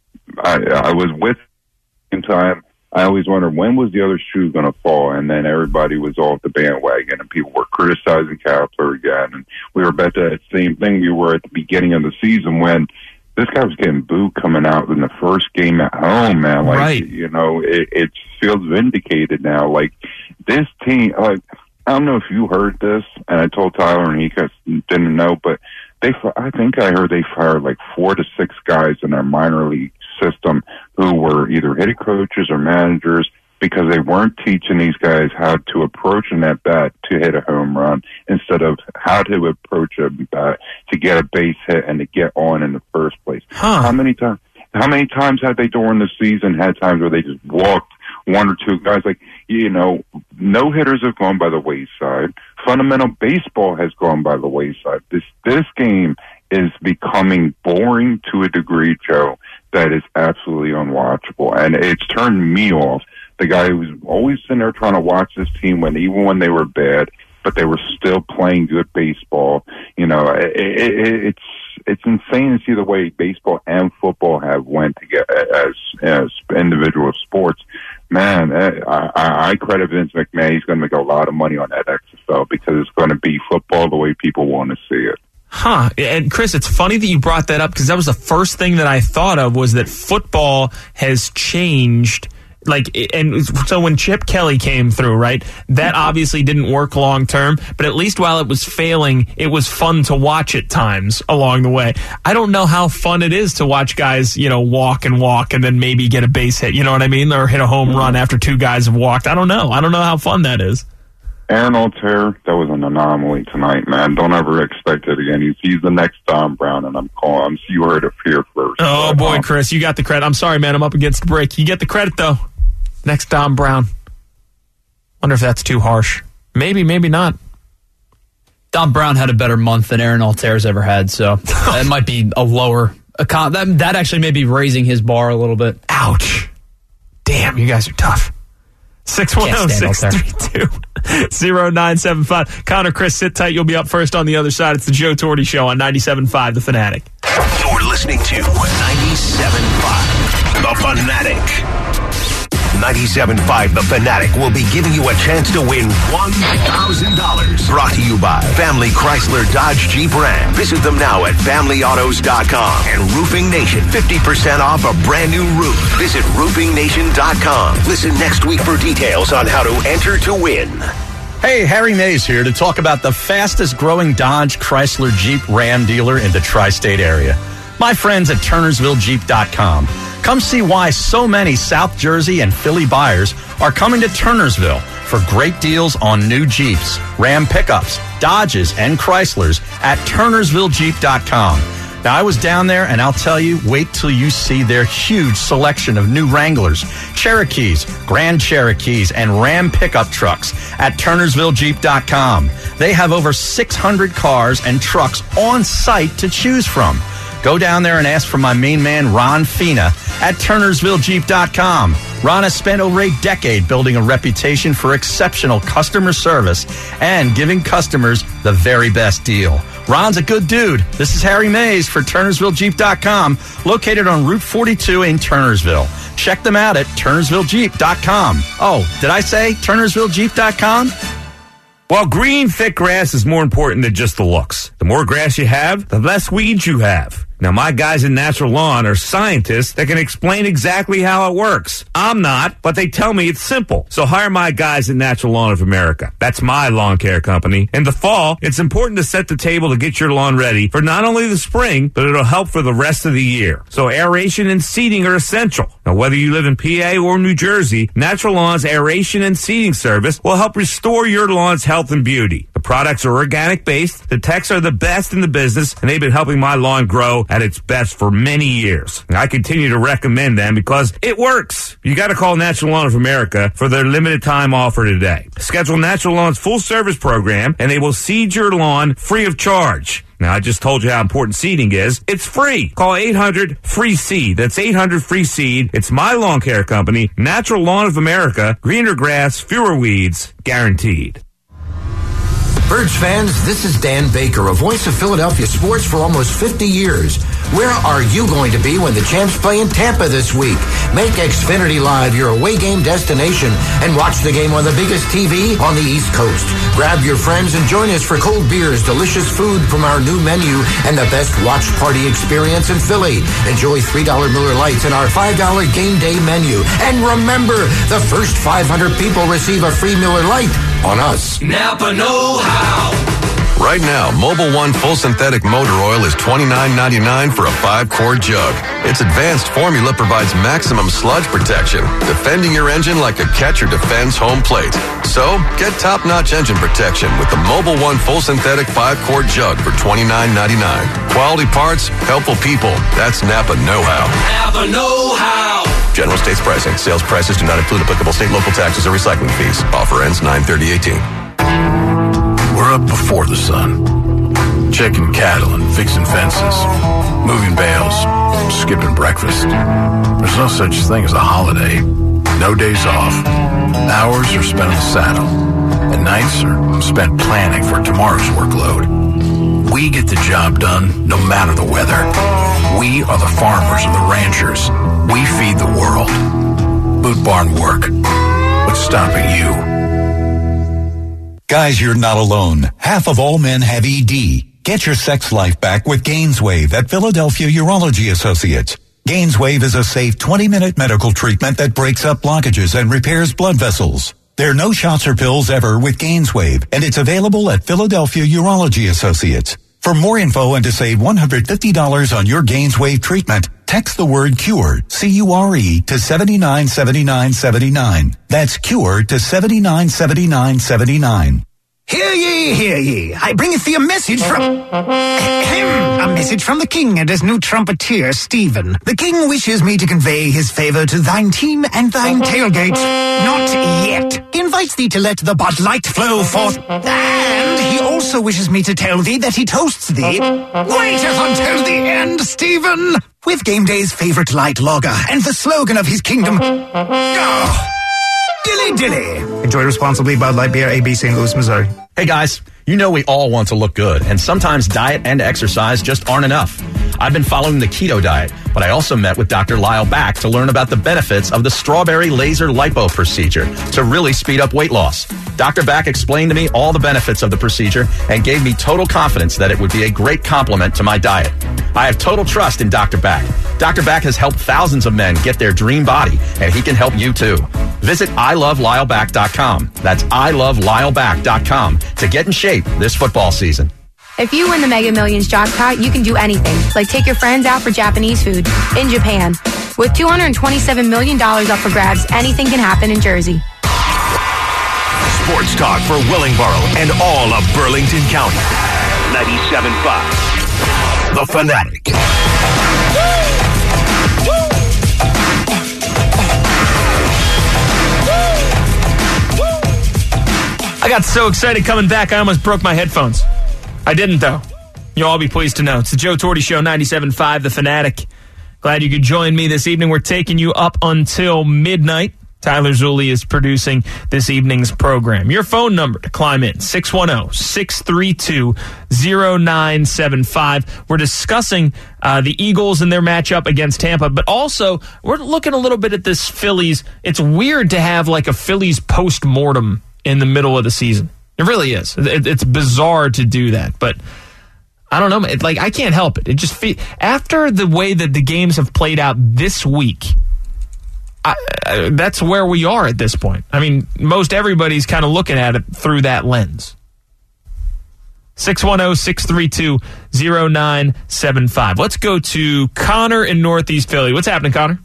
I, I was with in time. I always wondered, when was the other shoe going to fall? And then everybody was off the bandwagon, and people were criticizing Kepler again. And we were about that same thing we were at the beginning of the season when this guy was getting booed coming out in the first game at home, man. Like, right. you know, it, it feels vindicated now. Like, this team, like, I don't know if you heard this, and I told Tyler, and he didn't know, but they, I think I heard they fired like four to six guys in their minor league system who were either hitting coaches or managers because they weren't teaching these guys how to approach an at bat to hit a home run instead of how to approach a bat to get a base hit and to get on in the first place. Huh. How many times? How many times had they during the season had times where they just walked one or two guys? Like, you know, no hitters have gone by the wayside. Fundamental baseball has gone by the wayside. This this game is becoming boring to a degree, Joe, that is absolutely unwatchable. And it's turned me off. The guy who was always sitting there trying to watch this team when even when they were bad, but they were still playing good baseball. You know, it, it, it's it's insane to see the way baseball and football have went together as as individual sports. Man, I, I, I credit Vince McMahon. He's going to make a lot of money on that X F L because it's going to be football the way people want to see it. Huh. And Chris, it's funny that you brought that up because that was the first thing that I thought of was that football has changed. Like, and so when Chip Kelly came through, right, that obviously didn't work long term, but at least while it was failing, it was fun to watch at times along the way. I don't know how fun it is to watch guys, you know, walk and walk and then maybe get a base hit, you know what I mean? Or hit a home run after two guys have walked. I don't know. I don't know how fun that is. Aaron Altair, that was an anomaly tonight, man. Don't ever expect it again. He's, he's the next Don Brown, and I'm calling. You heard it here first. Oh, but, boy, um, Chris, you got the credit. I'm sorry, man. I'm up against the break. You get the credit, though. Next Don Brown. Wonder if that's too harsh. Maybe, maybe not. Don Brown had a better month than Aaron Altair's ever had, so that might be a lower... A con- that, that actually may be raising his bar a little bit. Ouch. Damn, you guys are tough. six one zero, six three two, zero nine seven five. Connor, Chris, sit tight. You'll be up first on the other side. It's the Joe Torty Show on ninety-seven point five The Fanatic. You're listening to ninety-seven point five The Fanatic. ninety-seven point five The Fanatic will be giving you a chance to win one thousand dollars. Brought to you by Family Chrysler Dodge Jeep Ram. Visit them now at family autos dot com. And Roofing Nation, fifty percent off a brand new roof. Visit roofing nation dot com. Listen next week for details on how to enter to win. Hey, Harry Mays here to talk about the fastest growing Dodge, Chrysler, Jeep, Ram dealer in the tri-state area. My friends at turnersville jeep dot com. Come see why so many South Jersey and Philly buyers are coming to Turnersville for great deals on new Jeeps, Ram pickups, Dodges, and Chryslers at turnersville jeep dot com. Now, I was down there, and I'll tell you, wait till you see their huge selection of new Wranglers, Cherokees, Grand Cherokees, and Ram pickup trucks at turnersville jeep dot com. They have over six hundred cars and trucks on site to choose from. Go down there and ask for my main man, Ron Fina, at turnersville jeep dot com. Ron has spent over a decade building a reputation for exceptional customer service and giving customers the very best deal. Ron's a good dude. This is Harry Mays for turnersville jeep dot com, located on Route forty-two in Turnersville. Check them out at turnersville jeep dot com. Oh, did I say turnersville jeep dot com? Well, green, thick grass is more important than just the looks. The more grass you have, the less weeds you have. Now, my guys in Natural Lawn are scientists that can explain exactly how it works. I'm not, but they tell me it's simple. So hire my guys at Natural Lawn of America. That's my lawn care company. In the fall, it's important to set the table to get your lawn ready for not only the spring, but it'll help for the rest of the year. So aeration and seeding are essential. Now, whether you live in P A or New Jersey, Natural Lawn's aeration and seeding service will help restore your lawn's health and beauty. The products are organic based. The techs are the best in the business, and they've been helping my lawn grow at its best for many years. I continue to recommend them because it works. You got to call Natural Lawn of America for their limited time offer today. Schedule Natural Lawn's full service program, and they will seed your lawn free of charge. Now, I just told you how important seeding is. It's free. Call eight hundred free seed. That's eight hundred free seed. It's my lawn care company, Natural Lawn of America. Greener grass, fewer weeds, guaranteed. Birds fans, this is Dan Baker, a voice of Philadelphia sports for almost fifty years. Where are you going to be when the Champs play in Tampa this week? Make Xfinity Live your away game destination and watch the game on the biggest T V on the East Coast. Grab your friends and join us for cold beers, delicious food from our new menu, and the best watch party experience in Philly. Enjoy three dollar Miller Lights and our five dollar game day menu. And remember, the first five hundred people receive a free Miller Lite on us. Napa know-how. Right now, Mobil One Full Synthetic Motor Oil is twenty-nine ninety-nine for a five-quart jug. Its advanced formula provides maximum sludge protection, defending your engine like a catcher defends home plate. So, get top-notch engine protection with the Mobil One Full Synthetic five-quart jug for twenty-nine ninety-nine. Quality parts, helpful people. That's Napa know-how. Napa know-how. General States pricing. Sales prices do not include applicable state, local taxes, or recycling fees. Offer ends nine thirty eighteen. We're up before the sun, checking cattle and fixing fences, moving bales, skipping breakfast. There's no such thing as a holiday. No days off. Hours are spent in the saddle, and nights are spent planning for tomorrow's workload. We get the job done no matter the weather. We are the farmers and the ranchers. We feed the world. Boot Barn work. What's stopping you? Guys, you're not alone. Half of all men have E D. Get your sex life back with Gainswave at Philadelphia Urology Associates. Gainswave is a safe twenty-minute medical treatment that breaks up blockages and repairs blood vessels. There are no shots or pills ever with Gainswave, and it's available at Philadelphia Urology Associates. For more info and to save one hundred fifty dollars on your Gainswave treatment, text the word CURE, C U R E, to seven nine seven nine seven nine. That's CURE to seven nine seven nine seven nine. Hear ye, hear ye. I bringeth thee a message from... a message from the king and his new trumpeter, Stephen. The king wishes me to convey his favor to thine team and thine tailgate. Not yet. He invites thee to let the Bud Light flow forth. And he also wishes me to tell thee that he toasts thee. Waiteth until the end, Stephen. With Game Day's favorite light lager and the slogan of his kingdom. Oh. Dilly dilly. Enjoy responsibly. Bud Light Beer, A B, Saint Louis, Missouri. Hey guys, you know we all want to look good, and sometimes diet and exercise just aren't enough. I've been following the keto diet, but I also met with Doctor Lyle Back to learn about the benefits of the strawberry laser lipo procedure to really speed up weight loss. Doctor Back explained to me all the benefits of the procedure and gave me total confidence that it would be a great complement to my diet. I have total trust in Doctor Back. Doctor Back has helped thousands of men get their dream body, and he can help you too. Visit I love Lyle Back dot com. That's I love Lyle Back dot com to get in shape this football season. If you win the Mega Millions jackpot, you can do anything, like take your friends out for Japanese food in Japan. With two hundred twenty-seven million dollars up for grabs, anything can happen in Jersey. Sports talk for Willingboro and all of Burlington County. ninety-seven point five. The Fanatic. I got so excited coming back, I almost broke my headphones. I didn't, though. You'll all be pleased to know. It's the Joe Torty Show, ninety-seven point five, The Fanatic. Glad you could join me this evening. We're taking you up until midnight. Tyler Zulli is producing this evening's program. Your phone number to climb in, six one zero, six three two, zero nine seven five. We're discussing uh, the Eagles and their matchup against Tampa, but also we're looking a little bit at this Phillies. It's weird to have like a Phillies post-mortem in the middle of the season. It really is. It, it's bizarre to do that, but I don't know. It, like, I can't help it. It just fe- after the way that the games have played out this week, I, uh, that's where we are at this point. I mean, most everybody's kind of looking at it through that lens. six one zero, six three two, zero nine seven five. Let's go to Connor in Northeast Philly. What's happening, Connor?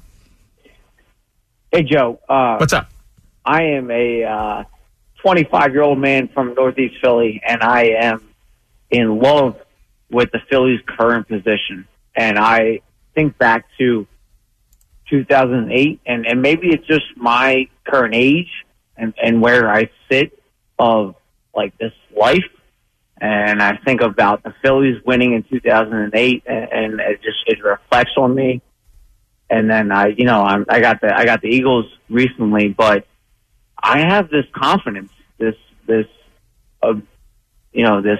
Hey, Joe. Uh, What's up? I am a uh, twenty-five-year-old man from Northeast Philly, and I am in love with the Phillies' current position. And I think back to two thousand eight, and, and maybe it's just my current age and, and where I sit of, like, this life. And I think about the Phillies winning in two thousand eight, and, and it just it reflects on me. And then I, you know, I'm, I got the I got the Eagles recently, but I have this confidence, this this, uh, you know, this.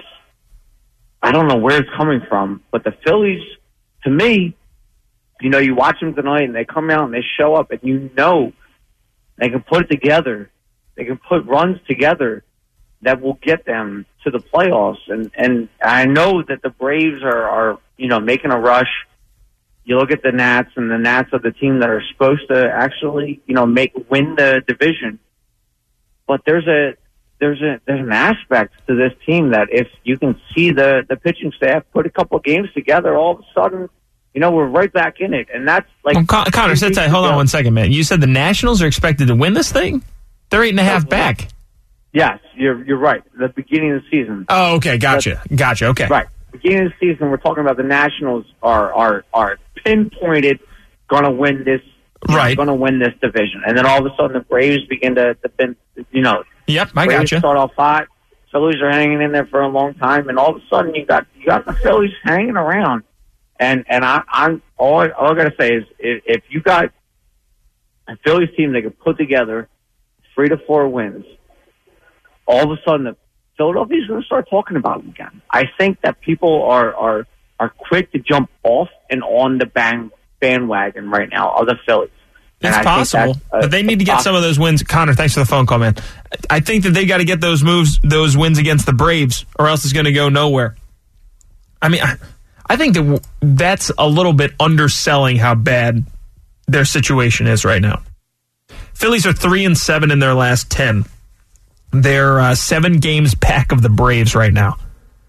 I don't know where it's coming from, but the Phillies, to me, you know, you watch them tonight and they come out and they show up, and you know they can put it together. They can put runs together that will get them to the playoffs. And, and I know that the Braves are, are, you know, making a rush. You look at the Nats, and the Nats are the team that are supposed to actually, you know, make win the division. But there's a there's a there's an aspect to this team that if you can see the, the pitching staff put a couple of games together, all of a sudden, you know, we're right back in it. And that's like... Well, Con- Connor, sit tight. Hold on one second, man. You said the Nationals are expected to win this thing? They're eight and a half back. Yes, you're you're right. The beginning of the season. Oh, okay. Gotcha. But, gotcha. Okay. Right. Beginning of the season, we're talking about the Nationals are are are pinpointed going to win this. Right. Going to win this division, and then all of a sudden the Braves begin to, to you know. Yep, I Braves gotcha. Start off hot. Phillies are hanging in there for a long time, and all of a sudden you got you got the Phillies hanging around, and and I, I'm all I, all I got to say is if, if you got a Phillies team that could put together three to four wins, all of a sudden the Philadelphia's going to start talking about them again. I think that people are are are quick to jump off and on the bang bandwagon right now of the Phillies. And It's I think possible, that's, uh, but they need to get possible. some of those wins. Connor, thanks for the phone call, man. I think that they got to get those moves, those wins against the Braves, or else it's going to go nowhere. I mean, I, I think that that's a little bit underselling how bad their situation is right now. Phillies are three and seven in their last ten. They're uh, seven games back of the Braves right now.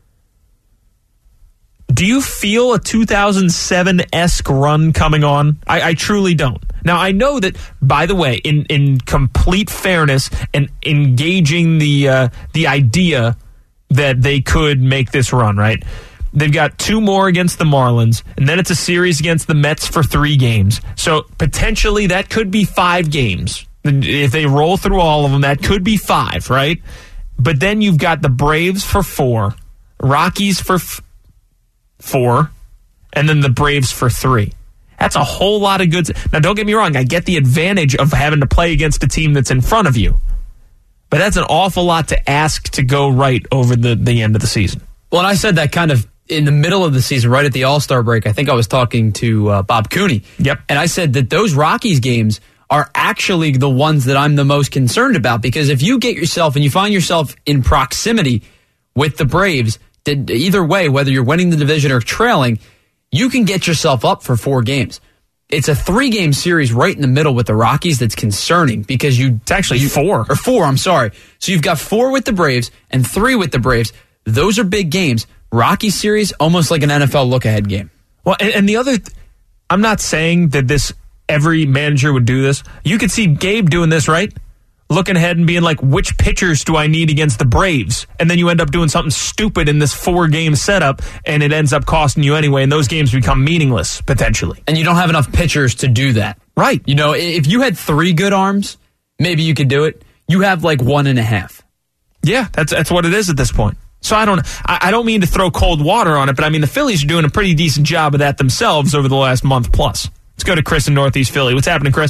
Do you feel a two thousand seven-esque run coming on? I, I truly don't. Now, I know that, by the way, in, in complete fairness and engaging the uh, the idea that they could make this run, right? They've got two more against the Marlins, and then it's a series against the Mets for three games. So potentially that could be five games. If they roll through all of them, that could be five, right? But then you've got the Braves for four, Rockies for f- four, and then the Braves for three. That's a whole lot of good. Now, don't get me wrong. I get the advantage of having to play against a team that's in front of you. But that's an awful lot to ask to go right over the, the end of the season. Well, and I said that kind of in the middle of the season, right at the All-Star break. I think I was talking to uh, Bob Cooney. Yep. And I said that those Rockies games are actually the ones that I'm the most concerned about, because if you get yourself and you find yourself in proximity with the Braves, either way, whether you're winning the division or trailing, you can get yourself up for four games. It's a three-game series right in the middle with the Rockies that's concerning because you... It's actually you, four. Or four, I'm sorry. So you've got four with the Braves and three with the Braves. Those are big games. Rocky series, almost like an N F L look-ahead game. Well, and, and the other... Th- I'm not saying that this every manager would do this. You could see Gabe doing this, right? Looking ahead and being like, which pitchers do I need against the Braves? And then you end up doing something stupid in this four-game setup, and it ends up costing you anyway, and those games become meaningless, potentially. And you don't have enough pitchers to do that. Right. You know, if you had three good arms, maybe you could do it. You have like one and a half. Yeah, that's that's what it is at this point. So I don't I, I don't mean to throw cold water on it, but I mean the Phillies are doing a pretty decent job of that themselves over the last month plus. Let's go to Chris in Northeast Philly. What's happening, Chris?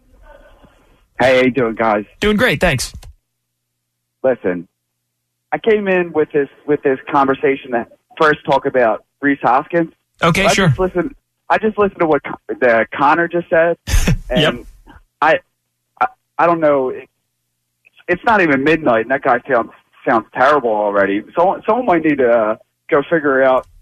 Hey, how you doing, guys? Doing great, thanks. Listen, I came in with this with this conversation that first talk about Rhys Hoskins. Okay, I sure. Just listened, I just listened to what Con- the Connor just said, and Yep. I, I I don't know. It, it's not even midnight, and that guy sounds sounds terrible already. So someone might need to uh, go figure out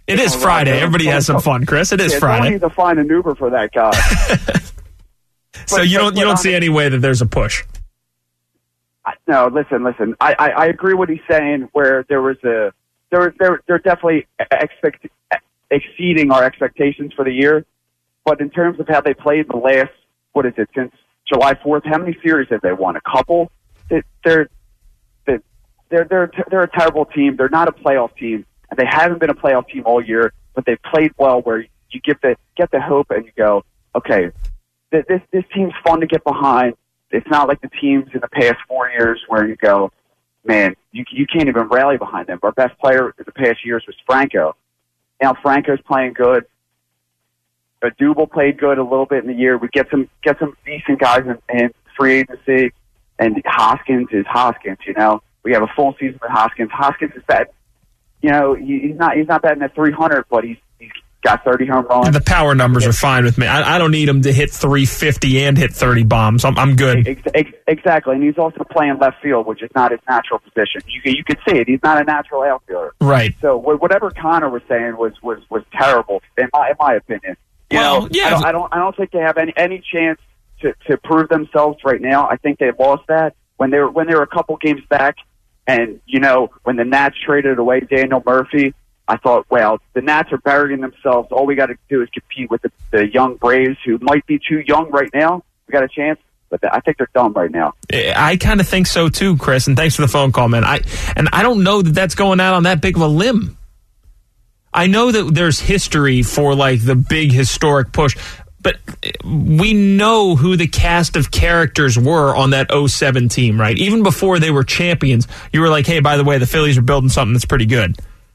It is Friday. Everybody has some fun, Chris. It is yeah, Friday. I need to find an Uber for that guy. so but, you but, don't you but don't see any way that there's a push. I, no, listen, listen. I, I, I agree what he's saying. Where there was a there there they're definitely expect exceeding our expectations for the year. But in terms of how they played the last, what is it, since July fourth, how many series have they won? A couple. It, they're they're they're they're they're a terrible team. They're not a playoff team. And they haven't been a playoff team all year, but they played well where you get the get the hope and you go, okay, th- this this team's fun to get behind. It's not like the teams in the past four years where you go, man, you you can't even rally behind them. Our best player in the past years was Franco. Now Franco's playing good. Double played good a little bit in the year. We get some get some decent guys in, in free agency, and Hoskins is Hoskins. You know, we have a full season with Hoskins. Hoskins is bad. You know, he, he's not he's not batting at three hundred, but he's he's got thirty home runs. The power numbers are fine with me. I, I don't need him to hit three fifty and hit thirty bombs. I'm I'm good. Ex- ex- exactly, and he's also playing left field, which is not his natural position. You can, you can see it. He's not a natural outfielder. Right. So whatever Connor was saying was was, was terrible in my in my opinion. You well, know, yeah. I don't, I don't I don't think they have any any chance to, to prove themselves right now. I think they lost that when they were when they were a couple games back. And, you know, when the Nats traded away Daniel Murphy, I thought, well, the Nats are burying themselves. All we got to do is compete with the, the young Braves, who might be too young right now. We got a chance, but I think they're dumb right now. I kind of think so, too, Chris, and thanks for the phone call, man. I And I don't know that that's going out on that big of a limb. I know that there's history for, like, the big historic push, but we know who the cast of characters were on that oh seven team, right? Even before they were champions, you were like, hey, by the way, the Phillies are building something that's pretty good.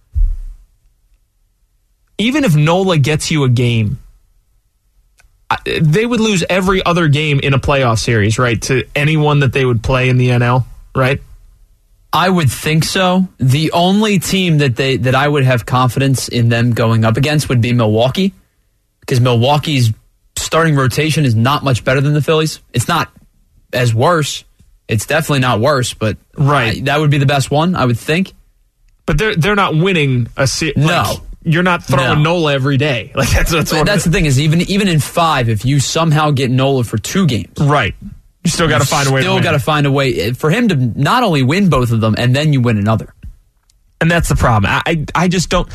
Even if Nola gets you a game, they would lose every other game in a playoff series, right, to anyone that they would play in the N L, right? I would think so. The only team that they that I would have confidence in them going up against would be Milwaukee, because Milwaukee's starting rotation is not much better than the Phillies. It's not as worse. It's definitely not worse, but right. I, that would be the best one, I would think. But they're they're not winning a series. No. Like, you're not throwing no. Nola every day. Like that's that's, that's the thing is even even in five, if you somehow get Nola for two games, right, you still got to find a way. Still got to find a way for him to not only win both of them and then you win another. And that's the problem. I I, I just don't.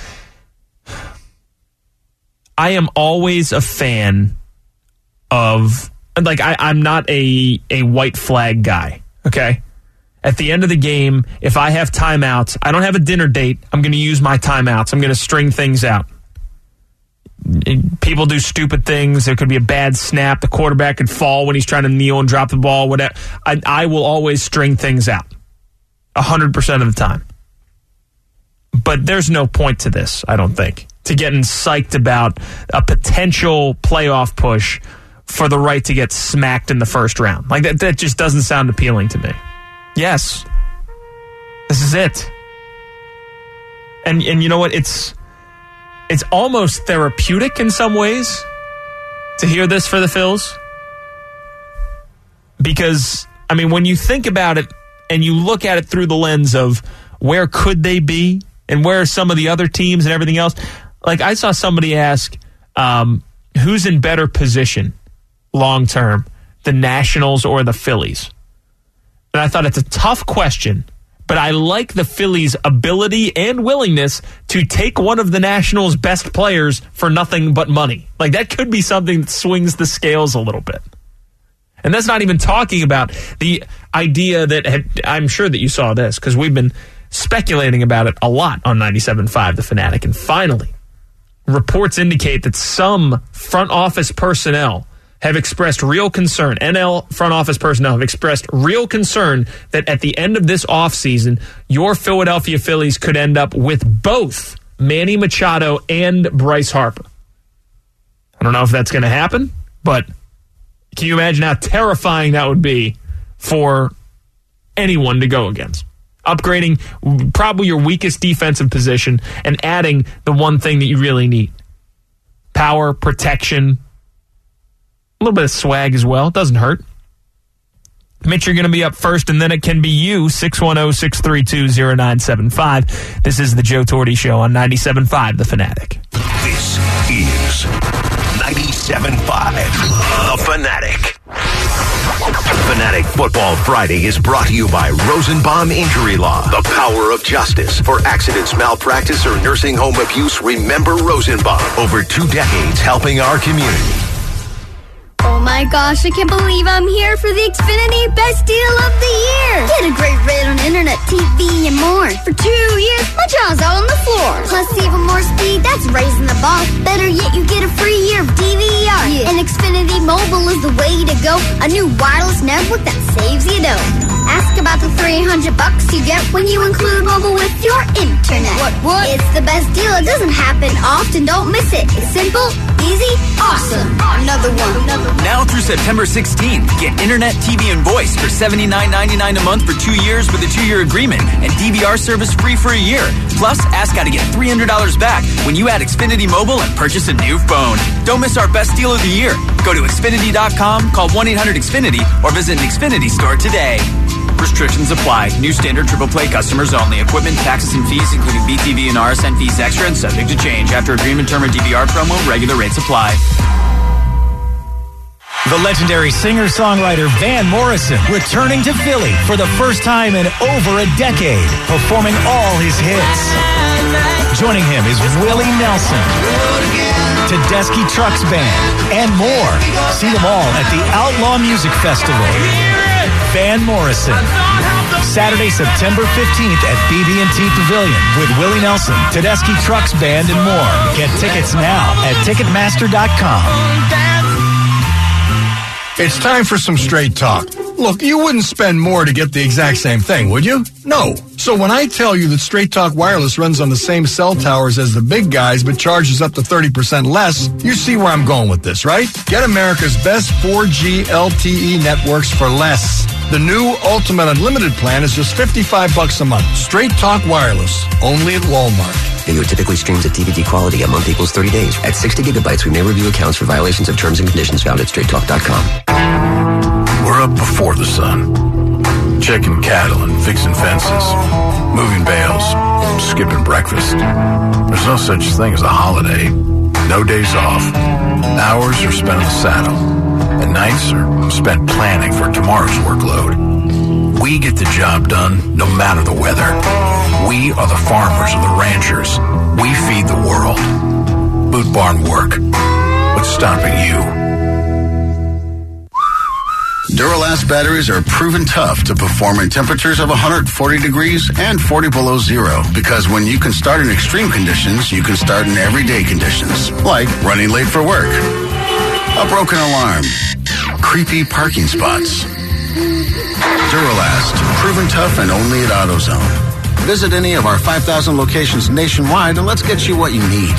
I am always a fan of, like, I, I'm not a, a white flag guy, okay? At the end of the game, if I have timeouts, I don't have a dinner date, I'm going to use my timeouts. I'm going to string things out. People do stupid things. There could be a bad snap. The quarterback could fall when he's trying to kneel and drop the ball, whatever. I, I will always string things out one hundred percent of the time. But there's no point to this, I don't think, to getting psyched about a potential playoff push for the right to get smacked in the first round. Like, that, that just doesn't sound appealing to me. Yes. This is it. And and you know what? It's it's almost therapeutic in some ways to hear this for the Phils. Because, I mean, when you think about it and you look at it through the lens of where could they be and where are some of the other teams and everything else, like I saw somebody ask, um, who's in better position long term, the Nationals or the Phillies? And I thought it's a tough question, but I like the Phillies' ability and willingness to take one of the Nationals' best players for nothing but money. Like, that could be something that swings the scales a little bit. And that's not even talking about the idea that had, I'm sure that you saw this because we've been speculating about it a lot on ninety-seven point five The Fanatic. And finally, reports indicate that some front office personnel have expressed real concern. N L front office personnel have expressed real concern that at the end of this offseason, your Philadelphia Phillies could end up with both Manny Machado and Bryce Harper. I don't know if that's going to happen, but can you imagine how terrifying that would be for anyone to go against? Upgrading probably your weakest defensive position and adding the one thing that you really need. Power, protection, a little bit of swag as well. It doesn't hurt. Mitch, you're going to be up first, and then it can be you, six one zero, six three two, zero nine seven five. This is the Joe Torti Show on ninety-seven point five The Fanatic. This is ninety-seven point five The Fanatic. Fanatic Football Friday is brought to you by Rosenbaum Injury Law, the power of justice. For accidents, malpractice, or nursing home abuse, remember Rosenbaum. Over two decades helping our community. Oh my gosh, I can't believe I'm here for the Xfinity Best Deal of the Year. Get a great rate on internet, T V, and more. For two years, my jaw's out on the floor. Plus even more speed, that's raising the bar. Better yet, you get a free year of D V R. Yeah. And Xfinity Mobile is the way to go. A new wireless network that saves you dough. Ask about the three hundred bucks you get when you include mobile with your internet. What, what? It's the best deal. It doesn't happen often. Don't miss it. It's simple, easy, awesome. Another one. Another one. Now through September sixteenth, get internet, T V, and voice for seventy-nine ninety-nine a month for two years with a two-year agreement and D V R service free for a year. Plus, ask how to get three hundred dollars back when you add Xfinity Mobile and purchase a new phone. Don't miss our best deal of the year. Go to Xfinity dot com, call one eight hundred X Finity, or visit an Xfinity store today. Restrictions apply. New standard triple play customers only. Equipment, taxes, and fees, including B T V and R S N fees extra and subject to change. After agreement term or D V R promo, regular rates apply. The legendary singer-songwriter Van Morrison returning to Philly for the first time in over a decade, performing all his hits. Joining him is Willie Nelson, Tedeschi Trucks Band, and more. See them all at the Outlaw Music Festival. Van Morrison. Saturday, September fifteenth at B B and T Pavilion with Willie Nelson, Tedeschi Trucks Band, and more. Get tickets now at Ticketmaster dot com. It's time for some straight talk. Look, you wouldn't spend more to get the exact same thing, would you? No. So when I tell you that Straight Talk Wireless runs on the same cell towers as the big guys but charges up to thirty percent less, you see where I'm going with this, right? Get America's best four G L T E networks for less. The new Ultimate Unlimited plan is just fifty-five bucks a month. Straight Talk Wireless, only at Walmart. Video typically streams at D V D quality. A month equals thirty days. At sixty gigabytes, we may review accounts for violations of terms and conditions found at straight talk dot com. We're up before the sun, checking cattle and fixing fences, moving bales, skipping breakfast. There's no such thing as a holiday. No days off. Hours are spent in the saddle, and nights are spent planning for tomorrow's workload. We get the job done no matter the weather. We are the farmers and the ranchers. We feed the world. Boot Barn work. What's stopping you? Duralast batteries are proven tough to perform in temperatures of one hundred forty degrees and forty below zero. Because when you can start in extreme conditions, you can start in everyday conditions. Like running late for work, a broken alarm, creepy parking spots. Duralast, proven tough and only at AutoZone. Visit any of our five thousand locations nationwide and let's get you what you need.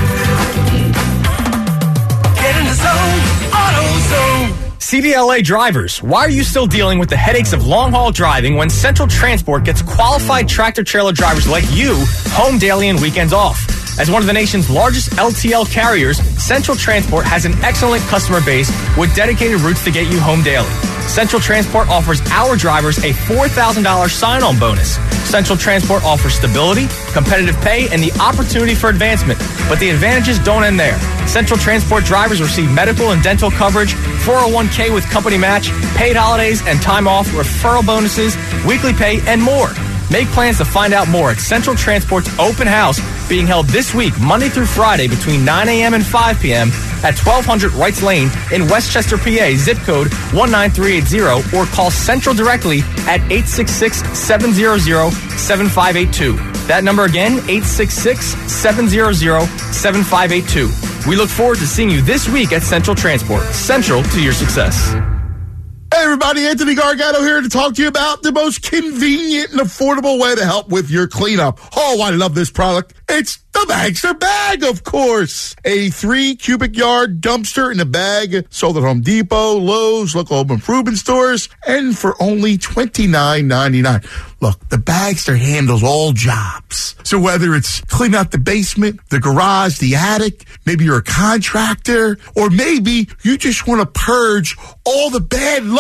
Get in the zone, AutoZone. C D L A drivers, why are you still dealing with the headaches of long-haul driving when Central Transport gets qualified tractor-trailer drivers like you home daily and weekends off? As one of the nation's largest L T L carriers, Central Transport has an excellent customer base with dedicated routes to get you home daily. Central Transport offers our drivers a four thousand dollars sign-on bonus. Central Transport offers stability, competitive pay, and the opportunity for advancement. But the advantages don't end there. Central Transport drivers receive medical and dental coverage, four oh one k with company match, paid holidays and time off, referral bonuses, weekly pay, and more. Make plans to find out more at Central Transport's open house being held this week, Monday through Friday between nine a.m. and five p.m. at twelve hundred Wrights Lane in Westchester, P A, zip code one nine three eight zero, or call Central directly at eight six six, seven zero zero, seven five eight two. That number again, eight six six, seven zero zero, seven five eight two. We look forward to seeing you this week at Central Transport. Central to your success. Hey everybody, Anthony Gargano here to talk to you about the most convenient and affordable way to help with your cleanup. Oh, I love this product. It's the Bagster Bag, of course. A three cubic yard dumpster in a bag sold at Home Depot, Lowe's, local home improvement stores, and for only twenty-nine ninety-nine. Look, the Bagster handles all jobs. So whether it's clean out the basement, the garage, the attic, maybe you're a contractor, or maybe you just want to purge all the bad luck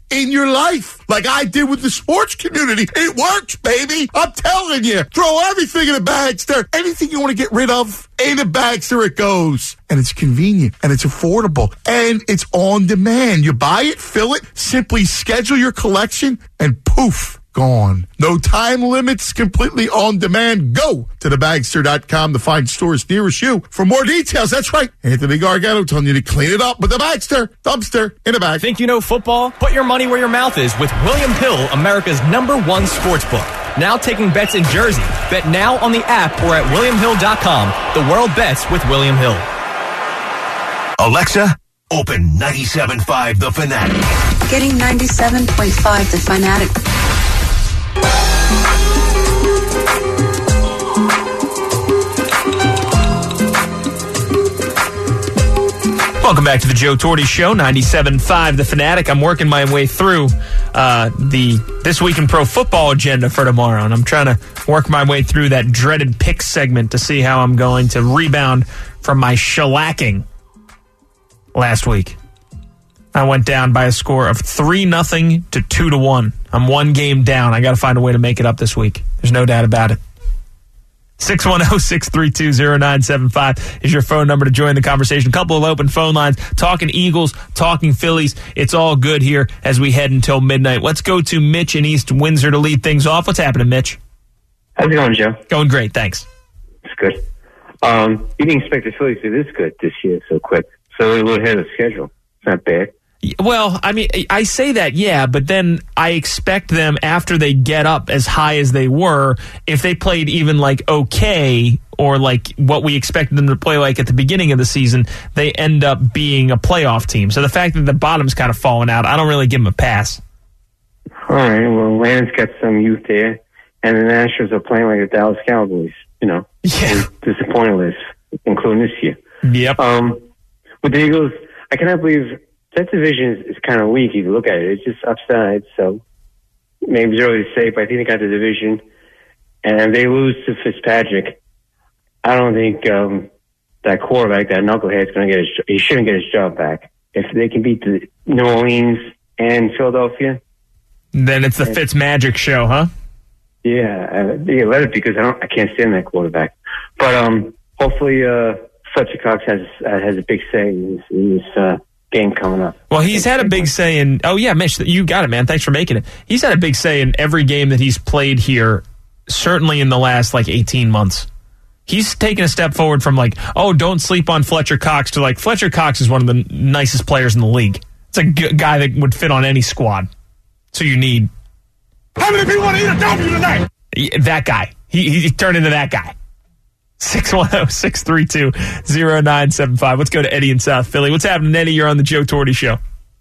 in your life, like I did with the sports community. It works, baby. I'm telling you. Throw everything in a Bagster. Anything you want to get rid of, in a Bagster it goes. And it's convenient, and it's affordable, and it's on demand. You buy it, fill it, simply schedule your collection, and poof, gone. No time limits, completely on demand. Go to the bagster dot com to find stores nearest you for more details. That's right. Anthony Gargano telling you to clean it up with the Bagster dumpster in a bag. Think you know football? Put your money where your mouth is with William Hill, America's number one sports book. Now taking bets in Jersey. Bet now on the app or at william hill dot com. The world bets with William Hill. Alexa, open ninety-seven point five The Fanatic. Getting ninety-seven point five The Fanatic. Welcome back to the Joe Torty Show, ninety-seven point five The Fanatic. I'm working my way through uh, the This Week in Pro Football agenda for tomorrow, and I'm trying to work my way through that dreaded pick segment to see how I'm going to rebound from my shellacking last week. I went down by a score of three nothing to two to one. I'm one game down. I got to find a way to make it up this week. There's no doubt about it. six one zero, six three two, zero nine seven five is your phone number to join the conversation. A couple of open phone lines, talking Eagles, talking Phillies. It's all good here as we head until midnight. Let's go to Mitch in East Windsor to lead things off. What's happening, Mitch? How's it going, Joe? Going great, thanks. It's good. Um, you didn't expect the Phillies to do this good this year so quick. So they're a little ahead of schedule. It's not bad. Well, I mean, I say that, yeah, but then I expect them, after they get up as high as they were, if they played even like okay, or like what we expected them to play like at the beginning of the season, they end up being a playoff team. So the fact that the bottom's kind of fallen out, I don't really give them a pass. All right, well, Landon's got some youth there, and the Nationals are playing like the Dallas Cowboys, you know. Yeah. Disappointing list, including this year. Yep. Um, with the Eagles, I cannot believe that division is, is kind of weak if you look at it. It's just upside, so maybe it's early to say, but I think they got the division. And they lose to Fitzpatrick. I don't think um, that quarterback, that knucklehead, is going to get his. He shouldn't get his job back. If they can beat the New Orleans and Philadelphia, then it's the Fitz Magic show, huh? Yeah, uh, yeah, let it, because I don't. I can't stand that quarterback. But um, hopefully, uh, Fletcher Cox has uh, has a big say in this. In this uh, game coming up. Well, he's had a big say in, oh yeah, Mitch, you got it, man. Thanks for making it. He's had a big say in every game that he's played here, certainly in the last like eighteen months. He's taken a step forward from like, oh, don't sleep on Fletcher Cox, to like, Fletcher Cox is one of the nicest players in the league. It's a g- guy that would fit on any squad. So you need. How many people want to eat a W tonight? That guy. He, he turned into that guy. six one zero, six three two, zero nine seven five. Let's go to Eddie in South Philly. What's happening, Eddie? You're on the Joe Torty Show.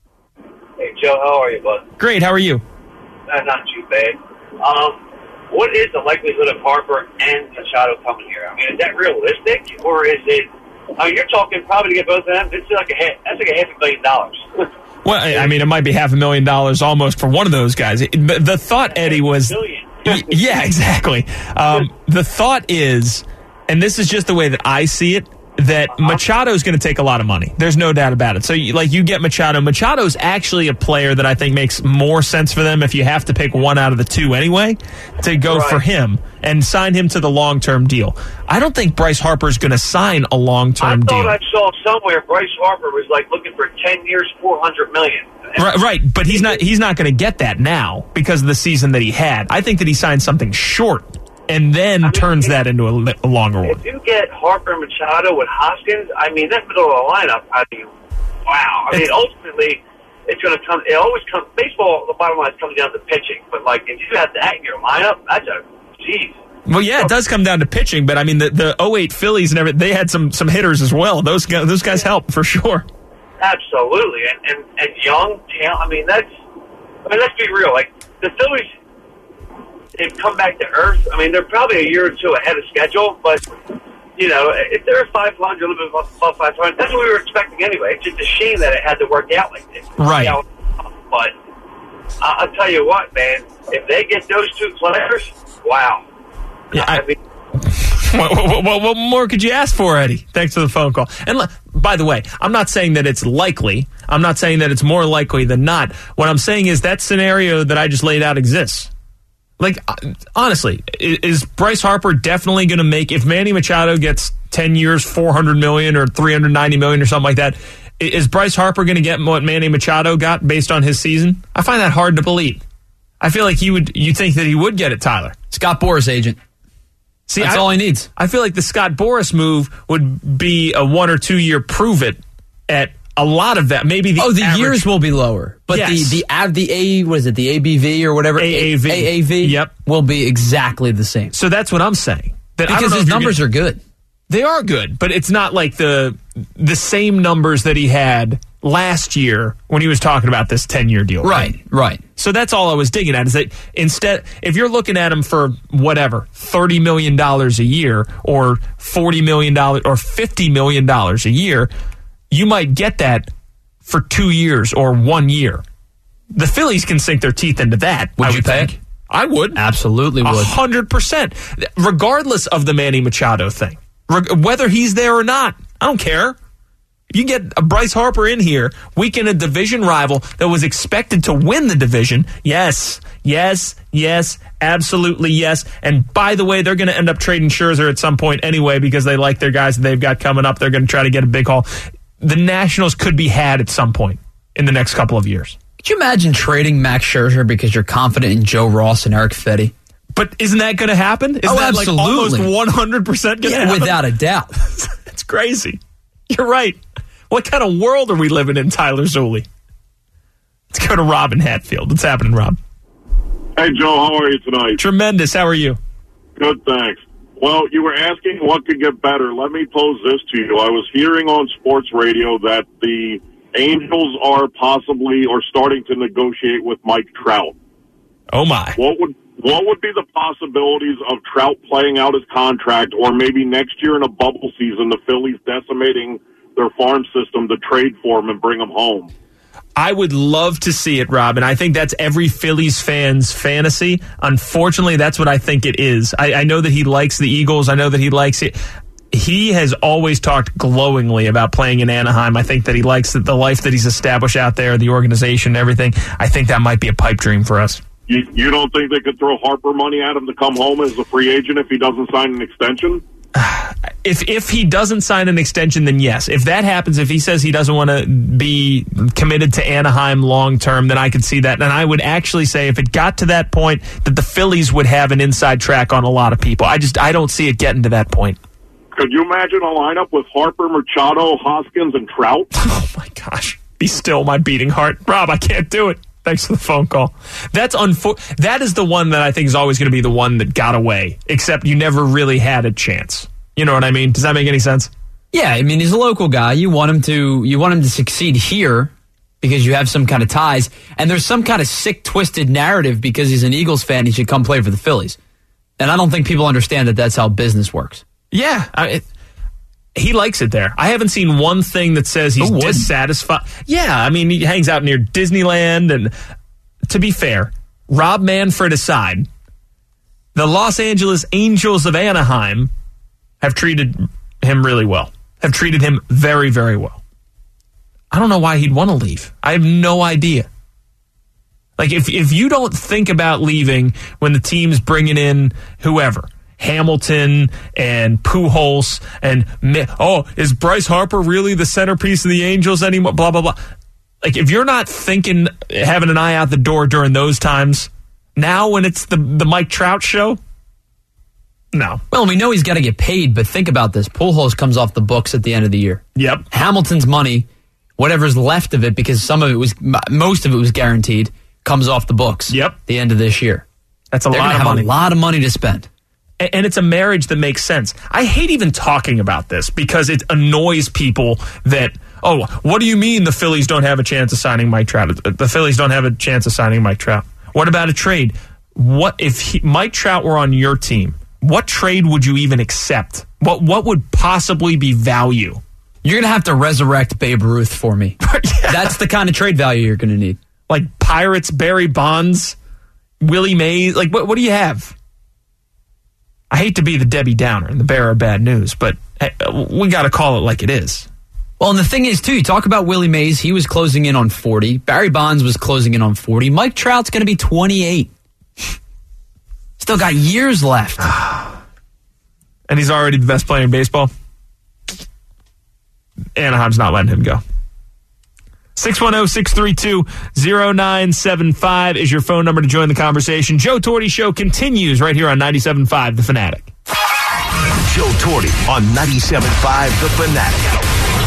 Hey, Joe, how are you, bud? Great. How are you? Uh, not too bad. Um, what is the likelihood of Harper and Machado coming here? I mean, is that realistic, or is it? I mean, you're talking probably to get both of them. It's like a half, that's like a half a billion dollars. Well, I mean, it might be half a million dollars almost for one of those guys. The thought, Eddie, was yeah, exactly. Um, the thought is. And this is just the way that I see it, that uh-huh. Machado is going to take a lot of money. There's no doubt about it. So, you, like, you get Machado. Machado's actually a player that I think makes more sense for them if you have to pick one out of the two anyway, to go right. for him and sign him to the long-term deal. I don't think Bryce Harper's going to sign a long-term deal. I thought I saw somewhere Bryce Harper was, like, looking for ten years, four hundred million dollars. Right, right, but he's not, he's not going to get that now because of the season that he had. I think that he signed something short and then I mean, turns if, that into a, a longer one. If you get Harper and Machado with Hoskins, I mean, that middle of the lineup, I mean, wow. I it's, mean, ultimately, it's going to come, it always comes, baseball, the bottom line, comes down to pitching. But, like, if you have that in your lineup, that's a, geez. Well, yeah, it does come down to pitching, but, I mean, the, the oh eight Phillies and everything, they had some, some hitters as well. Those guys, those guys help, for sure. Absolutely. And, and, and young talent, I mean, that's, I mean, let's be real. Like, the Phillies, they've come back to earth. I mean, they're probably a year or two ahead of schedule, but, you know, if they're five hundred, a little bit above five hundred, that's what we were expecting anyway. It's just a shame that it had to work out like this. Right. But I'll tell you what, man, if they get those two players, wow. Yeah, I, I mean, what, what, what, what more could you ask for, Eddie? Thanks for the phone call. And look, by the way, I'm not saying that it's likely. I'm not saying that it's more likely than not. What I'm saying is that scenario that I just laid out exists. Like, honestly, is Bryce Harper definitely going to make, if Manny Machado gets ten years, four hundred million dollars or three hundred ninety million dollars or something like that, is Bryce Harper going to get what Manny Machado got based on his season? I find that hard to believe. I feel like he would, you think that he would get it, Tyler. Scott Boras agent. See, That's I, all he needs. I feel like the Scott Boras move would be a one or two year prove it at a lot of that. Maybe the oh, the average, years will be lower, but yes. the the av, the A what is it the A B V or whatever A A V A A V yep will be exactly the same. So that's what I'm saying. That because his numbers gonna, are good. They are good, but it's not like the the same numbers that he had last year when he was talking about this ten-year deal. Right, right, right. So that's all I was digging at, is that instead, if you're looking at him for whatever, thirty million dollars a year or forty million dollars or fifty million dollars a year, you might get that for two years or one year. The Phillies can sink their teeth into that. Would I you would pay think. it? I would. Absolutely would. A hundred percent. Regardless of the Manny Machado thing. Re- whether he's there or not. I don't care. You get a Bryce Harper in here, week in a division rival that was expected to win the division. Yes, yes, yes, absolutely yes. And by the way, they're going to end up trading Scherzer at some point anyway because they like their guys that they've got coming up. They're going to try to get a big haul. The Nationals could be had at some point in the next couple of years. Could you imagine trading Max Scherzer because you're confident in Joe Ross and Eric Fetty? But isn't that going to happen? Isn't oh, that absolutely. Like almost one hundred percent going to yeah, happen? Without a doubt. It's crazy. You're right. What kind of world are we living in, Tyler Zulli? Let's go to Rob in Hatfield. What's happening, Rob? Hey, Joe. How are you tonight? Tremendous. How are you? Good, thanks. Well, you were asking what could get better. Let me pose this to you. I was hearing on sports radio that the Angels are possibly or starting to negotiate with Mike Trout. Oh, my. What would what would be the possibilities of Trout playing out his contract, or maybe next year in a bubble season, the Phillies decimating their farm system to trade for him and bring him home? I would love to see it, Rob, and I think that's every Phillies fan's fantasy. Unfortunately, that's what I think it is. I, I know that he likes the Eagles. I know that he likes it. He has always talked glowingly about playing in Anaheim. I think that he likes the, the life that he's established out there, the organization, everything. I think that might be a pipe dream for us. You, you don't think they could throw Harper money at him to come home as a free agent if he doesn't sign an extension? If if he doesn't sign an extension, then yes. If that happens, if he says he doesn't want to be committed to Anaheim long term, then I could see that. And I would actually say if it got to that point, that the Phillies would have an inside track on a lot of people. I just I don't see it getting to that point. Could you imagine a lineup with Harper, Machado, Hoskins, and Trout? Oh my gosh! Be still, my beating heart, Rob. I can't do it. Thanks for the phone call. That's unfor- That is the one that I think is always going to be the one that got away, except you never really had a chance. You know what I mean? Does that make any sense? Yeah, I mean, he's a local guy. You want him to you want him to succeed here because you have some kind of ties, and there's some kind of sick, twisted narrative because he's an Eagles fan, he should come play for the Phillies. And I don't think people understand that that's how business works. Yeah, I, it, he likes it there. I haven't seen one thing that says he's dissatisfied. Yeah, I mean, he hangs out near Disneyland, and to be fair, Rob Manfred aside, the Los Angeles Angels of Anaheim have treated him really well, have treated him very, very well. I don't know why he'd want to leave. I have no idea. Like, if if you don't think about leaving when the team's bringing in whoever, Hamilton and Pujols and, oh, is Bryce Harper really the centerpiece of the Angels anymore? Blah, blah, blah. Like, if you're not thinking, having an eye out the door during those times, now when it's the, the Mike Trout show, no. Well, we know he's got to get paid, but think about this. Pujols comes off the books at the end of the year. Yep. Hamilton's money, whatever's left of it, because some of it was, most of it was guaranteed, comes off the books. Yep. The end of this year. That's a They're lot of have money. A lot of money to spend. And it's a marriage that makes sense. I hate even talking about this because it annoys people that, oh, what do you mean the Phillies don't have a chance of signing Mike Trout? The Phillies don't have a chance of signing Mike Trout. What about a trade? What if he, Mike Trout were on your team? What trade would you even accept? What what would possibly be value? You're going to have to resurrect Babe Ruth for me. Yeah. That's the kind of trade value you're going to need. Like Pirates, Barry Bonds, Willie Mays. Like, what, what do you have? I hate to be the Debbie Downer and the bearer of bad news, but hey, we got to call it like it is. Well, and the thing is, too, you talk about Willie Mays. He was closing in on forty. Barry Bonds was closing in on forty. Mike Trout's going to be twenty-eight. Still got years left. And he's already the best player in baseball. Anaheim's not letting him go. six one zero, six three two, zero nine seven five is your phone number to join the conversation. Joe Torre Show continues right here on ninety-seven point five The Fanatic. Joe Torre on ninety-seven point five The Fanatic.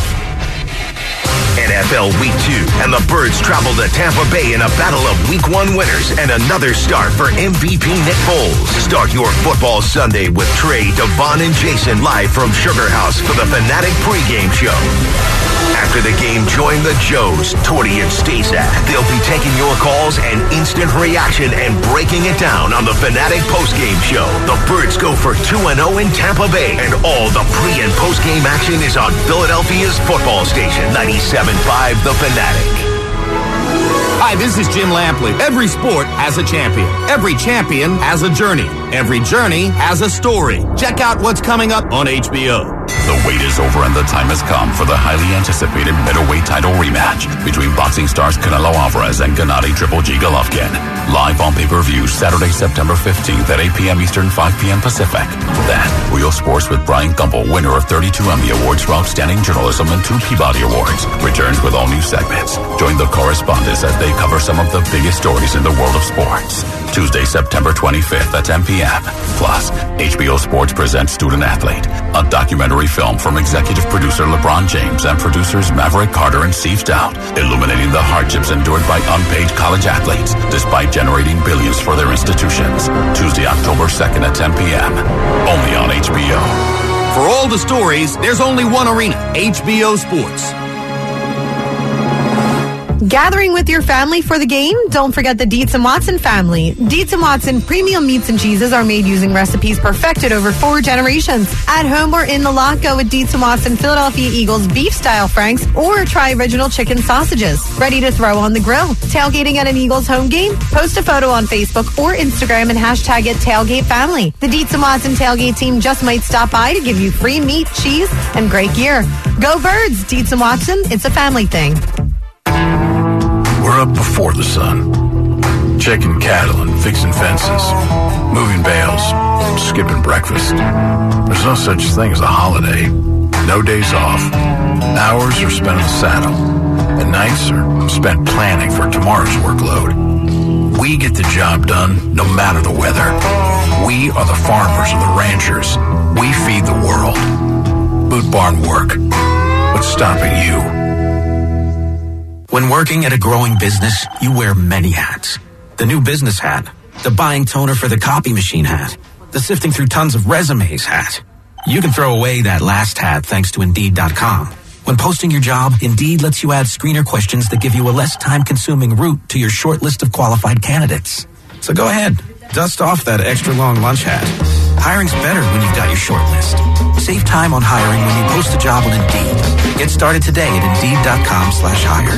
N F L Week two, and the Birds travel to Tampa Bay in a battle of Week one winners and another start for M V P Nick Foles. Start your football Sunday with Trey, Devon, and Jason live from Sugar House for the Fanatic pregame show. After the game, join the Joes, Torre and Stazak. They'll be taking your calls and instant reaction and breaking it down on the Fanatic postgame show. The Birds go for two and oh in Tampa Bay, and all the pre- and postgame action is on Philadelphia's football station, ninety-seven point five The Fanatic. Hi, this is Jim Lampley. Every sport has a champion. Every champion has a journey. Every journey has a story. Check out what's coming up on H B O. The wait is over and the time has come for the highly anticipated middleweight title rematch between boxing stars Canelo Alvarez and Gennady Triple G Golovkin. Live on pay-per-view Saturday, September fifteenth at eight p.m. Eastern, five p.m. Pacific. Then, Real Sports with Brian Gumbel, winner of thirty-two Emmy Awards for Outstanding Journalism and two Peabody Awards, returns with all new segments. Join the correspondents as they cover some of the biggest stories in the world of sports. Tuesday, September twenty-fifth at ten p.m. Plus, H B O Sports presents Student Athlete, a documentary film from executive producer LeBron James and producers Maverick Carter and Steve Stout, illuminating the hardships endured by unpaid college athletes despite generating billions for their institutions. Tuesday, October second at ten p.m. Only on H B O. For all the stories, there's only one arena, H B O Sports. Gathering with your family for the game? Don't forget the Dietz and Watson family. Dietz and Watson premium meats and cheeses are made using recipes perfected over four generations. At home or in the lot, go with Dietz and Watson Philadelphia Eagles beef-style franks or try original chicken sausages. Ready to throw on the grill. Tailgating at an Eagles home game? Post a photo on Facebook or Instagram and hashtag it Tailgate Family. The Dietz and Watson tailgate team just might stop by to give you free meat, cheese, and great gear. Go Birds! Dietz and Watson, it's a family thing. We're up before the sun, checking cattle and fixing fences, moving bales, skipping breakfast. There's no such thing as a holiday. No days off. Hours are spent in the saddle, and nights are spent planning for tomorrow's workload. We get the job done no matter the weather. We are the farmers and the ranchers. We feed the world. Boot Barn work. What's stopping you? When working at a growing business, you wear many hats. The new business hat, the buying toner for the copy machine hat, the sifting through tons of resumes hat. You can throw away that last hat thanks to Indeed dot com. When posting your job, Indeed lets you add screener questions that give you a less time-consuming route to your short list of qualified candidates. So go ahead, dust off that extra long lunch hat. Hiring's better when you've got your short list. Save time on hiring when you post a job on Indeed. Get started today at Indeed dot com slash hire.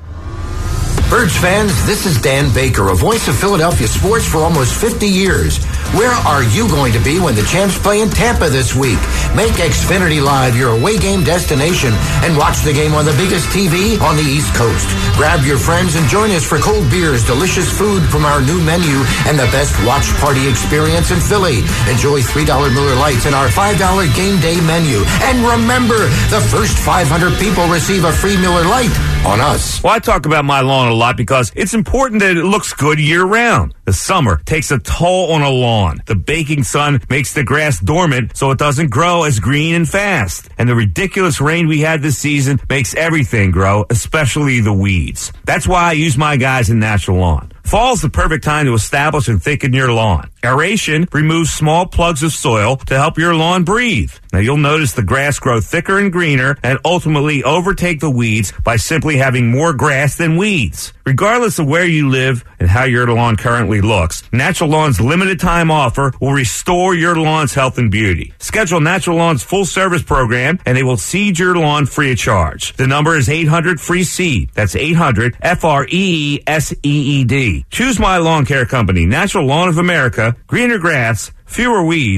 Birds fans, this is Dan Baker, a voice of Philadelphia sports for almost fifty years. Where are you going to be when the Champs play in Tampa this week? Make Xfinity Live your away game destination and watch the game on the biggest T V on the East Coast. Grab your friends and join us for cold beers, delicious food from our new menu, and the best watch party experience in Philly. Enjoy three dollar Miller Lights and our five dollar game day menu. And remember, the first five hundred people receive a free Miller Lite on us. Well, I talk about my lawn a lot because it's important that it looks good year-round. The summer takes a toll on a lawn. The baking sun makes the grass dormant so it doesn't grow as green and fast. And the ridiculous rain we had this season makes everything grow, especially the weeds. That's why I use my guys in Natural Lawn. Fall's the perfect time to establish and thicken your lawn. Aeration removes small plugs of soil to help your lawn breathe. Now you'll notice the grass grow thicker and greener and ultimately overtake the weeds by simply having more grass than weeds. Regardless of where you live and how your lawn currently looks, Natural Lawn's limited time offer will restore your lawn's health and beauty. Schedule Natural Lawn's full service program and they will seed your lawn free of charge. The number is eight hundred free seed. That's eight hundred F R E E S E E D. Choose my lawn care company, Natural Lawn of America. Greener grass, fewer weeds.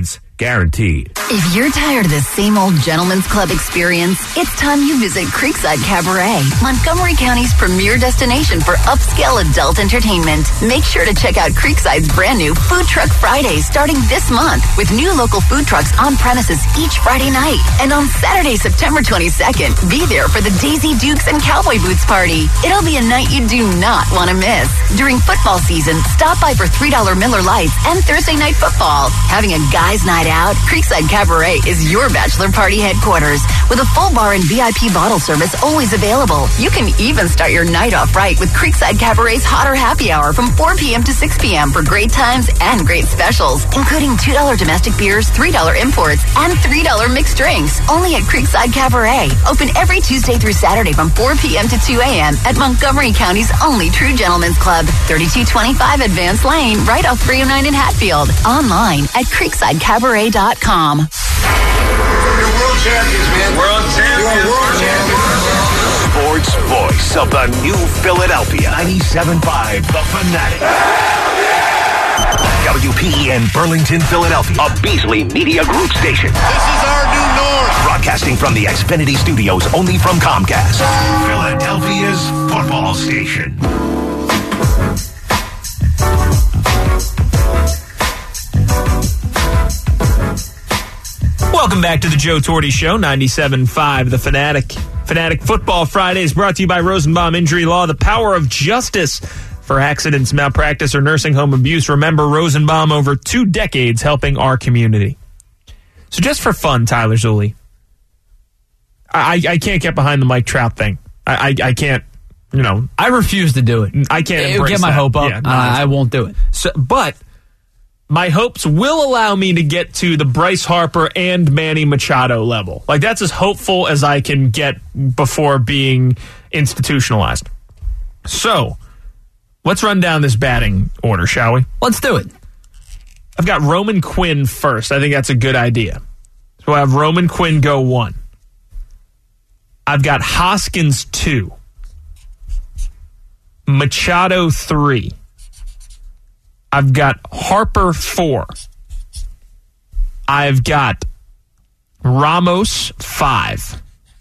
Guaranteed. If you're tired of the same old gentleman's club experience, it's time you visit Creekside Cabaret, Montgomery County's premier destination for upscale adult entertainment. Make sure to check out Creekside's brand new Food Truck Fridays starting this month with new local food trucks on premises each Friday night. And on Saturday, September twenty-second, be there for the Daisy Dukes and Cowboy Boots party. It'll be a night you do not want to miss. During football season, stop by for three dollar Miller Lights and Thursday night football. Having a guys' night out, Creekside Cabaret is your bachelor party headquarters with a full bar and V I P bottle service always available. You can even start your night off right with Creekside Cabaret's Hotter Happy Hour from four p.m. to six p.m. for great times and great specials, including two dollar domestic beers, three dollar imports, and three dollar mixed drinks. Only at Creekside Cabaret. Open every Tuesday through Saturday from four p.m. to two a.m. at Montgomery County's only true gentleman's club, thirty-two twenty-five Advance Lane, right off three oh nine in Hatfield. Online at creekside cabaret dot com. You're world champions, man. World champions. You're world champions. Sports voice of the new Philadelphia. ninety-seven point five The Fanatic. W P E N Burlington, Philadelphia. A Beasley Media Group station. This is our new norm. Broadcasting from the Xfinity Studios, only from Comcast. Philadelphia's football station. Welcome back to the Joe Torty Show, ninety-seven point five The Fanatic. Fanatic Football Fridays brought to you by Rosenbaum Injury Law, the power of justice for accidents, malpractice, or nursing home abuse. Remember, Rosenbaum, over two decades helping our community. So just for fun, Tyler Zulli, I, I can't get behind the Mike Trout thing. I, I, I can't, you know. I refuse to do it. I can't It would get my that. hope up. Yeah, no, uh, I won't do it. So, but my hopes will allow me to get to the Bryce Harper and Manny Machado level. Like, that's as hopeful as I can get before being institutionalized. So, let's run down this batting order, shall we? Let's do it. I've got Roman Quinn first. I think that's a good idea. So I have Roman Quinn go one. I've got Hoskins two. Machado three. I've got Harper four. I've got Ramos five.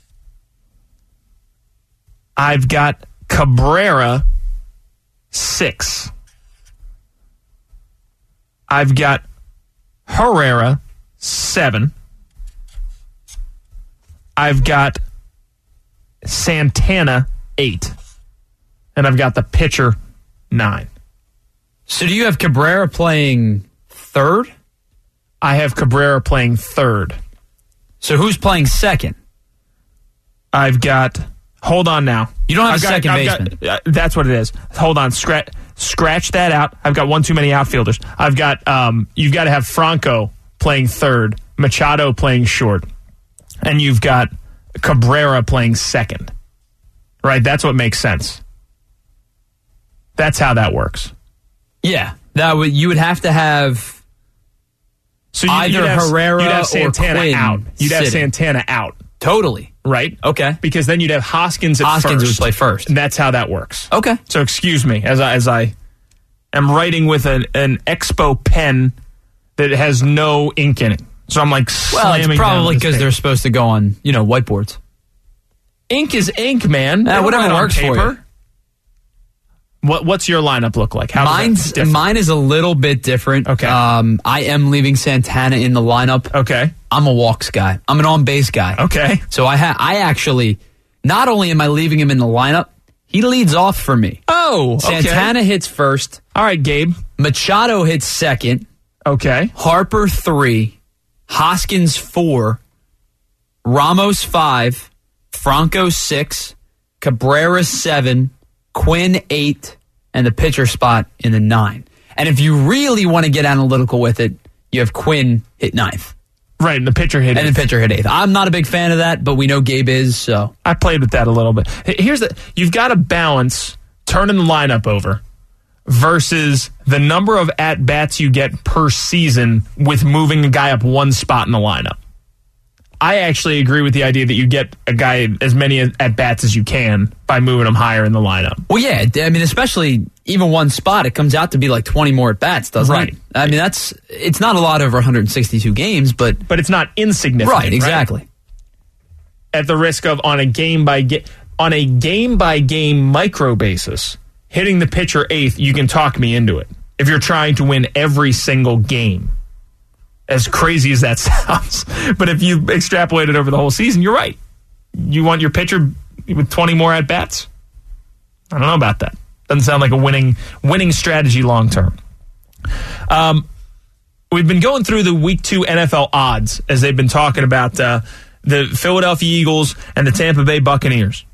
I've got Cabrera six. I've got Herrera seven. I've got Santana eight. And I've got the pitcher nine. So do you have Cabrera playing third? I have Cabrera playing third. So who's playing second? I've got... Hold on now. You don't have I've a got, second I've baseman. Got, uh, that's what it is. Hold on. Scratch, scratch that out. I've got one too many outfielders. I've got... Um, you've got to have Franco playing third, Machado playing short, and you've got Cabrera playing second. Right? That's what makes sense. That's how that works. Yeah, that would you would have to have so you, either you'd have, Herrera you'd have Santana or Quinn out. You'd sitting. have Santana out. Totally. Right? Okay. Because then you'd have Hoskins at Hoskins first. would play first. And that's how that works. Okay. So excuse me as I, as I am writing with an, an Expo pen that has no ink in it. So I'm like Well, slamming it's probably because because they're supposed to go on, you know, whiteboards. Ink is ink, man. Uh, They don't whatever write on works for paper. you. What What's your lineup look like? How Mine's mine is a little bit different. Okay. Um, I am leaving Santana in the lineup. Okay. I'm a walks guy. I'm an on base guy. Okay. So I ha- I actually not only am I leaving him in the lineup, he leads off for me. Oh, okay. Santana hits first. All right, Gabe. Machado hits second. Okay. Harper three. Hoskins four. Ramos five. Franco six. Cabrera seven. Quinn eight, and the pitcher spot in the nine. And if you really want to get analytical with it, you have Quinn hit ninth. Right, and the pitcher hit and eighth. the pitcher hit eighth. I'm not a big fan of that, but we know Gabe is, so. I played with that a little bit. Here's the you've got to balance turning the lineup over versus the number of at-bats you get per season with moving a guy up one spot in the lineup. I actually agree with the idea that you get a guy as many at-bats as you can by moving him higher in the lineup. Well, yeah, I mean, especially even one spot, it comes out to be like twenty more at bats, doesn't Right. it? I mean, that's it's not a lot over one hundred sixty-two games, but but it's not insignificant. Right, exactly. Right? At the risk of on a game by game on a game by game micro basis, hitting the pitcher eighth, you can talk me into it. If you're trying to win every single game, as crazy as that sounds, but if you extrapolate it over the whole season, you're right. You want your pitcher with twenty more at bats? I don't know about that. Doesn't sound like a winning winning strategy long term. Um, we've been going through the week two N F L odds as they've been talking about uh, the Philadelphia Eagles and the Tampa Bay Buccaneers.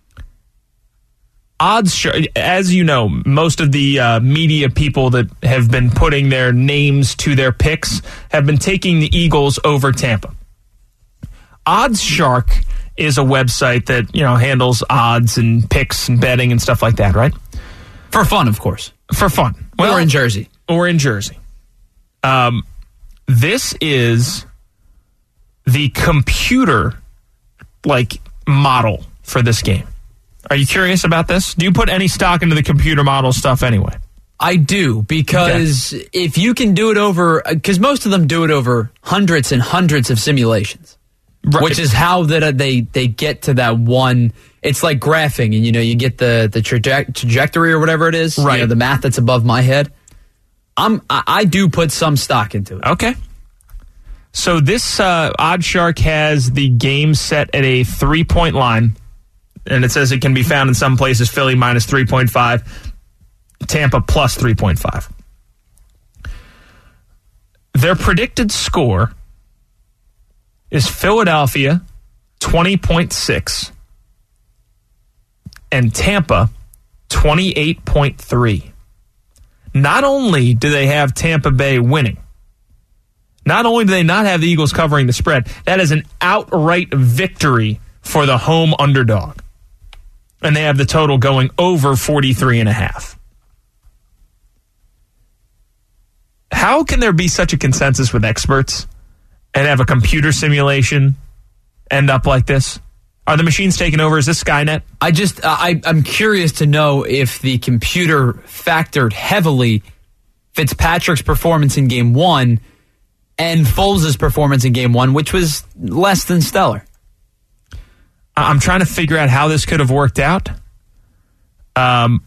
Odds, as you know, most of the uh, media people that have been putting their names to their picks have been taking the Eagles over Tampa. Odds Shark is a website that, you know, handles odds and picks and betting and stuff like that, right? For fun, of course. For fun. Well, or in Jersey. Or in Jersey. Um, this is the computer, like, model for this game. Are you curious about this? Do you put any stock into the computer model stuff anyway? I do, because okay. if you can do it over, because most of them do it over hundreds and hundreds of simulations. Right. Which is how that uh, they they get to that one. It's like graphing, and you know you get the the traje- trajectory or whatever it is. Right. You know, the math that's above my head. I'm I, I do put some stock into it. Okay. So this uh, OddShark has the game set at a three point line, and it says it can be found in some places. Philly minus three point five, Tampa plus three point five. Their predicted score is Philadelphia twenty point six and Tampa twenty-eight point three. Not only do they have Tampa Bay winning, not only do they not have the Eagles covering the spread, that is an outright victory for the home underdog. And they have the total going over forty-three and a half. How can there be such a consensus with experts and have a computer simulation end up like this? Are the machines taking over? Is this Skynet? I just, I, I'm curious to know if the computer factored heavily Fitzpatrick's performance in game one and Foles' performance in game one, which was less than stellar. I'm trying to figure out how this could have worked out. Um,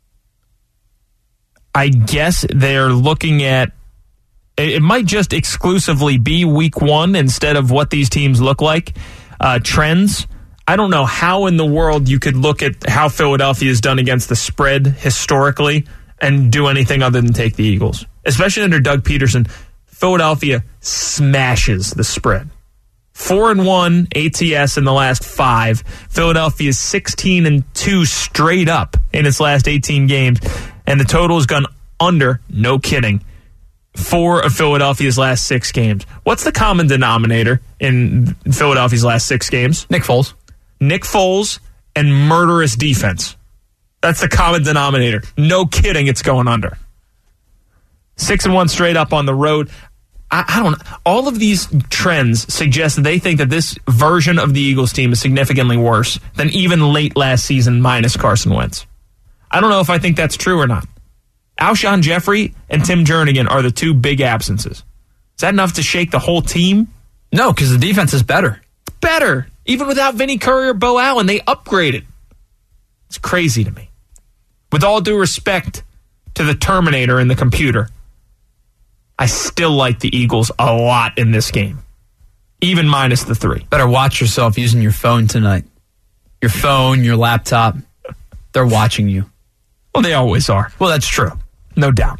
I guess they're looking at, it might just exclusively be week one instead of what these teams look like. Uh, trends. I don't know how in the world you could look at how Philadelphia has done against the spread historically and do anything other than take the Eagles. Especially under Doug Peterson, Philadelphia smashes the spread. Four and one A T S in the last five. Philadelphia's sixteen and two straight up in its last eighteen games, and the total has gone under. No kidding. Four of Philadelphia's last six games. What's the common denominator in Philadelphia's last six games? Nick Foles. Nick Foles and murderous defense. That's the common denominator. No kidding, it's going under. Six and one straight up on the road. I, I don't know. All of these trends suggest that they think that this version of the Eagles team is significantly worse than even late last season minus Carson Wentz. I don't know if I think that's true or not. Alshon Jeffrey and Tim Jernigan are the two big absences. Is that enough to shake the whole team? No, because the defense is better. Better. Even without Vinny Curry or Bo Allen, they upgraded. It's crazy to me. With all due respect to the Terminator in the computer, I still like the Eagles a lot in this game. Even minus the three. Better watch yourself using your phone tonight. Your phone, your laptop. They're watching you. Well, they always are. Well, that's true. No doubt.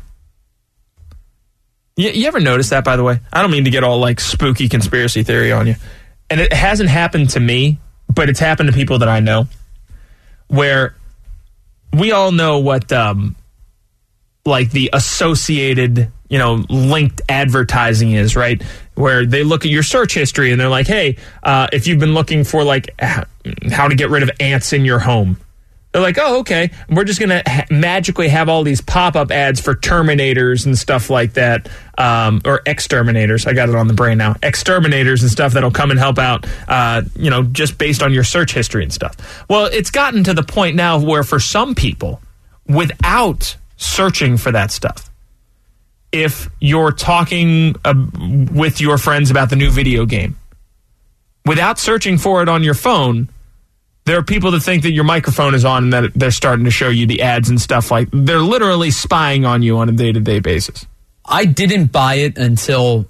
You, you ever notice that, by the way? I don't mean to get all, like, spooky conspiracy theory on you. And it hasn't happened to me, but it's happened to people that I know, where we all know what, um, like, the associated, you know, linked advertising is, right? Where they look at your search history and they're like, hey, uh, if you've been looking for, like, how to get rid of ants in your home, they're like, oh, okay, we're just going to ha- magically have all these pop-up ads for Terminators and stuff like that, um, or Exterminators. I got it on the brain now. Exterminators and stuff that'll come and help out, uh, you know, just based on your search history and stuff. Well, it's gotten to the point now where for some people, without searching for that stuff. If you're talking uh, with your friends about the new video game, without searching for it on your phone, there are people that think that your microphone is on and that they're starting to show you the ads and stuff like that. They're literally spying on you on a day-to-day basis. I didn't buy it until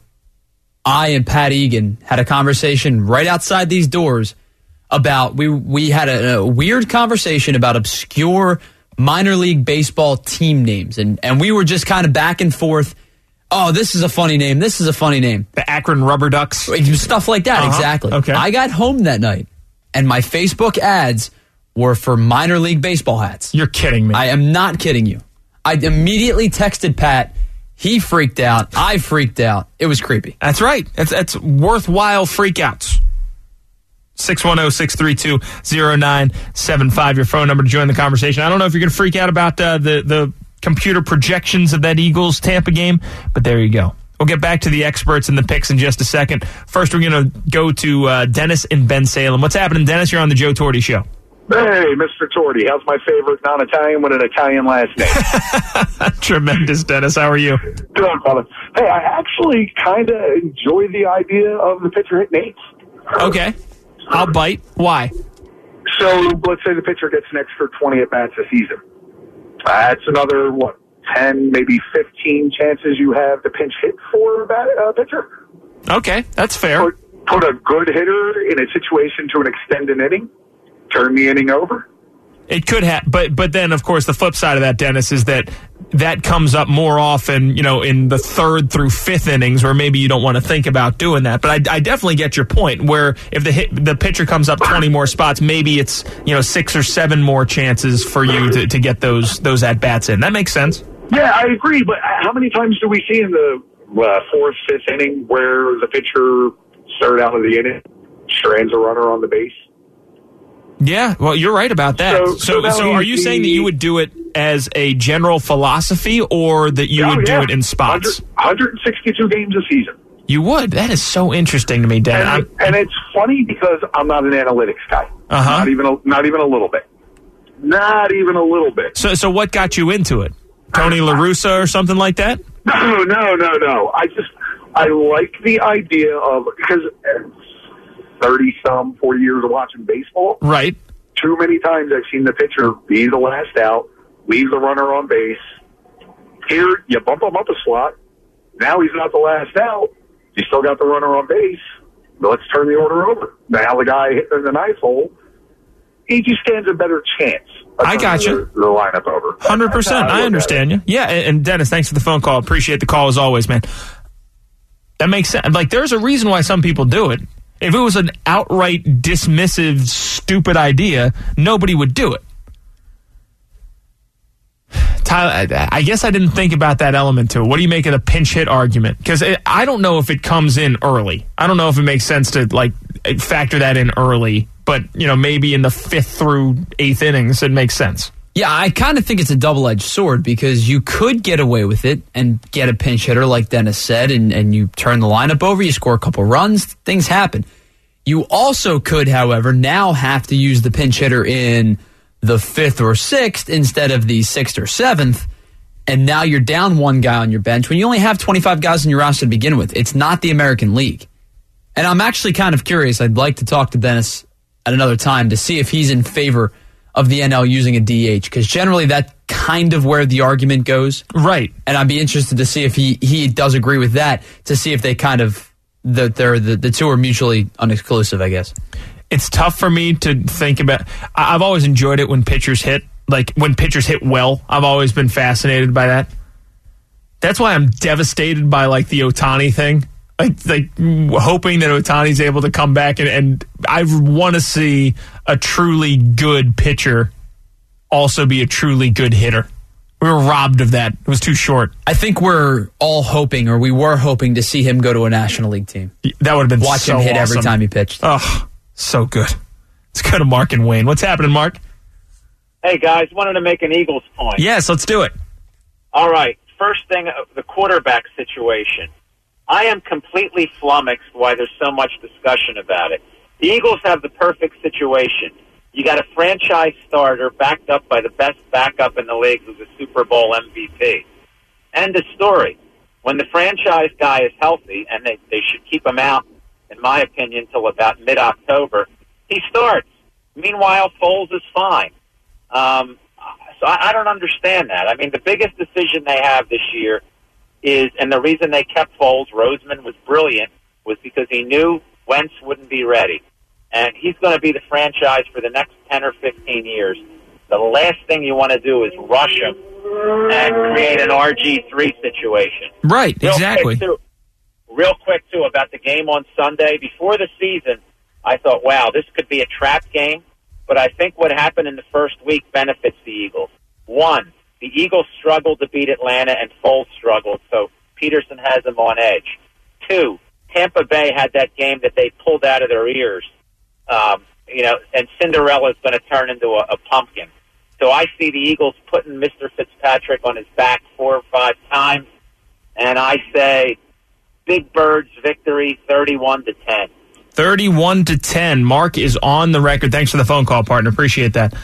I and Pat Egan had a conversation right outside these doors about, we, we had a, a weird conversation about obscure minor league baseball team names. And, and we were just kind of back and forth. Oh, this is a funny name. This is a funny name. The Akron Rubber Ducks. Stuff like that, uh-huh. Exactly. Okay. I got home that night, and my Facebook ads were for minor league baseball hats. You're kidding me. I am not kidding you. I immediately texted Pat. He freaked out. I freaked out. It was creepy. That's right. That's, that's worthwhile freakouts. six one zero, six three two, zero nine seven five, your phone number to join the conversation. I don't know if you're going to freak out about uh, the, the computer projections of that Eagles-Tampa game, but there you go. We'll get back to the experts and the picks in just a second. First, we're going to go to uh, Dennis in Bensalem. What's happening, Dennis? You're on the Joe Torti Show. Hey, Mister Torti. How's my favorite non-Italian with an Italian last name? Tremendous, Dennis. How are you? Good, brother. Hey, I actually kind of enjoy the idea of the pitcher hitting eights. Okay. I'll bite. Why? So let's say the pitcher gets an extra twenty at-bats a season. That's another, what, ten, maybe fifteen chances you have to pinch hit for a bat, uh, pitcher. Okay, that's fair. Put, put a good hitter in a situation to an extended inning, turn the inning over. It could have, but but then, of course, the flip side of that, Dennis, is that that comes up more often, you know, in the third through fifth innings, where maybe you don't want to think about doing that. But I, I definitely get your point, where if the hit, the pitcher comes up twenty more spots, maybe it's, you know, six or seven more chances for you to, to get those those at bats in. That makes sense. Yeah, I agree. But how many times do we see in the uh, fourth, fifth inning where the pitcher started out of the inning, strands a runner on the base? Yeah, well, you're right about that. So, so, so, so are you the, saying that you would do it as a general philosophy, or that you oh, would yeah. do it in spots? one hundred sixty-two games a season. You would? That is so interesting to me, Dan. And, and it's funny because I'm not an analytics guy. Uh-huh. Not even a, not even a little bit. Not even a little bit. So, so what got you into it? Tony La Russa or something like that? No, no, no, no. I just I like the idea of, because thirty-some, forty years of watching baseball. Right. Too many times I've seen the pitcher be the last out, leave the runner on base. Here, you bump him up a slot. Now he's not the last out. You still got the runner on base. Let's turn the order over. Now the guy hitting in the ninth hole, he just stands a better chance. I got you. The, the lineup over. one hundred percent. I, I understand you. Yeah, and, and Dennis, thanks for the phone call. Appreciate the call as always, man. That makes sense. Like, there's a reason why some people do it. If it was an outright dismissive, stupid idea, nobody would do it. Tyler, I guess I didn't think about that element to it. What do you make of the pinch hit argument? Because I don't know if it comes in early. I don't know if it makes sense to, like, factor that in early. But, you know, maybe in the fifth through eighth innings, it makes sense. Yeah, I kind of think it's a double-edged sword, because you could get away with it and get a pinch hitter, like Dennis said, and, and you turn the lineup over, you score a couple runs, things happen. You also could, however, now have to use the pinch hitter in the fifth or sixth instead of the sixth or seventh, and now you're down one guy on your bench when you only have twenty-five guys in your roster to begin with. It's not the American League. And I'm actually kind of curious. I'd like to talk to Dennis at another time to see if he's in favor of the N L using a D H, because generally that's kind of where the argument goes. Right. And I'd be interested to see if he, he does agree with that, to see if they kind of, the, they're, the, the two are mutually unexclusive, I guess. It's tough for me to think about. I've always enjoyed it when pitchers hit, like when pitchers hit well. I've always been fascinated by that. That's why I'm devastated by, like, the Ohtani thing. Like, like hoping that Ohtani's able to come back, and, and I want to see a truly good pitcher also be a truly good hitter. We were robbed of that. It was too short. I think we're all hoping, or we were hoping, to see him go to a National League team. That would have been Watch so him hit awesome. every time he pitched. Oh, so good. Let's go to Mark and Wayne. What's happening, Mark? Hey, guys. Wanted to make an Eagles point. Yes, let's do it. All right. First thing, the quarterback situation. I am completely flummoxed why there's so much discussion about it. The Eagles have the perfect situation. You got a franchise starter backed up by the best backup in the league, who's a Super Super Bowl M V P. End of story. When the franchise guy is healthy, and they, they should keep him out, in my opinion, till about mid-October, he starts. Meanwhile, Foles is fine. Um, so I, I don't understand that. I mean, the biggest decision they have this year is, and the reason they kept Foles, Roseman was brilliant, was because he knew Wentz wouldn't be ready. And he's going to be the franchise for the next ten or fifteen years. The last thing you want to do is rush him and create an R G three situation. Right, real exactly. Quick too, real quick, too, about the game on Sunday. Before the season, I thought, wow, this could be a trap game. But I think what happened in the first week benefits the Eagles. One, the Eagles struggled to beat Atlanta, and Foles struggled, so Peterson has them on edge. Two, Tampa Bay had that game that they pulled out of their ears. Um, you know, and Cinderella's going to turn into a, a pumpkin. So I see the Eagles putting Mister Fitzpatrick on his back four or five times, and I say Big Birds victory, thirty-one to ten. thirty-one to ten. Mark is on the record. Thanks for the phone call, partner. Appreciate that.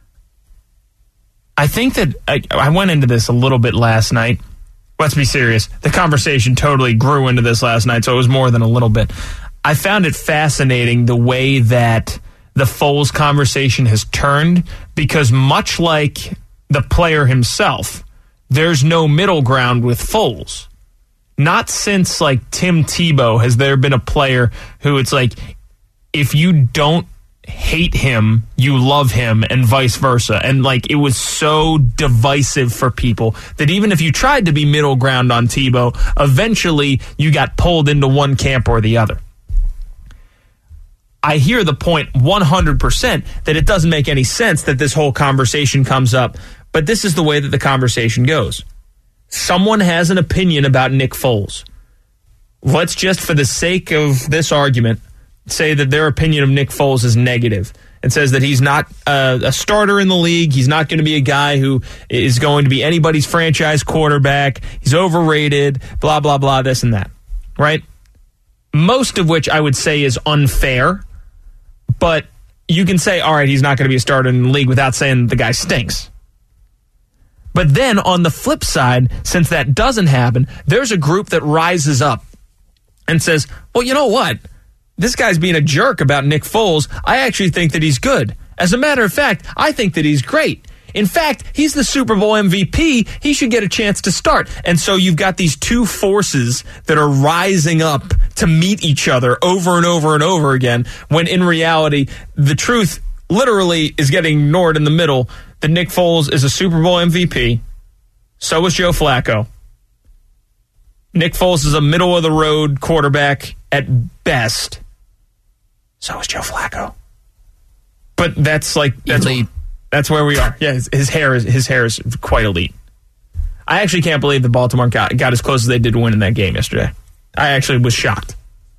I think that I, I went into this a little bit last night. Let's be serious. The conversation totally grew into this last night, so it was more than a little bit. I found it fascinating the way that the Foles conversation has turned, because much like the player himself, there's no middle ground with Foles. Not since, like, Tim Tebow has there been a player who it's like, if you don't hate him, you love him, and vice versa. And, like, it was so divisive for people that even if you tried to be middle ground on Tebow, eventually you got pulled into one camp or the other. I hear the point one hundred percent that it doesn't make any sense that this whole conversation comes up, but this is the way that the conversation goes. Someone has an opinion about Nick Foles. Let's just, for the sake of this argument, say that their opinion of Nick Foles is negative and says that he's not a, a starter in the league. He's not going to be a guy who is going to be anybody's franchise quarterback. He's overrated, blah, blah, blah, this and that, right? Most of which I would say is unfair, but you can say, all right, he's not going to be a starter in the league without saying the guy stinks. But then on the flip side, since that doesn't happen, there's a group that rises up and says, well, you know what? This guy's being a jerk about Nick Foles. I actually think that he's good. As a matter of fact, I think that he's great. In fact, he's the Super Bowl M V P. He should get a chance to start. And so you've got these two forces that are rising up to meet each other over and over and over again, when in reality, the truth literally is getting ignored in the middle, that Nick Foles is a Super Bowl M V P. So is Joe Flacco. Nick Foles is a middle-of-the-road quarterback at best. So is Joe Flacco. But that's like that's elite. That's where we are. Yeah, his, his hair is his hair is quite elite. I actually can't believe that Baltimore got, got as close as they did to winning that game yesterday. I actually was shocked.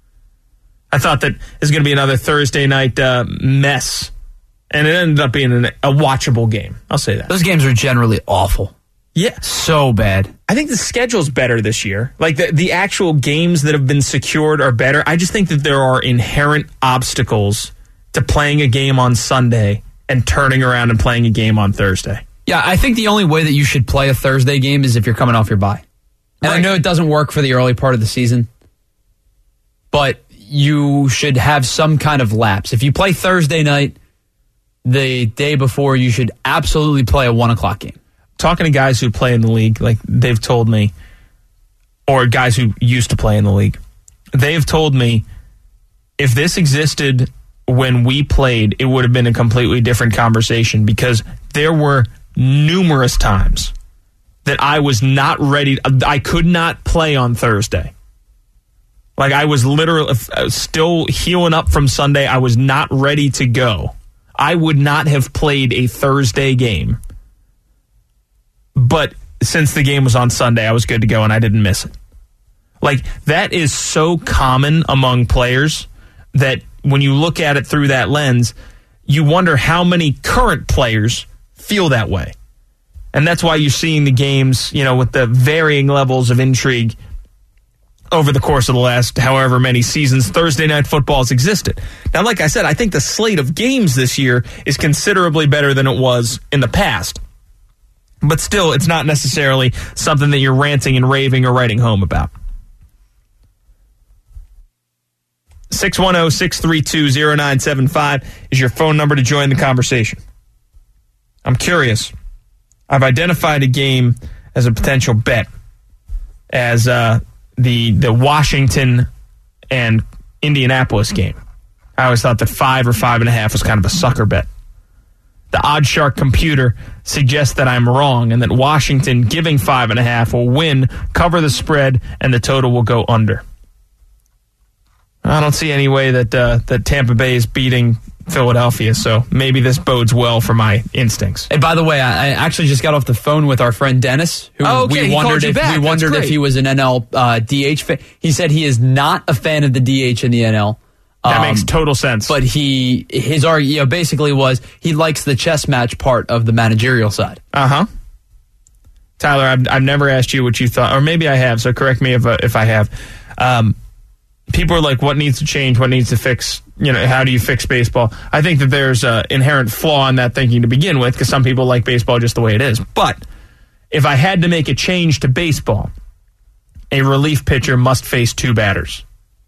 I thought that this was going to be another Thursday night uh, mess, and it ended up being an, a watchable game. I'll say that. Those games are generally awful. Yeah. So bad. I think the schedule's better this year. Like, the, the actual games that have been secured are better. I just think that there are inherent obstacles to playing a game on Sunday and turning around and playing a game on Thursday. Yeah, I think the only way that you should play a Thursday game is if you're coming off your bye. And right. I know it doesn't work for the early part of the season, but you should have some kind of lapse. If you play Thursday night, the day before, you should absolutely play a one o'clock game. Talking to guys who play in the league, like they've told me, or guys who used to play in the league, they've told me if this existed when we played, it would have been a completely different conversation, because there were numerous times that I was not ready. I could not play on Thursday. Like, I was literally still healing up from Sunday. I was not ready to go. I would not have played a Thursday game. But since the game was on Sunday, I was good to go and I didn't miss it. Like, that is so common among players that when you look at it through that lens, you wonder how many current players feel that way. And that's why you're seeing the games, you know, with the varying levels of intrigue over the course of the last however many seasons Thursday Night Football has existed. Now, like I said, I think the slate of games this year is considerably better than it was in the past. But still, it's not necessarily something that you're ranting and raving or writing home about. six one zero, six three two, zero nine seven five is your phone number to join the conversation. I'm curious. I've identified a game as a potential bet as uh, the the Washington and Indianapolis game. I always thought that five or five and a half was kind of a sucker bet. The OddsShark computer suggests that I'm wrong and that Washington giving five and a half will win, cover the spread, and the total will go under. I don't see any way that uh, that Tampa Bay is beating Philadelphia, so maybe this bodes well for my instincts. Hey, by the way, I, I actually just got off the phone with our friend Dennis, who oh, okay. we he wondered if back. we wondered if he was an N L uh, D H fan. He said he is not a fan of the D H in the N L. That um, makes total sense. But he his argument you know, basically was he likes the chess match part of the managerial side. Uh huh. Tyler, I've, I've never asked you what you thought, or maybe I have. So correct me if uh, if I have. Um, people are like, "What needs to change? What needs to fix? You know, how do you fix baseball?" I think that there's an inherent flaw in that thinking to begin with, because some people like baseball just the way it is. But if I had to make a change to baseball, a relief pitcher must face two batters.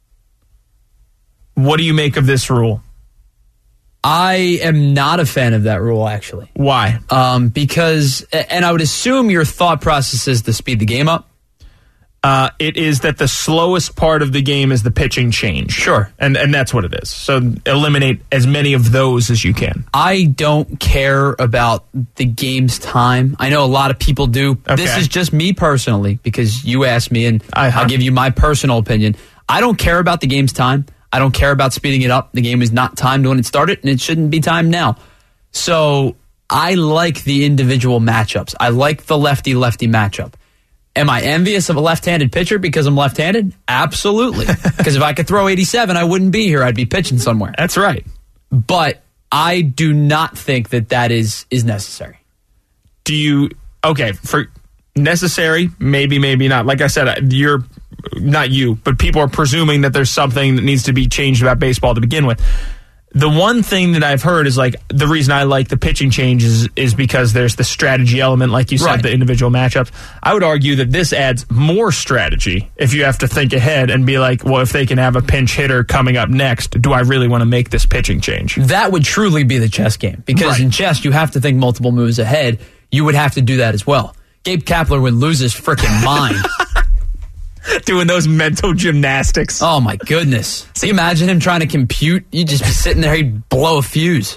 What do you make of this rule? I am not a fan of that rule, actually. Why? Um, because, and I would assume your thought process is to speed the game up. Uh, it is that the slowest part of the game is the pitching change. Sure. And and that's what it is. So eliminate as many of those as you can. I don't care about the game's time. I know a lot of people do. Okay. This is just me personally, because you asked me, and uh-huh. I'll give you my personal opinion. I don't care about the game's time. I don't care about speeding it up. The game is not timed when it started, and it shouldn't be timed now. So I like the individual matchups. I like the lefty-lefty matchup. Am I envious of a left-handed pitcher because I'm left-handed? Absolutely. Because if I could throw eighty-seven, I wouldn't be here. I'd be pitching somewhere. That's right. But I do not think that that is is necessary. Do you... Okay, for necessary, maybe, maybe not. Like I said, you're... Not you, but people are presuming that there's something that needs to be changed about baseball to begin with. The one thing that I've heard is like the reason I like the pitching changes is, is because there's the strategy element, like you said, right. The individual matchups. I would argue that this adds more strategy if you have to think ahead and be like, well, if they can have a pinch hitter coming up next, do I really want to make this pitching change? That would truly be the chess game, because right. in chess, you have to think multiple moves ahead. You would have to do that as well. Gabe Kapler would lose his freaking mind. Doing those mental gymnastics. Oh, my goodness. So you imagine him trying to compute? You'd just be sitting there, he'd blow a fuse.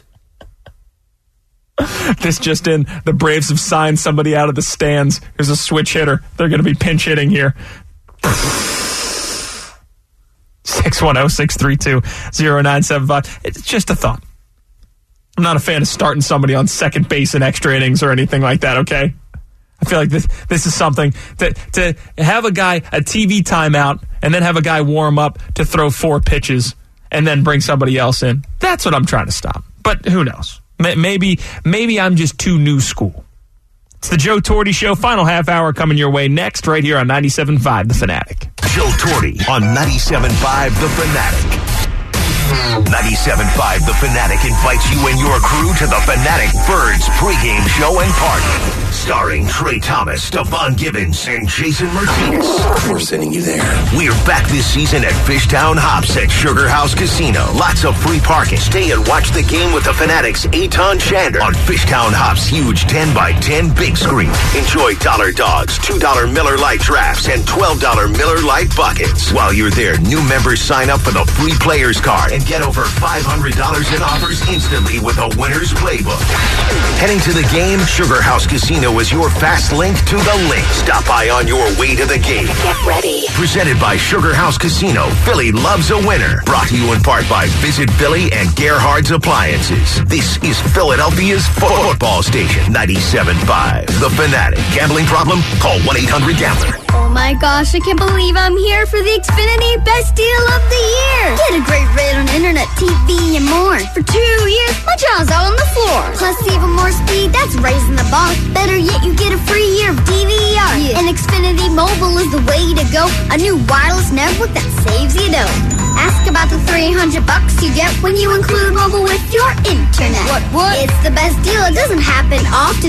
This just in, the Braves have signed somebody out of the stands. There's a switch hitter. They're going to be pinch hitting here. six one zero, six three two, zero nine seven five. It's just a thought. I'm not a fan of starting somebody on second base in extra innings or anything like that, okay? I feel like this this is something to to have a guy a T V timeout and then have a guy warm up to throw four pitches and then bring somebody else in. That's what I'm trying to stop. But who knows? Maybe maybe I'm just too new school. It's the Joe Torte Show. Final half hour coming your way next, right here on ninety-seven point five The Fanatic. Joe Torte on ninety-seven point five The Fanatic. ninety-seven point five The Fanatic invites you and your crew to the Fanatic Birds pregame show and party. Starring Trey Thomas, Stephon Gibbons, and Jason Martinez. We're sending you there. We're back this season at Fishtown Hops at Sugar House Casino. Lots of free parking. Stay and watch the game with the Fanatics' Eitan Shander on Fishtown Hops' huge ten by ten big screen. Enjoy dollar dogs, two dollar Miller Lite drafts, and twelve dollar Miller Lite buckets. While you're there, new members sign up for the free players card and get over five hundred dollars in offers instantly with a winner's playbook. Heading to the game, Sugar House Casino is your fast link to the link. Stop by on your way to the game. Get ready. Presented by Sugar House Casino, Philly loves a winner. Brought to you in part by Visit Philly and Gerhard's Appliances. This is Philadelphia's fo- football station, ninety-seven point five The Fanatic. Gambling problem? Call one eight hundred gambler. Oh my gosh, I can't believe I'm here for the Xfinity Best Deal of the Year. Get a great rate on internet, T V, and more. For two years, my jaw's out on the floor. Plus even more speed, that's raising the bar. Better yet, you get a free year of D V R. Yeah. And Xfinity Mobile is the way to go. A new wireless network that saves you dough. Ask about the three hundred bucks you get when you include mobile with your internet. What, what? It's the best deal. It doesn't happen often. Don't miss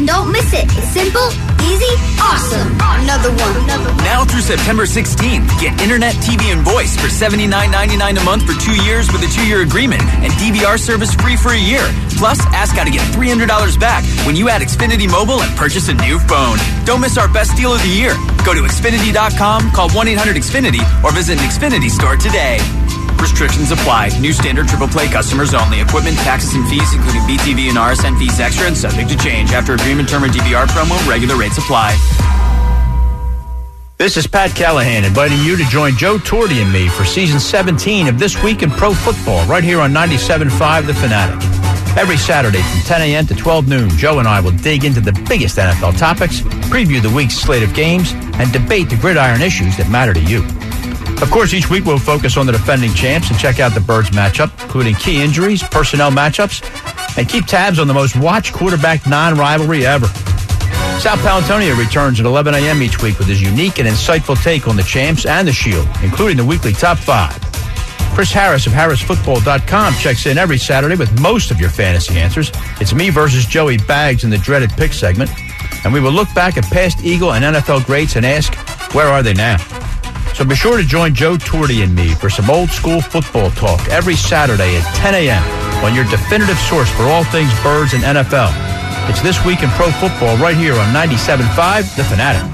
miss it. It's simple, easy, awesome. Another one. Another one. Now through September sixteenth, get internet, T V, and voice for seventy-nine ninety-nine a month for two years with a two-year agreement and D V R service free for a year. Plus, ask how to get three hundred dollars back when you add Xfinity Mobile and purchase a new phone. Don't miss our best deal of the year. Go to Xfinity dot com, call one eight hundred X Finity, or visit an Xfinity store today. Restrictions apply. New standard triple play customers only. Equipment, taxes, and fees, including B T V and R S N fees extra and subject to change. After agreement term or D V R promo, regular rates apply. This is Pat Callahan inviting you to join Joe Torti and me for season seventeen of This Week in Pro Football right here on ninety-seven point five The Fanatic. Every Saturday from ten a.m. to twelve noon, Joe and I will dig into the biggest N F L topics, preview the week's slate of games, and debate the gridiron issues that matter to you. Of course, each week we'll focus on the defending champs and check out the Birds matchup, including key injuries, personnel matchups, and keep tabs on the most watched quarterback non-rivalry ever. Sal Palantonio returns at eleven a.m. each week with his unique and insightful take on the champs and the Shield, including the weekly top five. Chris Harris of Harris Football dot com checks in every Saturday with most of your fantasy answers. It's me versus Joey Baggs in the dreaded pick segment, and we will look back at past Eagle and N F L greats and ask, where are they now? So be sure to join Joe Torti and me for some old school football talk every Saturday at ten a.m. on your definitive source for all things Birds and N F L. It's This Week in Pro Football right here on ninety-seven point five The Fanatic.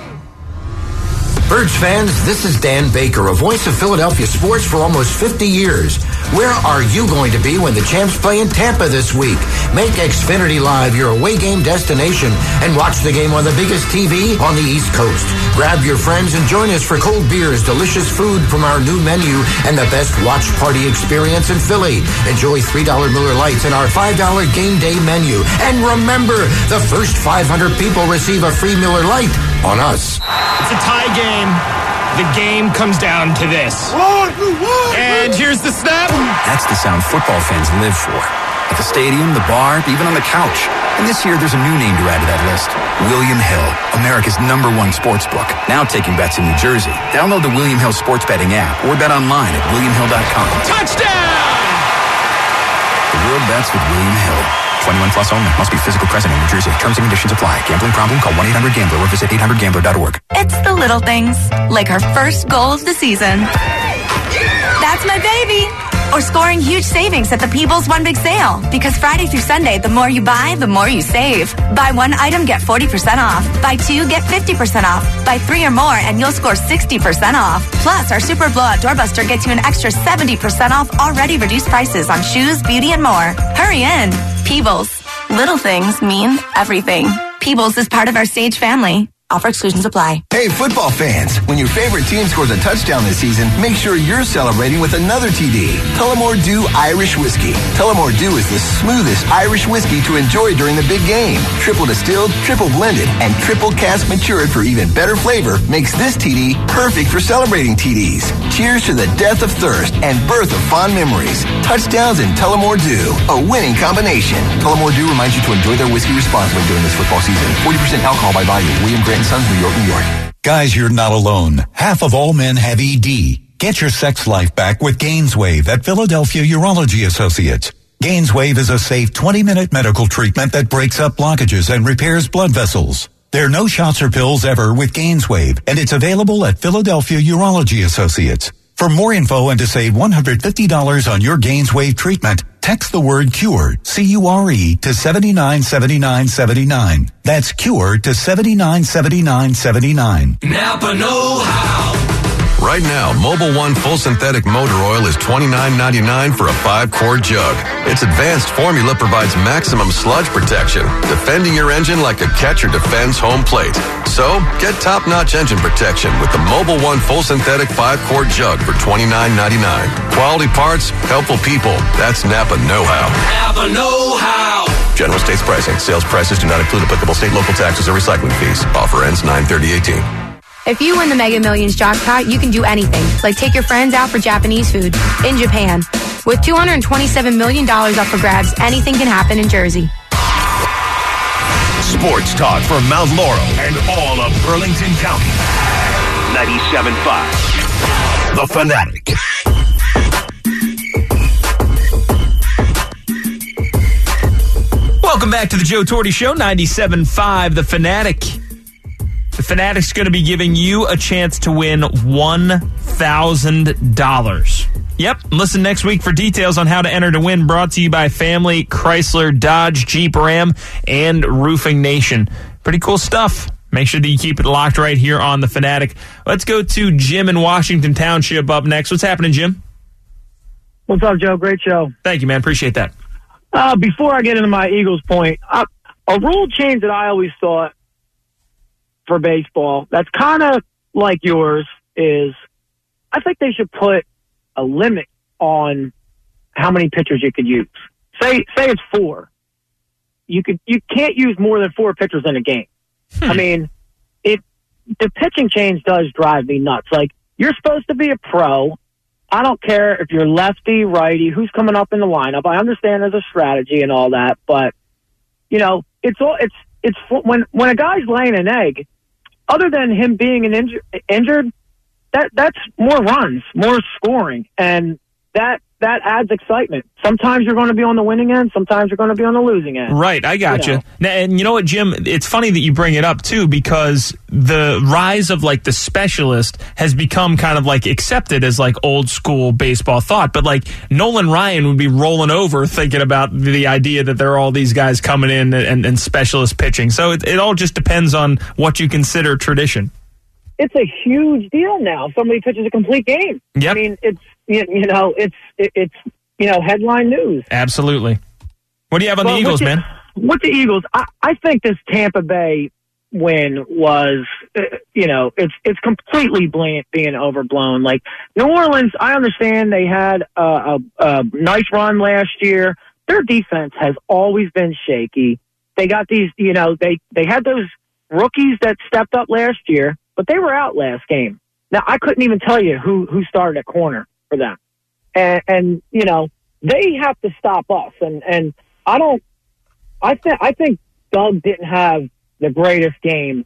Birds fans, this is Dan Baker, a voice of Philadelphia sports for almost fifty years. Where are you going to be when the champs play in Tampa this week? Make Xfinity Live your away game destination and watch the game on the biggest T V on the East Coast. Grab your friends and join us for cold beers, delicious food from our new menu, and the best watch party experience in Philly. Enjoy three dollar Miller Lights and our five dollar game day menu. And remember, the first five hundred people receive a free Miller Light on us. It's a tie game. The game comes down to this. And here's the snap. That's the sound football fans live for. At the stadium, the bar, even on the couch. And this year, there's a new name to add to that list. William Hill, America's number one sports book. Now taking bets in New Jersey. Download the William Hill sports betting app or bet online at william hill dot com. Touchdown! The world bets with William Hill. twenty-one plus only. Must be physical present in New Jersey. Terms and conditions apply. Gambling problem? Call one eight hundred gambler or visit eight hundred gambler dot org. It's the little things, like our first goal of the season. That's my baby. Or scoring huge savings at the Peebles One Big Sale. Because Friday through Sunday, the more you buy, the more you save. Buy one item, get forty percent off. Buy two, get fifty percent off. Buy three or more, and you'll score sixty percent off. Plus, our Super Blowout Doorbuster gets you an extra seventy percent off already reduced prices on shoes, beauty, and more. Hurry in. Peebles. Little things mean everything. Peebles is part of our Sage family. Offer exclusions apply. Hey, football fans, when your favorite team scores a touchdown this season, make sure you're celebrating with another T D. Tullamore Dew Irish Whiskey. Tullamore Dew is the smoothest Irish whiskey to enjoy during the big game. Triple distilled, triple blended, and triple cask matured for even better flavor makes this T D perfect for celebrating T Ds. Cheers to the death of thirst and birth of fond memories. Touchdowns and Tullamore Dew, a winning combination. Tullamore Dew reminds you to enjoy their whiskey responsibly during this football season. forty percent alcohol by volume. William Grant Sons, New York, New York. Guys, you're not alone. Half of all men have E D. Get your sex life back with Gainswave at Philadelphia Urology Associates. Gainswave is a safe twenty-minute medical treatment that breaks up blockages and repairs blood vessels. There are no shots or pills ever with Gainswave, and it's available at Philadelphia Urology Associates. For more info and to save one hundred fifty dollars on your Gainswave treatment, text the word CURE, C U R E, to seven nine seven nine seven nine. That's CURE to seven nine seven nine seven nine. Napa know-how. Right now, Mobil One Full Synthetic Motor Oil is twenty-nine ninety-nine for a five-quart jug. Its advanced formula provides maximum sludge protection, defending your engine like a catcher defends home plate. So, get top-notch engine protection with the Mobil One Full Synthetic five-quart jug for twenty-nine ninety-nine. Quality parts, helpful people. That's Napa know-how. Napa know-how. General States pricing. Sales prices do not include applicable state, local taxes, or recycling fees. Offer ends nine thirty eighteen. If you win the Mega Millions jackpot, you can do anything, like take your friends out for Japanese food in Japan. With two hundred twenty-seven million dollars up for grabs, anything can happen in Jersey. Sports talk for Mount Laurel and all of Burlington County. ninety-seven point five. The Fanatic. Welcome back to the Joe Torty Show, ninety-seven point five The Fanatic. The Fanatic's going to be giving you a chance to win one thousand dollars. Yep, listen next week for details on how to enter to win, brought to you by Family, Chrysler, Dodge, Jeep, Ram, and Roofing Nation. Pretty cool stuff. Make sure that you keep it locked right here on The Fanatic. Let's go to Jim in Washington Township up next. What's happening, Jim? What's up, Joe? Great show. Thank you, man. Appreciate that. Uh, before I get into my Eagles point, uh, a rule change that I always thought for baseball that's kind of like yours is I think they should put a limit on how many pitchers you could use. Say say it's four. You could you can't use more than four pitchers in a game. Hmm. I mean, it the pitching change does drive me nuts. Like, you're supposed to be a pro. I don't care if you're lefty, righty, who's coming up in the lineup. I understand there's a strategy and all that, but you know, it's all it's it's when when a guy's laying an egg, other than him being an inju- injured, that that's more runs, more scoring, and that that adds excitement. Sometimes you're going to be on the winning end, sometimes you're going to be on the losing end. Right, I got you. you. Now, and you know what, Jim? It's funny that you bring it up, too, because the rise of, like, the specialist has become kind of, like, accepted as, like, old-school baseball thought. But, like, Nolan Ryan would be rolling over thinking about the idea that there are all these guys coming in and, and specialist pitching. So it, it all just depends on what you consider tradition. It's a huge deal now. Somebody pitches a complete game. Yep. I mean, it's you, you know, it's it, it's you know, headline news. Absolutely. What do you have on well, the Eagles, with the, man? With the Eagles, I, I think this Tampa Bay win was, uh, you know, it's it's completely being, being overblown. Like, New Orleans, I understand they had a, a, a nice run last year. Their defense has always been shaky. They got these, you know, they they had those rookies that stepped up last year, but they were out last game. Now, I couldn't even tell you who, who started at corner for them. And, and, you know, they have to stop us. And, and I don't, I think, I think Doug didn't have the greatest game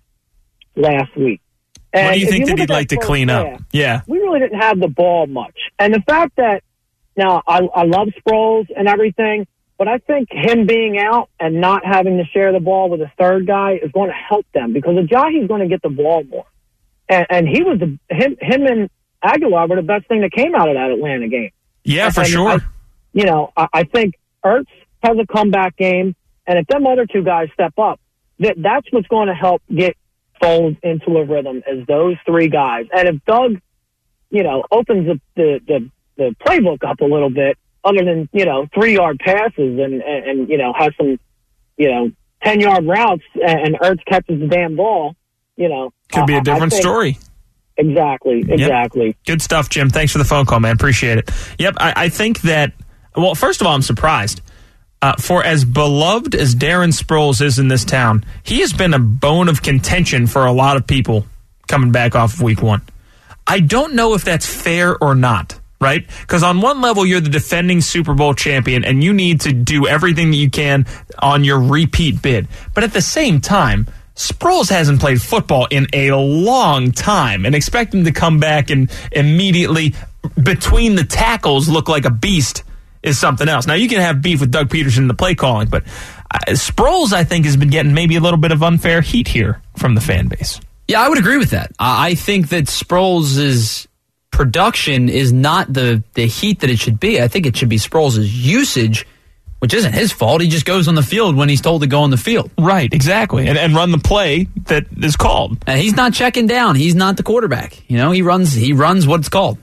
last week. And what do you think you that he'd like to clean up? half, yeah. We really didn't have the ball much. And the fact that, now, I, I love Sproles and everything, but I think him being out and not having to share the ball with a third guy is going to help them, because Ajayi's going to get the ball more. And, and he was the him him and Aguilar were the best thing that came out of that Atlanta game. Yeah, for and sure. I, you know, I, I think Ertz has a comeback game, and if them other two guys step up, that that's what's going to help get Foles into a rhythm, is those three guys. And if Doug, you know, opens the the the, the playbook up a little bit, other than, you know, three-yard passes and, and, and, you know, has some, you know, ten-yard routes and, and Ertz catches the damn ball, you know. Could be a different think, story. Exactly, exactly. Yep. Good stuff, Jim. Thanks for the phone call, man. Appreciate it. Yep, I, I think that, well, first of all, I'm surprised. Uh, for as beloved as Darren Sproles is in this town, he has been a bone of contention for a lot of people coming back off of week one. I don't know if that's fair or not. Right? Because on one level, you're the defending Super Bowl champion, and you need to do everything that you can on your repeat bid. But at the same time, Sproles hasn't played football in a long time, and expect him to come back and immediately, between the tackles, look like a beast is something else. Now, you can have beef with Doug Peterson in the play calling, but uh, Sproles, I think, has been getting maybe a little bit of unfair heat here from the fan base. Yeah, I would agree with that. I think that Sproles is... production is not the, the heat that it should be. I think it should be Sproles' usage, which isn't his fault. He just goes on the field when he's told to go on the field. Right, exactly. And, and run the play that is called. And he's not checking down. He's not the quarterback. You know, he runs he runs what it's called.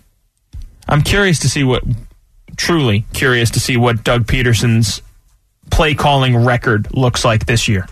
I'm curious to see what, truly curious to see what Doug Peterson's play calling record looks like this year.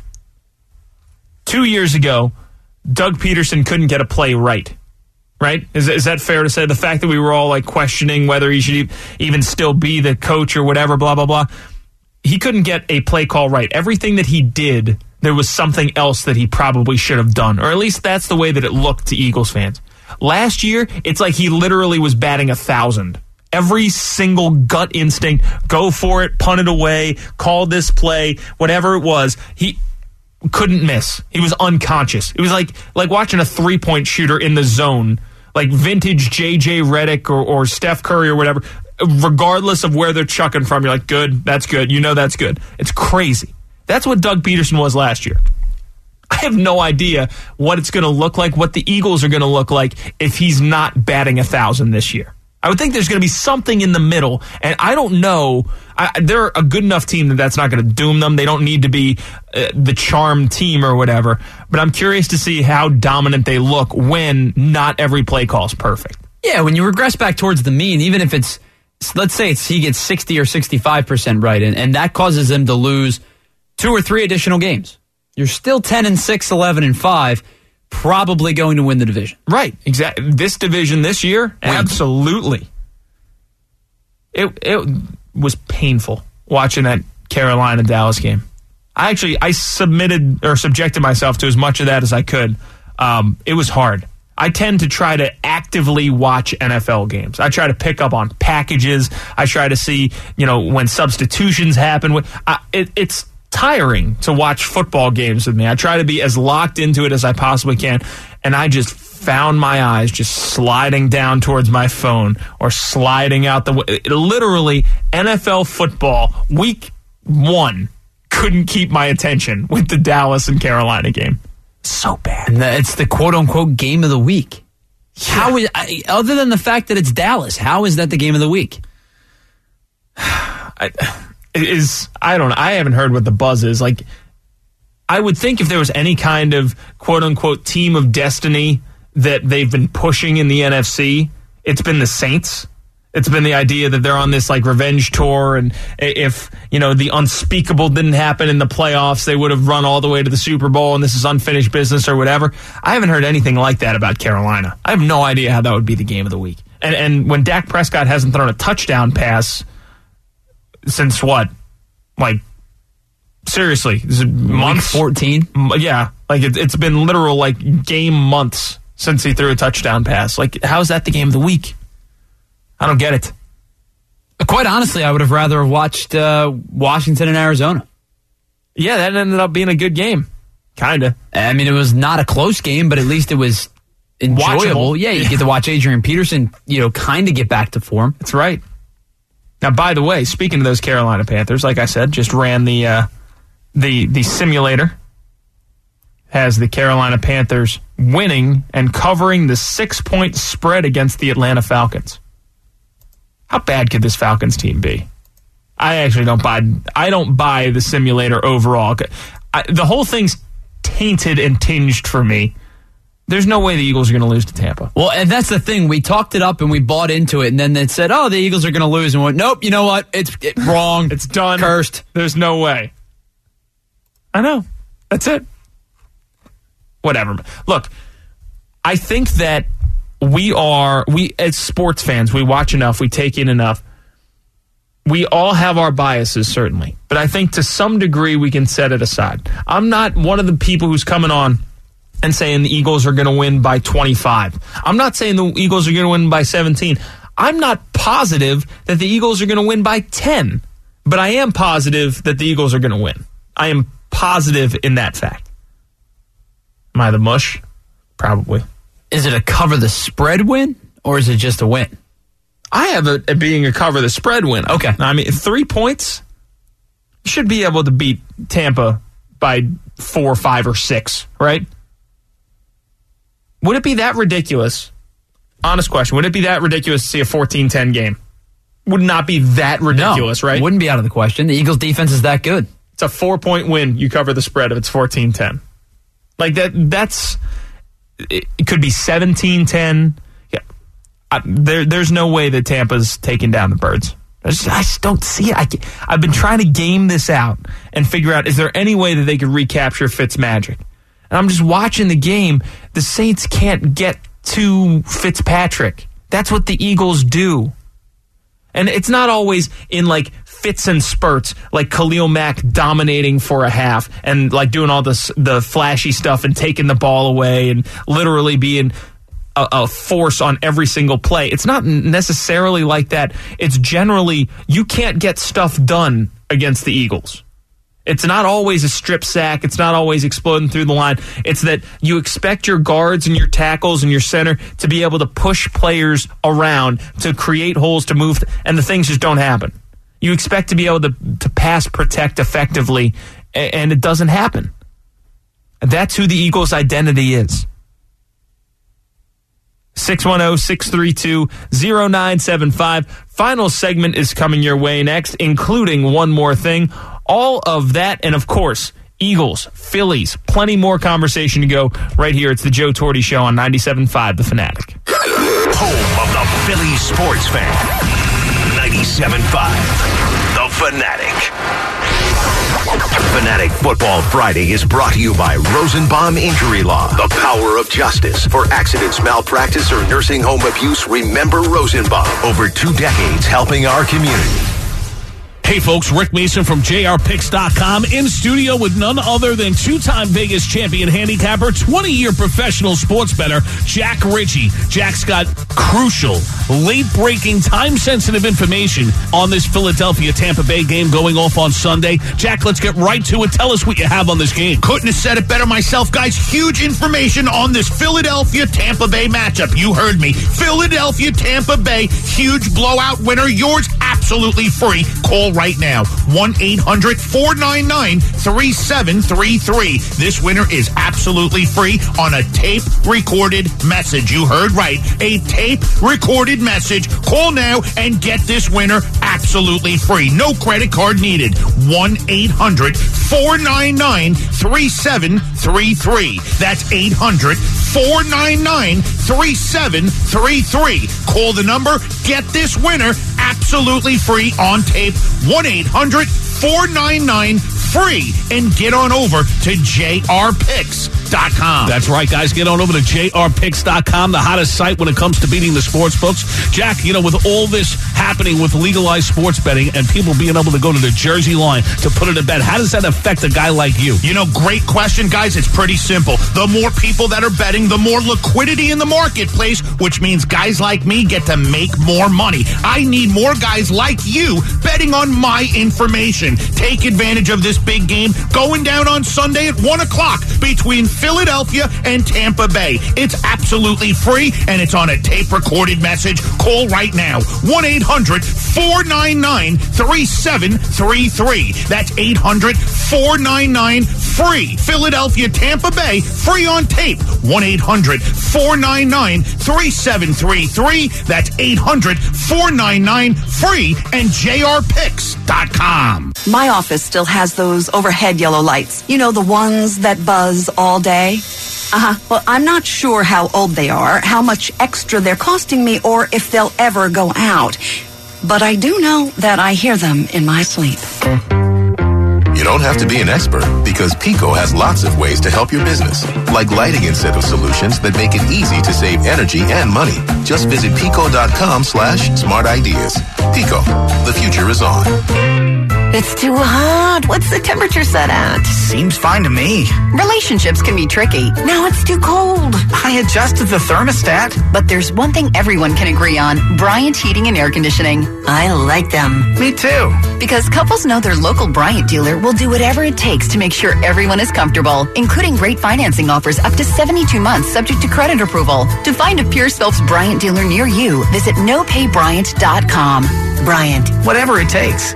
Two years ago, Doug Peterson couldn't get a play right. Right? Is is that fair to say? The fact that we were all like questioning whether he should even still be the coach or whatever, blah, blah, blah. He couldn't get a play call right. Everything that he did, there was something else that he probably should have done. Or at least that's the way that it looked to Eagles fans. Last year, it's like he literally was batting a thousand. Every single gut instinct, go for it, punt it away, call this play, whatever it was, he couldn't miss. He was unconscious. It was like like watching a three-point shooter in the zone, like vintage J J Redick or, or Steph Curry or whatever. Regardless of where they're chucking from, you're like, good, that's good. You know that's good. It's crazy. That's what Doug Peterson was last year. I have no idea what it's going to look like, what the Eagles are going to look like if he's not batting a thousand this year. I would think there's going to be something in the middle, and I don't know. I, they're a good enough team that that's not going to doom them. They don't need to be uh, the charm team or whatever, but I'm curious to see how dominant they look when not every play call is perfect. Yeah, when you regress back towards the mean, even if it's, let's say it's, he gets sixty or sixty-five percent right, and, and that causes them to lose two or three additional games. You're still ten and six, eleven and five, probably going to win the division. Right, exactly. This division this year, win. Absolutely. It it was painful watching that Carolina-Dallas game. I actually, I submitted or subjected myself to as much of that as I could. Um, it was hard. I tend to try to actively watch N F L games. I try to pick up on packages. I try to see, you know, when substitutions happen. I, it, it's tiring to watch football games with me. I try to be as locked into it as I possibly can, and I just found my eyes just sliding down towards my phone or sliding out the way. Literally, N F L football, week one, couldn't keep my attention with the Dallas and Carolina game. So bad. And it's the quote-unquote game of the week. Yeah. How is, other than the fact that it's Dallas, how is that the game of the week? I, it is I don't know. I haven't heard what the buzz is. Like, I would think if there was any kind of quote-unquote team of destiny that they've been pushing in the N F C, it's been the Saints. It's been the idea that they're on this like revenge tour, and if, you know, the unspeakable didn't happen in the playoffs, they would have run all the way to the Super Bowl, and this is unfinished business or whatever. I haven't heard anything like that about Carolina. I have no idea how that would be the game of the week. And and when Dak Prescott hasn't thrown a touchdown pass since what? Like, seriously, is it months? Week fourteen? Yeah, like it, it's been literal like game months since he threw a touchdown pass. Like, how is that the game of the week? I don't get it. Quite honestly, I would have rather watched uh, Washington and Arizona. Yeah, that ended up being a good game. Kind of. I mean, it was not a close game, but at least it was enjoyable. Watchable. Yeah, you yeah. get to watch Adrian Peterson, you know, kind of get back to form. That's right. Now, by the way, speaking of those Carolina Panthers, like I said, just ran the uh, the the simulator. Has the Carolina Panthers winning and covering the six-point spread against the Atlanta Falcons. How bad could this Falcons team be? I actually don't buy. I don't buy the simulator overall. I, the whole thing's tainted and tinged for me. There's no way the Eagles are going to lose to Tampa. Well, and that's the thing. We talked it up and we bought into it, and then they said, "Oh, the Eagles are going to lose," and we went, "Nope. You know what? It's it, wrong. It's done. Cursed. There's no way." I know. That's it. Whatever. Look, I think that. We are, we as sports fans, we watch enough, we take in enough. We all have our biases, certainly. But I think to some degree we can set it aside. I'm not one of the people who's coming on and saying the Eagles are going to win by twenty-five. I'm not saying the Eagles are going to win by seventeen. I'm not positive that the Eagles are going to win by ten. But I am positive that the Eagles are going to win. I am positive in that fact. Am I the mush? Probably. Is it a cover the spread win, or is it just a win? I have it it being a cover the spread win. Okay. I mean, three points, you should be able to beat Tampa by four, five, or six, right? Would it be that ridiculous? Honest question. Would it be that ridiculous to see a fourteen ten game? Would not be that ridiculous, no, right? It wouldn't be out of the question. The Eagles' defense is that good. It's a four-point win. You cover the spread if it's fourteen ten. Like, that. that's... It could be seventeen ten. Yeah, I, there, there's no way that Tampa's taking down the Birds. I just, I just don't see it. I, I've been trying to game this out and figure out, is there any way that they could recapture Fitzmagic? And I'm just watching the game. The Saints can't get to Fitzpatrick. That's what the Eagles do. And it's not always in, like, fits and spurts, like Khalil Mack dominating for a half and, like, doing all this, the flashy stuff and taking the ball away and literally being a, a force on every single play. It's not necessarily like that. It's generally, you can't get stuff done against the Eagles. It's not always a strip sack. It's not always exploding through the line. It's that you expect your guards and your tackles and your center to be able to push players around, to create holes, to move, and the things just don't happen. You expect to be able to, to pass protect effectively, and it doesn't happen. That's who the Eagles' identity is. six one zero, six three two, zero nine seven five. Final segment is coming your way next, including one more thing. All of that, and of course, Eagles, Phillies, plenty more conversation to go right here. It's the Joe Torti Show on ninety-seven point five The Fanatic. Home of the Philly sports fan. ninety-seven point five The Fanatic. Fanatic Football Friday is brought to you by Rosenbaum Injury Law, the power of justice. For accidents, malpractice, or nursing home abuse, remember Rosenbaum. Over two decades helping our community. Hey folks, Rick Mason from J R Picks dot com in studio with none other than two-time Vegas champion handicapper, twenty-year professional sports bettor, Jack Ritchie. Jack's got crucial, late-breaking, time-sensitive information on this Philadelphia-Tampa Bay game going off on Sunday. Jack, let's get right to it. Tell us what you have on this game. Couldn't have said it better myself, guys. Huge information on this Philadelphia-Tampa Bay matchup. You heard me. Philadelphia-Tampa Bay, huge blowout winner. Yours absolutely free. Call right now. one eight hundred four nine nine three seven three three. This winner is absolutely free on a tape-recorded message. You heard right. A tape-recorded message. Call now and get this winner absolutely free. No credit card needed. one eight hundred four nine nine three seven three three. That's eight hundred four nine nine three seven three three. Call the number. Get this winner absolutely free on tape. one eight hundred four nine nine free. And get on over to J R Picks dot com. That's right, guys. Get on over to J R Picks dot com, the hottest site when it comes to beating the sports books. Jack, you know, with all this happening with legalized sports betting and people being able to go to the Jersey line to put it in bet, how does that affect a guy like you? You know, great question, guys. It's pretty simple. The more people that are betting, the more liquidity in the marketplace, which means guys like me get to make more money. I need more guys like you betting on my information. Take advantage of this big game going down on Sunday at one o'clock between Philadelphia and Tampa Bay. It's absolutely free, and it's on a tape-recorded message. Call right now. one eight hundred four nine nine three seven three three. That's eight hundred four nine nine free. Philadelphia, Tampa Bay, free on tape. one eight hundred four nine nine three seven three three. That's eight hundred four nine nine free and J R Picks dot com. My office still has those overhead yellow lights. You know, the ones that buzz all day? Uh-huh. Well, I'm not sure how old they are, how much extra they're costing me, or if they'll ever go out. But I do know that I hear them in my sleep. You don't have to be an expert because Pico has lots of ways to help your business, like lighting incentive solutions that make it easy to save energy and money. Just visit pico.com slash smart ideas. Pico, the future is on. It's too hot. What's the temperature set at? Seems fine to me. Relationships can be tricky. Now it's too cold. I adjusted the thermostat. But there's one thing everyone can agree on. Bryant Heating and Air Conditioning. I like them. Me too. Because couples know their local Bryant dealer will do whatever it takes to make sure everyone is comfortable, including great financing offers up to seventy-two months subject to credit approval. To find a Pierce Phelps Bryant dealer near you, visit no pay bryant dot com. Bryant. Whatever it takes.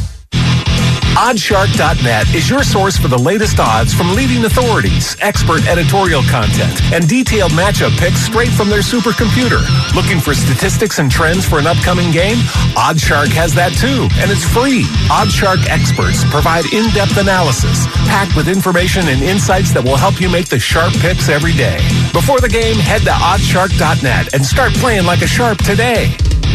Oddshark dot net is your source for the latest odds from leading authorities, expert editorial content, and detailed matchup picks straight from their supercomputer. Looking for statistics and trends for an upcoming game? Oddshark has that too, and it's free. Oddshark experts provide in-depth analysis, packed with information and insights that will help you make the sharp picks every day. Before the game, head to Oddshark dot net and start playing like a sharp today.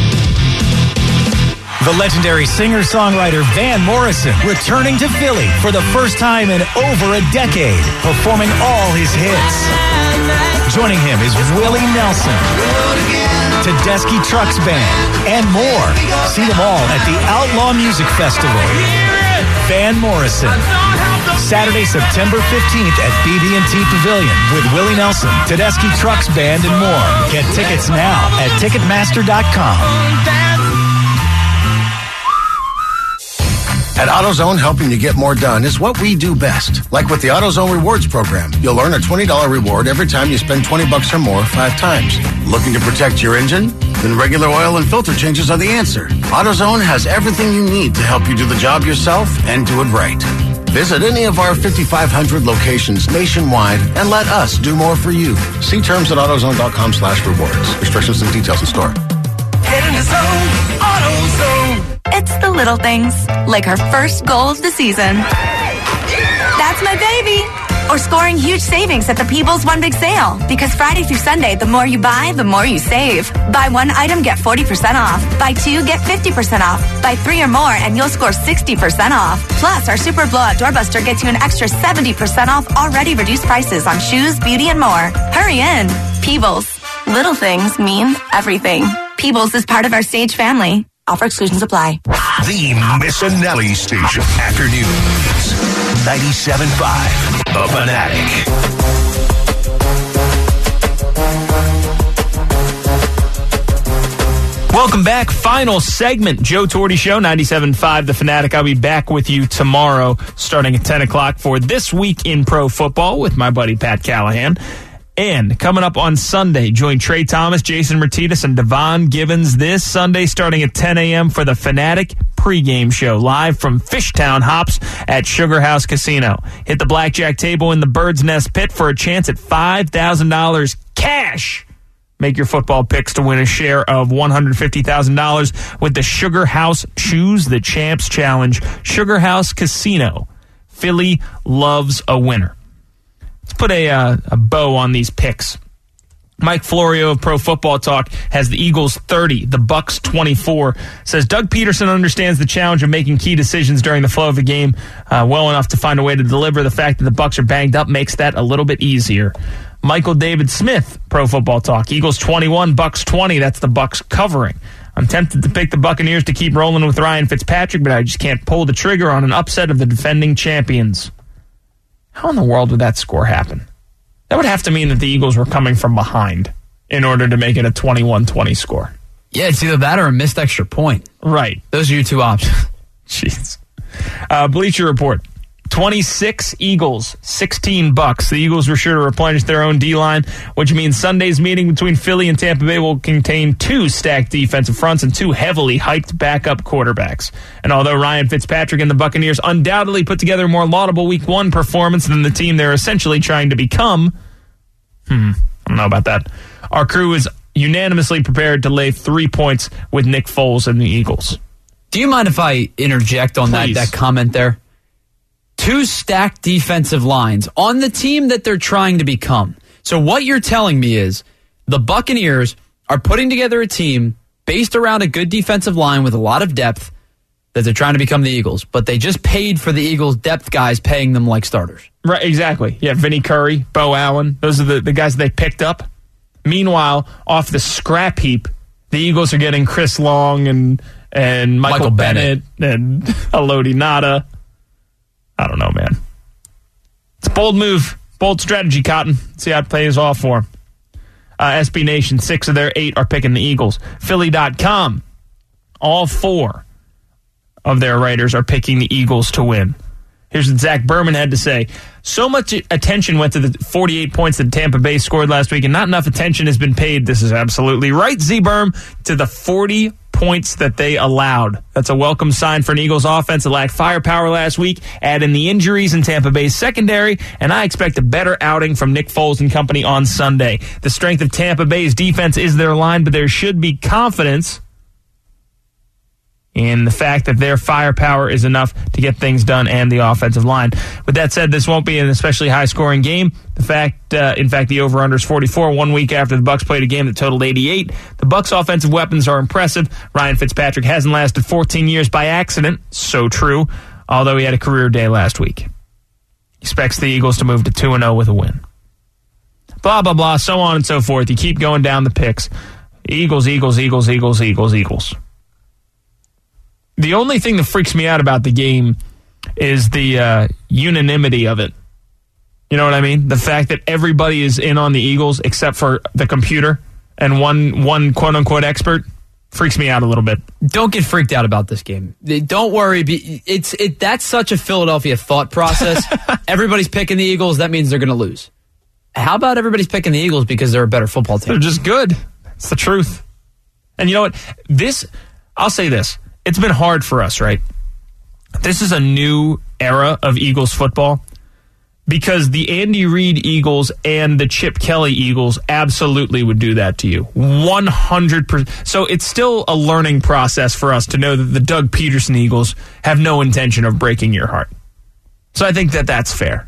The legendary singer-songwriter Van Morrison returning to Philly for the first time in over a decade, performing all his hits. Joining him is Willie Nelson, Tedeschi Trucks Band, and more. See them all at the Outlaw Music Festival. Van Morrison. Saturday, September fifteenth at B B and T Pavilion with Willie Nelson, Tedeschi Trucks Band, and more. Get tickets now at Ticketmaster dot com. At AutoZone, helping you get more done is what we do best. Like with the AutoZone Rewards program, you'll earn a twenty dollars reward every time you spend twenty bucks or more five times. Looking to protect your engine? Then regular oil and filter changes are the answer. AutoZone has everything you need to help you do the job yourself and do it right. Visit any of our fifty-five hundred locations nationwide and let us do more for you. See terms at AutoZone.com slash rewards. Restrictions and details in store. Get in the zone, AutoZone. It's the little things, like her first goal of the season. That's my baby. Or scoring huge savings at the Peebles One Big Sale. Because Friday through Sunday, the more you buy, the more you save. Buy one item, get forty percent off. Buy two, get fifty percent off. Buy three or more, and you'll score sixty percent off. Plus, our Super Blowout Doorbuster gets you an extra seventy percent off already reduced prices on shoes, beauty, and more. Hurry in. Peebles. Little things mean everything. Peebles is part of our Stage family. Offer exclusions apply. The Missinelli Station. Afternoons. ninety-seven point five. The Fanatic. Welcome back. Final segment. Joe Torti Show, ninety-seven point five The Fanatic. I'll be back with you tomorrow starting at ten o'clock for This Week in Pro Football with my buddy Pat Callahan. And coming up on Sunday, join Trey Thomas, Jason Martinez, and Devon Givens this Sunday starting at ten a.m. for the Fanatic pregame show live from Fishtown Hops at Sugar House Casino. Hit the blackjack table in the Bird's Nest Pit for a chance at five thousand dollars cash. Make your football picks to win a share of one hundred fifty thousand dollars with the Sugar House Choose the Champs Challenge. Sugar House Casino. Philly loves a winner. Let's put a, uh, a bow on these picks. Mike Florio of Pro Football Talk has the Eagles thirty, the Bucks twenty-four. Says Doug Peterson understands the challenge of making key decisions during the flow of the game uh, well enough to find a way to deliver. The fact that the Bucks are banged up makes that a little bit easier. Michael David Smith, Pro Football Talk. Eagles twenty-one, Bucks twenty. That's the Bucks covering. I'm tempted to pick the Buccaneers to keep rolling with Ryan Fitzpatrick, but I just can't pull the trigger on an upset of the defending champions. How in the world would that score happen? That would have to mean that the Eagles were coming from behind in order to make it a twenty-one twenty score. Yeah, it's either that or a missed extra point. Right. Those are your two options. Jeez. Uh, Bleacher Report. twenty-six Eagles, sixteen Bucks. The Eagles were sure to replenish their own D-line, which means Sunday's meeting between Philly and Tampa Bay will contain two stacked defensive fronts and two heavily hyped backup quarterbacks. And although Ryan Fitzpatrick and the Buccaneers undoubtedly put together a more laudable Week One performance than the team they're essentially trying to become, hmm, I don't know about that. Our crew is unanimously prepared to lay three points with Nick Foles and the Eagles. Do you mind if I interject on that, that comment there? Two stacked defensive lines on the team that they're trying to become. So what you're telling me is the Buccaneers are putting together a team based around a good defensive line with a lot of depth that they're trying to become the Eagles, but they just paid for the Eagles' depth guys, paying them like starters. Right, exactly. Yeah, Vinny Curry, Bo Allen, those are the, the guys they picked up. Meanwhile, off the scrap heap, the Eagles are getting Chris Long and, and Michael, Michael Bennett, Bennett and Alodi Nada. I don't know, man. It's a bold move, bold strategy, Cotton. See how it plays off for him. Uh, S B Nation, six of their eight are picking the Eagles. Philly dot com, all four of their writers are picking the Eagles to win. Here's what Zach Berman had to say. So much attention went to the forty-eight points that Tampa Bay scored last week, and not enough attention has been paid. This is absolutely right, Z-Berm, to the forty points that they allowed. That's a welcome sign for an Eagles offense that lacked firepower last week. Add in the injuries in Tampa Bay's secondary, and I expect a better outing from Nick Foles and company on Sunday. The strength of Tampa Bay's defense is their line, but there should be confidence in the fact that their firepower is enough to get things done and the offensive line. With that said, this won't be an especially high-scoring game. The fact, uh, in fact, the over-under is forty-four, one week after the Bucs played a game that totaled eighty-eight. The Bucs' offensive weapons are impressive. Ryan Fitzpatrick hasn't lasted fourteen years by accident. So true, although he had a career day last week. Expects the Eagles to move to two and oh with a win. Blah, blah, blah, so on and so forth. You keep going down the picks. Eagles, Eagles, Eagles, Eagles, Eagles, Eagles. The only thing that freaks me out about the game is the uh, unanimity of it. You know what I mean? The fact that everybody is in on the Eagles except for the computer and one one quote-unquote expert freaks me out a little bit. Don't get freaked out about this game. Don't worry. It's it. That's such a Philadelphia thought process. Everybody's picking the Eagles. That means they're going to lose. How about everybody's picking the Eagles because they're a better football team? They're just good. It's the truth. And you know what? This, I'll say this. It's been hard for us, right? This is a new era of Eagles football, because the Andy Reid Eagles and the Chip Kelly Eagles absolutely would do that to you. one hundred percent. So it's still a learning process for us to know that the Doug Peterson Eagles have no intention of breaking your heart. So I think that that's fair.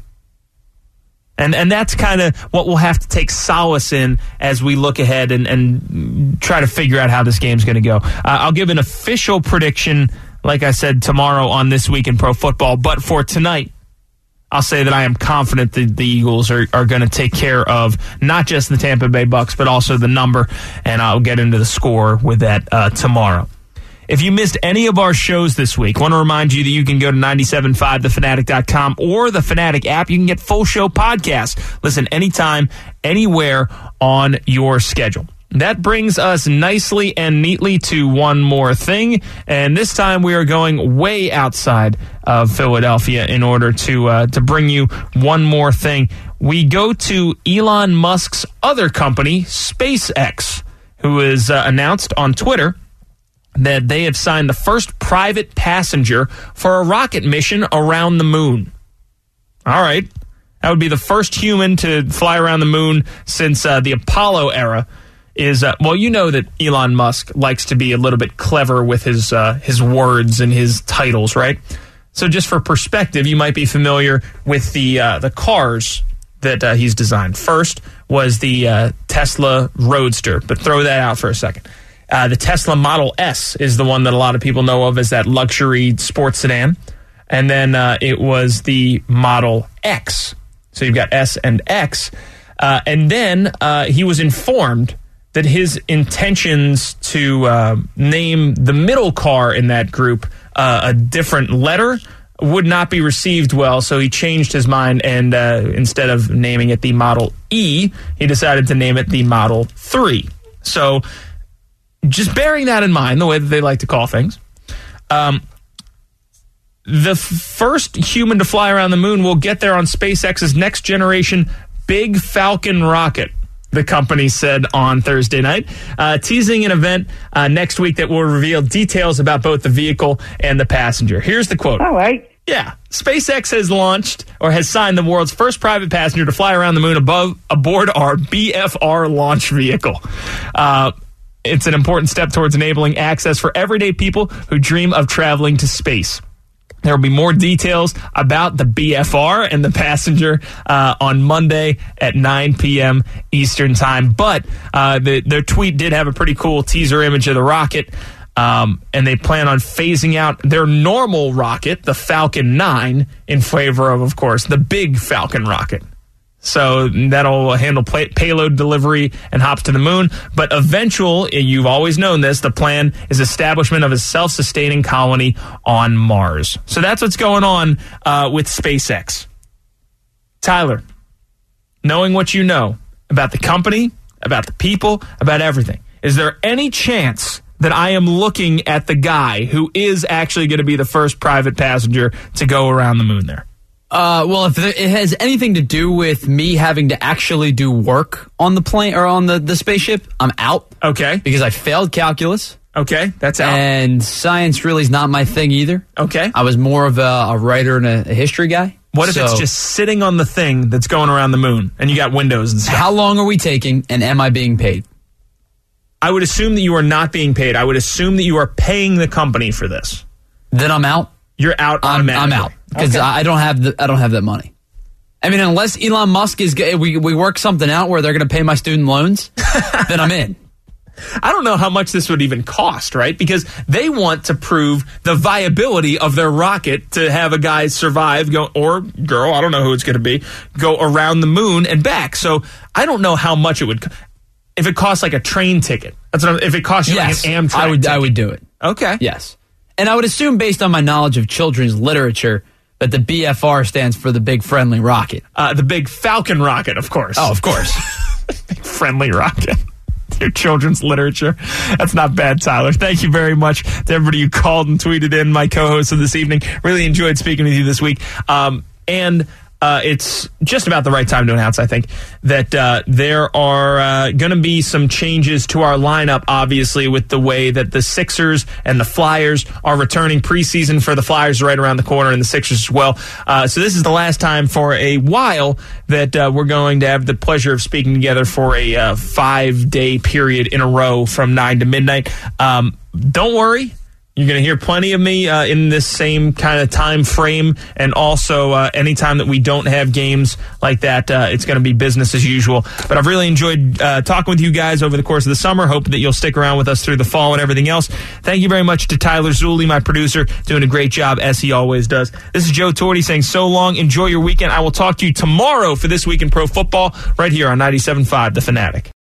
And and that's kind of what we'll have to take solace in as we look ahead and, and try to figure out how this game's going to go. Uh, I'll give an official prediction, like I said, tomorrow on This Week in Pro Football. But for tonight, I'll say that I am confident that the Eagles are, are going to take care of not just the Tampa Bay Bucks, but also the number, and I'll get into the score with that uh, tomorrow. If you missed any of our shows this week, I want to remind you that you can go to nine seven five the fanatic dot com or the Fanatic app. You can get full show podcasts. Listen anytime, anywhere on your schedule. That brings us nicely and neatly to one more thing, and this time we are going way outside of Philadelphia in order to uh, to bring you one more thing. We go to Elon Musk's other company, SpaceX, who has uh, announced on Twitter that they have signed the first private passenger for a rocket mission around the moon. All right. That would be the first human to fly around the moon since uh, the Apollo era. Is uh, well, you know that Elon Musk likes to be a little bit clever with his uh, his words and his titles, right? So just for perspective, you might be familiar with the uh, the cars that uh, he's designed. First was the uh, Tesla Roadster, but throw that out for a second. Uh, the Tesla Model S is the one that a lot of people know of as that luxury sports sedan. And then uh, it was the Model X. So you've got S and X. Uh, and then uh, he was informed that his intentions to uh, name the middle car in that group uh, a different letter would not be received well. So he changed his mind, and uh, instead of naming it the Model E, he decided to name it the Model three. So just bearing that in mind, the way that they like to call things, um, the f- first human to fly around the moon will get there on SpaceX's next generation Big Falcon rocket, the company said on Thursday night, uh, teasing an event uh, next week that will reveal details about both the vehicle and the passenger. Here's the quote. All right. Yeah. SpaceX has launched or has signed the world's first private passenger to fly around the moon above aboard our B F R launch vehicle. Uh, It's an important step towards enabling access for everyday people who dream of traveling to space. There will be more details about the B F R and the passenger uh, on Monday at nine p.m. Eastern time. But uh, the, their tweet did have a pretty cool teaser image of the rocket, um, and they plan on phasing out their normal rocket, the Falcon nine, in favor of, of course, the Big Falcon rocket. So that'll handle pay- payload delivery and hops to the moon. But eventual, you've always known this, the plan is establishment of a self-sustaining colony on Mars. So that's what's going on uh, with SpaceX. Tyler, knowing what you know about the company, about the people, about everything, is there any chance that I am looking at the guy who is actually going to be the first private passenger to go around the moon there? Uh, well, if it has anything to do with me having to actually do work on the plane or on the, the spaceship, I'm out. Okay. Because I failed calculus. Okay, that's out. And science really is not my thing either. Okay. I was more of a, a writer and a, a history guy. What if so, it's just sitting on the thing that's going around the moon and you got windows and stuff? How long are we taking, and am I being paid? I would assume that you are not being paid. I would assume that you are paying the company for this. Then I'm out. You're out I'm, automatically. I'm out because Okay. I don't have the I don't have that money. I mean, unless Elon Musk is we we work something out where they're going to pay my student loans, then I'm in. I don't know how much this would even cost, right? Because they want to prove the viability of their rocket to have a guy survive, go or girl, I don't know who it's going to be, go around the moon and back. So I don't know how much it would. If it costs like a train ticket, that's what I'm, if it costs you Yes, like an Amtrak I would ticket. I would do it. Okay. Yes. And I would assume, based on my knowledge of children's literature, that the B F R stands for the Big Friendly Rocket. Uh, the Big Falcon Rocket, of course. Oh, of course. Big Friendly Rocket. Your children's literature. That's not bad, Tyler. Thank you very much to everybody who called and tweeted in, my co-host of this evening. Really enjoyed speaking with you this week. Um, and uh, it's just about the right time to announce, I think, that uh, there are uh, going to be some changes to our lineup, obviously, with the way that the Sixers and the Flyers are returning. Preseason for the Flyers right around the corner, and the Sixers as well. Uh, so this is the last time for a while that uh, we're going to have the pleasure of speaking together for a uh, five-day period in a row from nine to midnight. Um, don't worry. You're going to hear plenty of me uh, in this same kind of time frame, and also uh, anytime that we don't have games like that, uh, it's going to be business as usual. But I've really enjoyed uh, talking with you guys over the course of the summer. Hope that you'll stick around with us through the fall and everything else. Thank you very much to Tyler Zulli, my producer, doing a great job, as he always does. This is Joe Torti saying so long. Enjoy your weekend. I will talk to you tomorrow for This Week in Pro Football right here on ninety-seven point five The Fanatic.